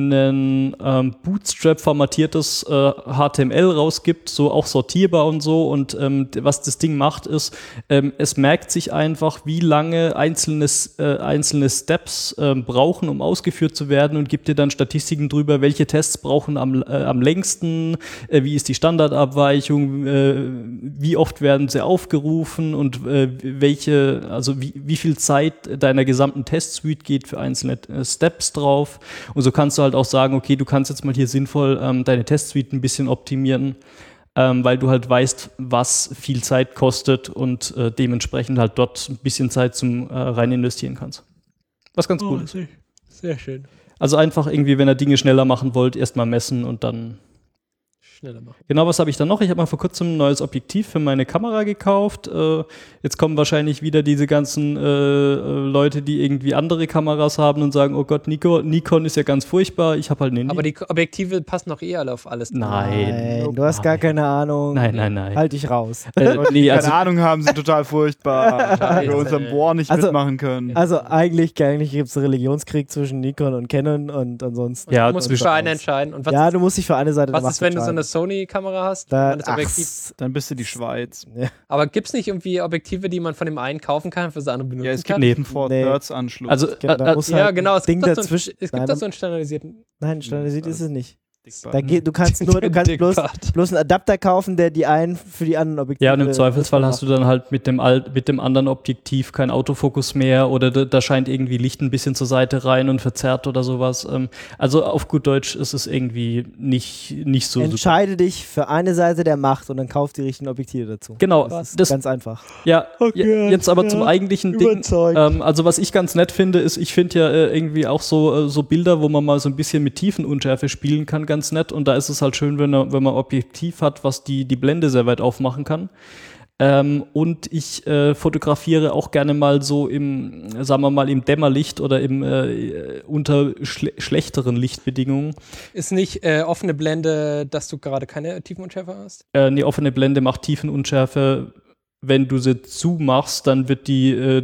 ein ähm, Bootstrap-formatiertes äh, H T M L rausgibt, so auch sortierbar und so. Und ähm, was das Ding macht, ist, ähm, es merkt sich einfach, wie lange einzelne, äh, einzelne Steps äh, brauchen, um ausgeführt zu werden und gibt dir dann Statistiken drüber, welche Tests brauchen am, äh, am längsten, äh, wie ist die Standardabweichung, wie oft werden sie aufgerufen und äh, welche, also wie, wie viel Zeit deiner gesamten Testsuite geht für einzelne äh, Steps drauf. Und so kannst du halt auch sagen, okay, du kannst jetzt mal hier sinnvoll ähm, deine Testsuite ein bisschen optimieren, ähm, weil du halt weißt, was viel Zeit kostet und äh, dementsprechend halt dort ein bisschen Zeit zum äh, rein investieren kannst. Was ganz cool ist. Sehr schön. Also einfach irgendwie, wenn ihr Dinge schneller machen wollt, erstmal messen und dann Schneller machen. Genau, was habe ich dann noch? Ich habe mal vor kurzem ein neues Objektiv für meine Kamera gekauft. Äh, jetzt kommen wahrscheinlich wieder diese ganzen äh, Leute, die irgendwie andere Kameras haben und sagen, oh Gott, Nico, Nikon ist ja ganz furchtbar. Ich habe halt eine Aber die Objektive passen doch eh alle auf alles. Nein. Nein, du hast gar keine Ahnung. Nein, nein, nein. Halt dich raus. Äh, nee, Keine also, Ahnung haben, sind total furchtbar. Scheiße. Wir unseren Bohr nicht Also- mitmachen können. Also eigentlich, eigentlich gibt es einen Religionskrieg zwischen Nikon und Canon und ansonsten. Ja, Du musst dich zwischen- für eine entscheiden. Und was, ja, du musst dich für eine Seite der was Macht ist, wenn du so eine entscheiden. Sony-Kamera hast? Da, und das ach, Objektiv? Dann bist du die Schweiz. Aber gibt es nicht irgendwie Objektive, die man von dem einen kaufen kann, für das andere benutzen Ja, es gibt kann? Nee. einen Fort Nee. Thirds-Anschluss. also genau, da äh, muss Ja, halt genau. ein Es Ding gibt, doch so, dazwischen. ein, es Nein, gibt doch so einen standardisierten. nein, standardisiert ist es nicht. Dickbart, Da ne? geht, du kannst nur, du kannst bloß, Dickbart. bloß einen Adapter kaufen, der die einen für die anderen Objektive. ja, und im Zweifelsfall hast du dann halt mit dem, Al mit dem anderen Objektiv keinen Autofokus mehr oder da, da scheint irgendwie Licht ein bisschen zur Seite rein und verzerrt oder sowas. Ähm, also auf gut Deutsch ist es irgendwie nicht, nicht so super. Entscheide dich für eine Seite der Macht und dann kauf die richtigen Objektive dazu. Genau, Das ist das, ganz einfach. ja, Okay, je- jetzt aber zum ja, eigentlichen Ding. überzeugt. Ähm, also was ich ganz nett finde, ist, ich finde ja äh, irgendwie auch so, äh, so Bilder, wo man mal so ein bisschen mit Tiefenunschärfe spielen kann, ganz nett. Und da ist es halt schön, wenn, er, wenn man Objektiv hat, was die, die Blende sehr weit aufmachen kann. Ähm, und ich äh, fotografiere auch gerne mal so im, sagen wir mal, im Dämmerlicht oder im äh, unter schle schlechteren Lichtbedingungen. Ist nicht äh, offene Blende, dass du gerade keine Tiefenunschärfe hast? Äh, eine offene Blende macht Tiefenunschärfe. Wenn du sie zumachst, dann wird die, äh,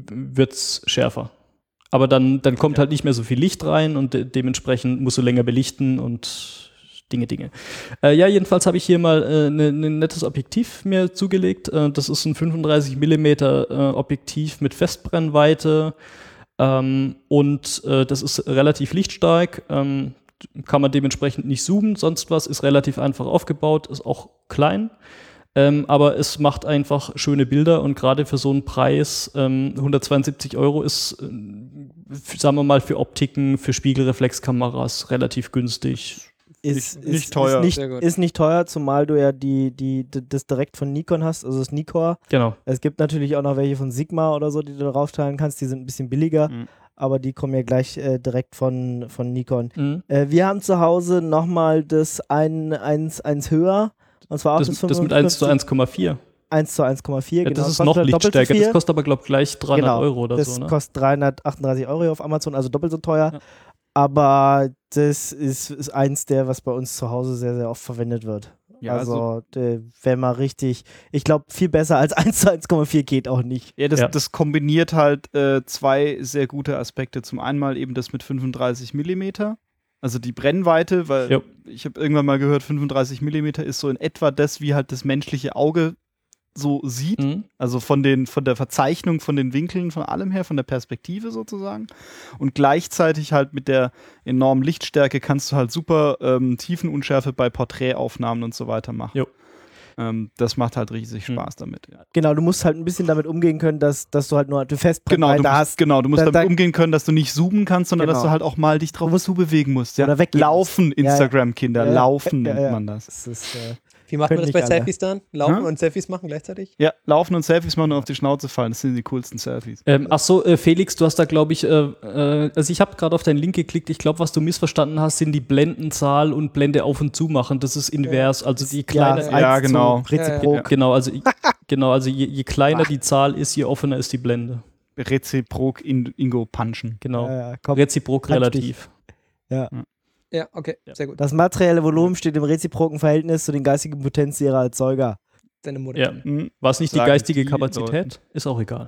wird's schärfer. Aber dann, dann kommt halt nicht mehr so viel Licht rein und de dementsprechend musst du länger belichten und Dinge, Dinge. Äh, ja, jedenfalls habe ich hier mal ein äh, ne, ne nettes Objektiv mir zugelegt. Äh, das ist ein fünfunddreißig Millimeter äh, Objektiv mit Festbrennweite ähm, und äh, das ist relativ lichtstark. Ähm, kann man dementsprechend nicht zoomen, sonst was, ist relativ einfach aufgebaut, ist auch klein. Ähm, aber es macht einfach schöne Bilder und gerade für so einen Preis, ähm, hundertzweiundsiebzig Euro ist, äh, sagen wir mal, für Optiken, für Spiegelreflexkameras relativ günstig. Ist Nicht- ist, nicht teuer. Ist nicht, Sehr gut. ist nicht teuer, zumal du ja die, die, d- das direkt von Nikon hast, also das Nikkor. Genau. Es gibt natürlich auch noch welche von Sigma oder so, die du draufstellen kannst. Die sind ein bisschen billiger, Mhm. aber die kommen ja gleich äh, direkt von, von Nikon. Mhm. Äh, wir haben zu Hause nochmal das ein, eins, eins höher. Und zwar auch Das, das, das mit eins zu eins Komma vier. eins zu eins Komma vier, Ja, genau. das ist kostet noch halt doppelt so lichtstärker. viel. Das kostet aber, glaube ich, gleich dreihundert Genau, Euro oder das so. Ne? kostet dreihundertachtunddreißig Euro auf Amazon, also doppelt so teuer. Ja. Aber das ist, ist eins der, was bei uns zu Hause sehr, sehr oft verwendet wird. Ja, also, also, äh, wenn man richtig, ich glaube, viel besser als eins zu eins Komma vier geht auch nicht. ja, das, Ja. das kombiniert halt äh, zwei sehr gute Aspekte. Zum einen mal eben das mit fünfunddreißig Millimeter, also die Brennweite, weil Jo. ich habe irgendwann mal gehört, fünfunddreißig Millimeter ist so in etwa das, wie halt das menschliche Auge so sieht. Mhm. Also von, den, von der Verzeichnung, von den Winkeln, von allem her, von der Perspektive sozusagen. Und gleichzeitig halt mit der enormen Lichtstärke kannst du halt super ähm, Tiefenunschärfe bei Porträtaufnahmen und so weiter machen. Jo. Ähm, das macht halt riesig Hm. Spaß damit. Ja. Genau, du musst halt ein bisschen damit umgehen können, dass, dass du halt nur eine Genau, Festbrennweite du musst, hast. genau, du musst Da- damit da- umgehen können, dass du nicht zoomen kannst, sondern Genau. dass du halt auch mal dich drauf Du musst- zubewegen musst. Ja? oder weggehen Laufen, musst. Ja, ja. Instagram-Kinder, Ja, ja. laufen Ja, nennt ja. man das. Das ist, äh, Wie macht Können man das nicht bei alle. Selfies dann? Laufen Hm? und Selfies machen gleichzeitig? Ja, laufen und Selfies machen und auf die Schnauze fallen, das sind die coolsten Selfies. Ähm, ach so, äh, Felix, du hast da, glaube ich, äh, äh, also ich habe gerade auf deinen Link geklickt. Ich glaube, was du missverstanden hast, sind die Blendenzahl und Blende auf und zu machen. Das ist invers. Also die kleiner, ja, Ja, eins zu genau. Reziprok. Ja. genau, also genau, also je, je kleiner die Zahl ist, je offener ist die Blende. Reziprok in, Ingo punchen. Genau. Ja, ja, komm. Reziprok Halt relativ. Ja, okay, Ja. sehr gut. Das materielle Volumen steht im reziproken Verhältnis zu den geistigen Potenzen ihrer Erzeuger. Deine Mutter. Ja. Hm. War es nicht die Sagen geistige die Kapazität? Ist auch egal.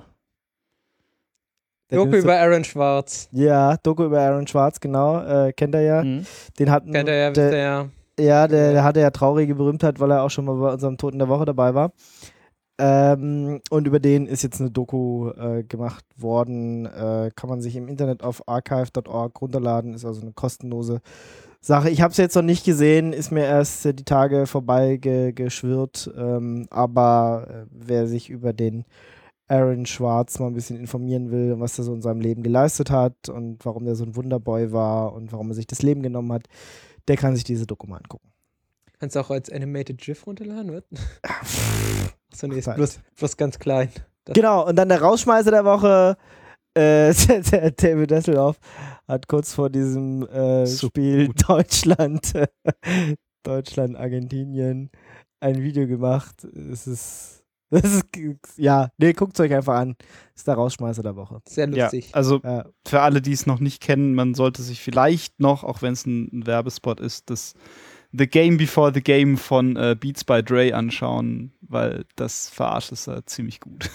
Der Doku Dienst- über Aaron Schwarz. Ja, Doku über Aaron Schwarz, genau. Äh, kennt er ja. Mhm. Den hatten, Kennt er ja, der, der, ja, der, der hatte ja traurige Berühmtheit, weil er auch schon mal bei unserem Toten der Woche dabei war. Ähm, und über den ist jetzt eine Doku äh, gemacht worden. Äh, kann man sich im Internet auf archive punkt org runterladen. Ist also eine kostenlose Sache. Ich habe es jetzt noch nicht gesehen, ist mir erst äh, die Tage vorbei ge geschwirrt. Ähm, aber äh, wer sich über den Aaron Schwarz mal ein bisschen informieren will, was er so in seinem Leben geleistet hat und warum der so ein Wunderboy war und warum er sich das Leben genommen hat, der kann sich diese Doku mal angucken. kannst du auch als Animated GIF runterladen, wird? Achso, nee, ist Zeit. bloß, bloß ganz klein. Das- Genau, und dann der Rausschmeißer der Woche, äh, der David Hasselhoff hat kurz vor diesem äh, So Spiel gut. Deutschland, Deutschland, Argentinien ein Video gemacht. Es ist, das ist, ja, nee, guckt es euch einfach an. Das ist der Rausschmeißer der Woche. Sehr Ja, lustig. also Ja. für alle, die es noch nicht kennen, man sollte sich vielleicht noch, auch wenn es ein, ein Werbespot ist, das The Game Before the Game von äh, Beats by Dre anschauen, weil das verarscht es äh, ziemlich gut.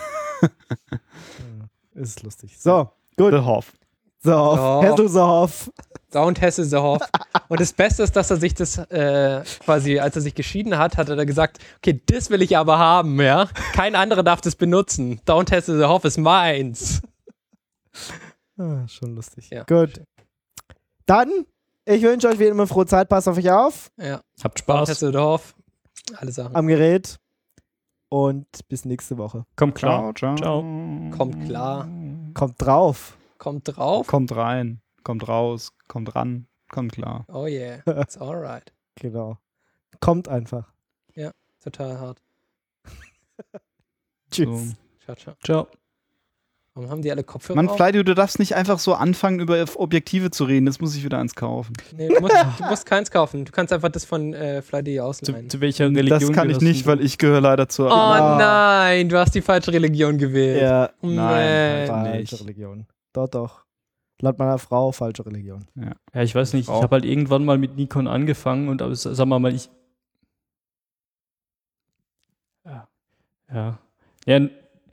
Ja, ist lustig. So, gut. The Hoff. So, So. Hasselhoff. Sound Hesse Sehoff. Und das Beste ist, dass er sich das äh, quasi, als er sich geschieden hat, hat er da gesagt, okay, das will ich aber haben, ja. Kein anderer darf das benutzen. Don't Hesse Sehoff ist meins. Ah, schon lustig. Ja. Gut. Dann, ich wünsche euch wie immer frohe Zeit, passt auf euch auf Ja. Habt Don't Spaß. Hesse Sehoff. Alle Sachen. am Gerät und bis nächste Woche. Kommt klar. Ciao, ciao. Kommt klar. Kommt drauf. Kommt drauf. Kommt rein, kommt raus, kommt ran, kommt klar. Oh yeah. It's alright. Genau. Kommt einfach. Total hart. Tschüss. So. Ciao, ciao. Ciao. Warum haben die alle Kopfhörer Mann, auf? Fleidy, du darfst nicht einfach so anfangen, über Objektive zu reden. Jetzt muss ich wieder eins kaufen. Nee, du, musst, du musst keins kaufen. Du kannst einfach das von äh, Flydy Zu, ausleihen. zu welcher Religion Das kann ich gehörst nicht, du? weil ich gehöre leider zur. Oh Genau. nein, du hast die falsche Religion gewählt. Ja, Oh, Nein, man. falsche nicht. Religion. Doch, doch. Laut meiner Frau falsche Religion. Ja, ich weiß nicht. Frau. Ich habe halt irgendwann mal mit Nikon angefangen und aber, s- sagen wir mal, ich. Ja. Ja. ja n-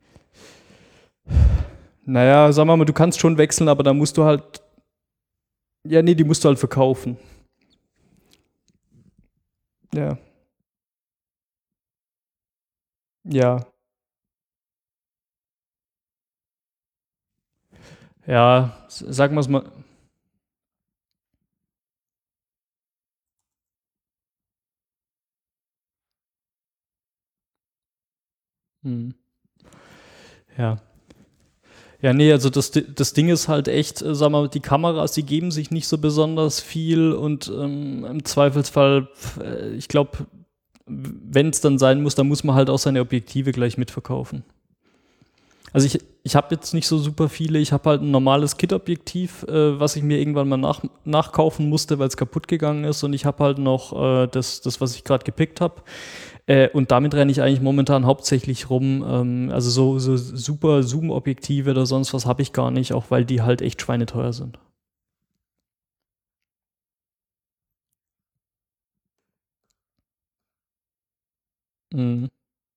naja, sagen wir mal, du kannst schon wechseln, aber dann musst du halt. Ja, nee, die musst du halt verkaufen. Ja. Ja. Ja, s- sagen wir es mal. Hm. Ja. Ja, nee, also das, Di- das Ding ist halt echt, äh, sag mal, die Kameras, die geben sich nicht so besonders viel und ähm, im Zweifelsfall, pf, äh, ich glaube, wenn es dann sein muss, dann muss man halt auch seine Objektive gleich mitverkaufen. Also ich, ich habe jetzt nicht so super viele, ich habe halt ein normales Kit-Objektiv, äh, was ich mir irgendwann mal nach, nachkaufen musste, weil es kaputt gegangen ist und ich habe halt noch äh, das, das, was ich gerade gepickt habe. Äh, und damit renne ich eigentlich momentan hauptsächlich rum. Ähm, also so, so super Zoom-Objektive oder sonst was habe ich gar nicht, auch weil die halt echt schweineteuer sind. Mhm.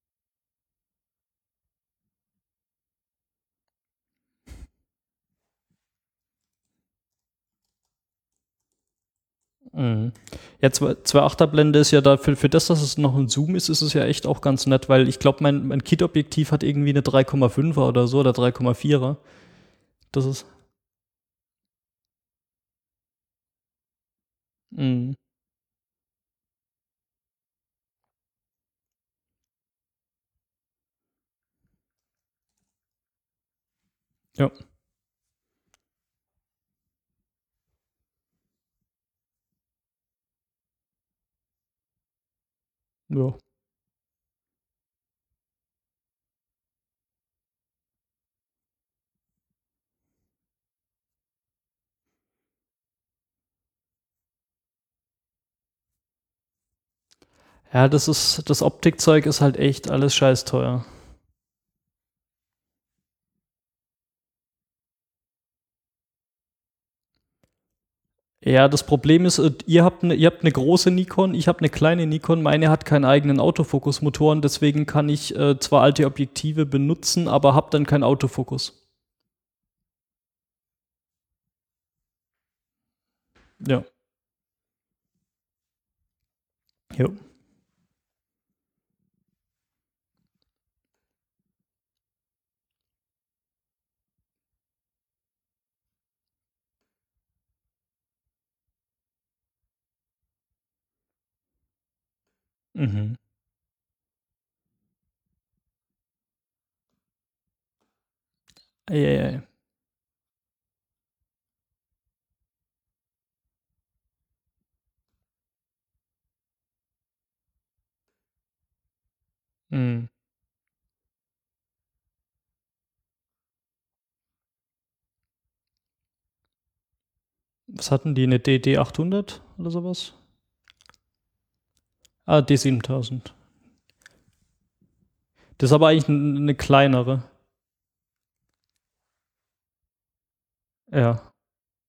Mhm. Ja, zwei Komma achter Blende ist ja da, für, für das, dass es noch ein Zoom ist, ist es ja echt auch ganz nett, weil ich glaube, mein, mein Kit-Objektiv hat irgendwie eine drei Komma fünfer oder so oder drei Komma vierer. Das ist. Mhm. Ja. Ja. Ja, das ist, das Optikzeug ist halt echt alles scheiß teuer. Ja, das Problem ist, äh, ihr habt eine, ihr habt eine große Nikon, ich habe eine kleine Nikon, meine hat keinen eigenen Autofokusmotor und deswegen kann ich äh, zwar alte Objektive benutzen, aber habe dann keinen Autofokus. Ja. Jo. Mhm. Eieiei. Mhm. Was hatten die, eine D D achthundert oder sowas? Ah, D siebentausend. Das ist aber eigentlich n- eine kleinere. Ja.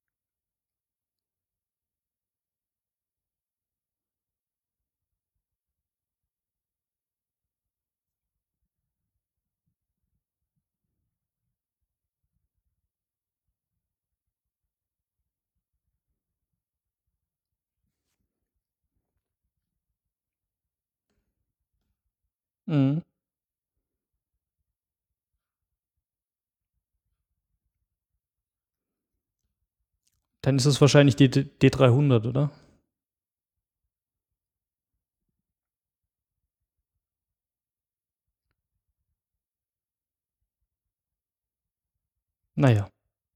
Mhm. Dann ist es wahrscheinlich die D D dreihundert, oder? Naja.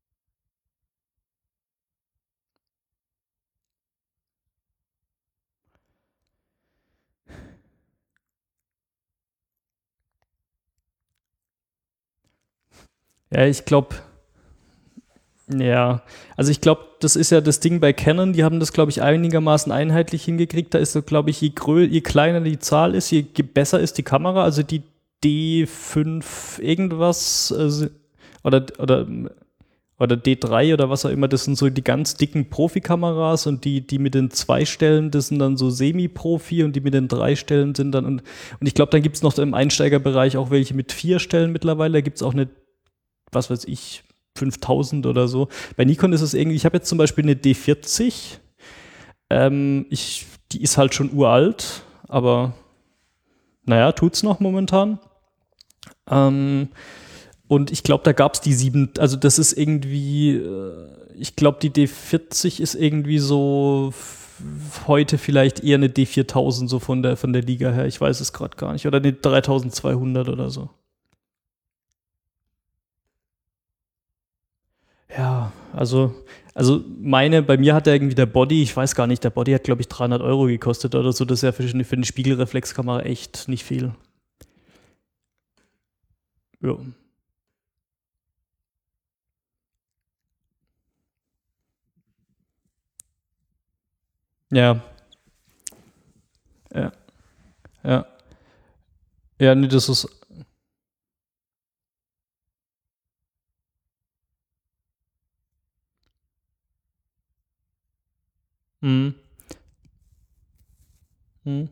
Ja, ich glaube, ja, also ich glaube, das ist ja das Ding bei Canon, die haben das, glaube ich, einigermaßen einheitlich hingekriegt. Da ist so, glaube ich, je, grö je kleiner die Zahl ist, je besser ist die Kamera. Also die D fünf irgendwas also, oder, oder, oder D drei oder was auch immer, das sind so die ganz dicken Profikameras und die, die mit den zwei Stellen, das sind dann so Semi-Profi und die mit den drei Stellen sind dann, und, und ich glaube, dann gibt es noch im Einsteigerbereich auch welche mit vier Stellen mittlerweile. Da gibt es auch eine, was weiß ich, fünftausend oder so. Bei Nikon ist es irgendwie, ich habe jetzt zum Beispiel eine D vierzig, ähm, ich, die ist halt schon uralt, aber naja, tut's noch momentan. Ähm, und ich glaube, da gab es die sieben, also das ist irgendwie, äh, ich glaube, die D vierzig ist irgendwie so f- heute vielleicht eher eine D viertausend so von der, von der Liga her. Ich weiß es gerade gar nicht. Oder eine dreitausendzweihundert oder so. Ja, also, also meine, bei mir hat er irgendwie der Body, ich weiß gar nicht, der Body hat, glaube ich, dreihundert Euro gekostet oder so. Das ist ja für eine, für eine Spiegelreflexkamera echt nicht viel. Ja. Ja. Ja. Ja. Ja, nee, das ist. Hm. Hm.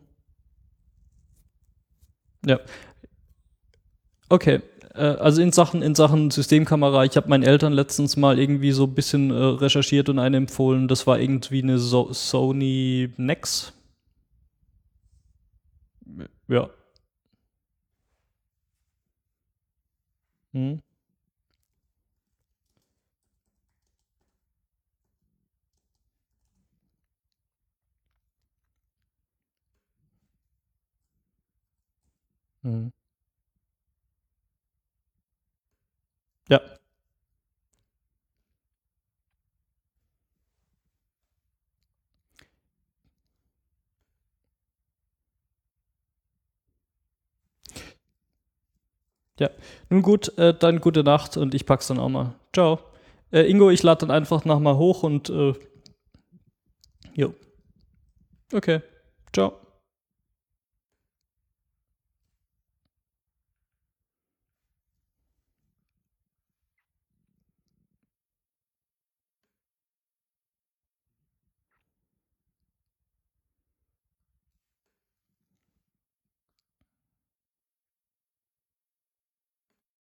Ja. Okay. Äh, Also in Sachen, in Sachen Systemkamera, ich habe meinen Eltern letztens mal irgendwie so ein bisschen äh, recherchiert und eine empfohlen. Das war irgendwie eine so Sony Nex. Ja. Hm. Hm. Ja. Ja. Nun gut, äh, dann gute Nacht und ich pack's dann auch mal. Ciao. Äh, Ingo, ich lade dann einfach nachher mal hoch und äh, jo. Okay. Ciao.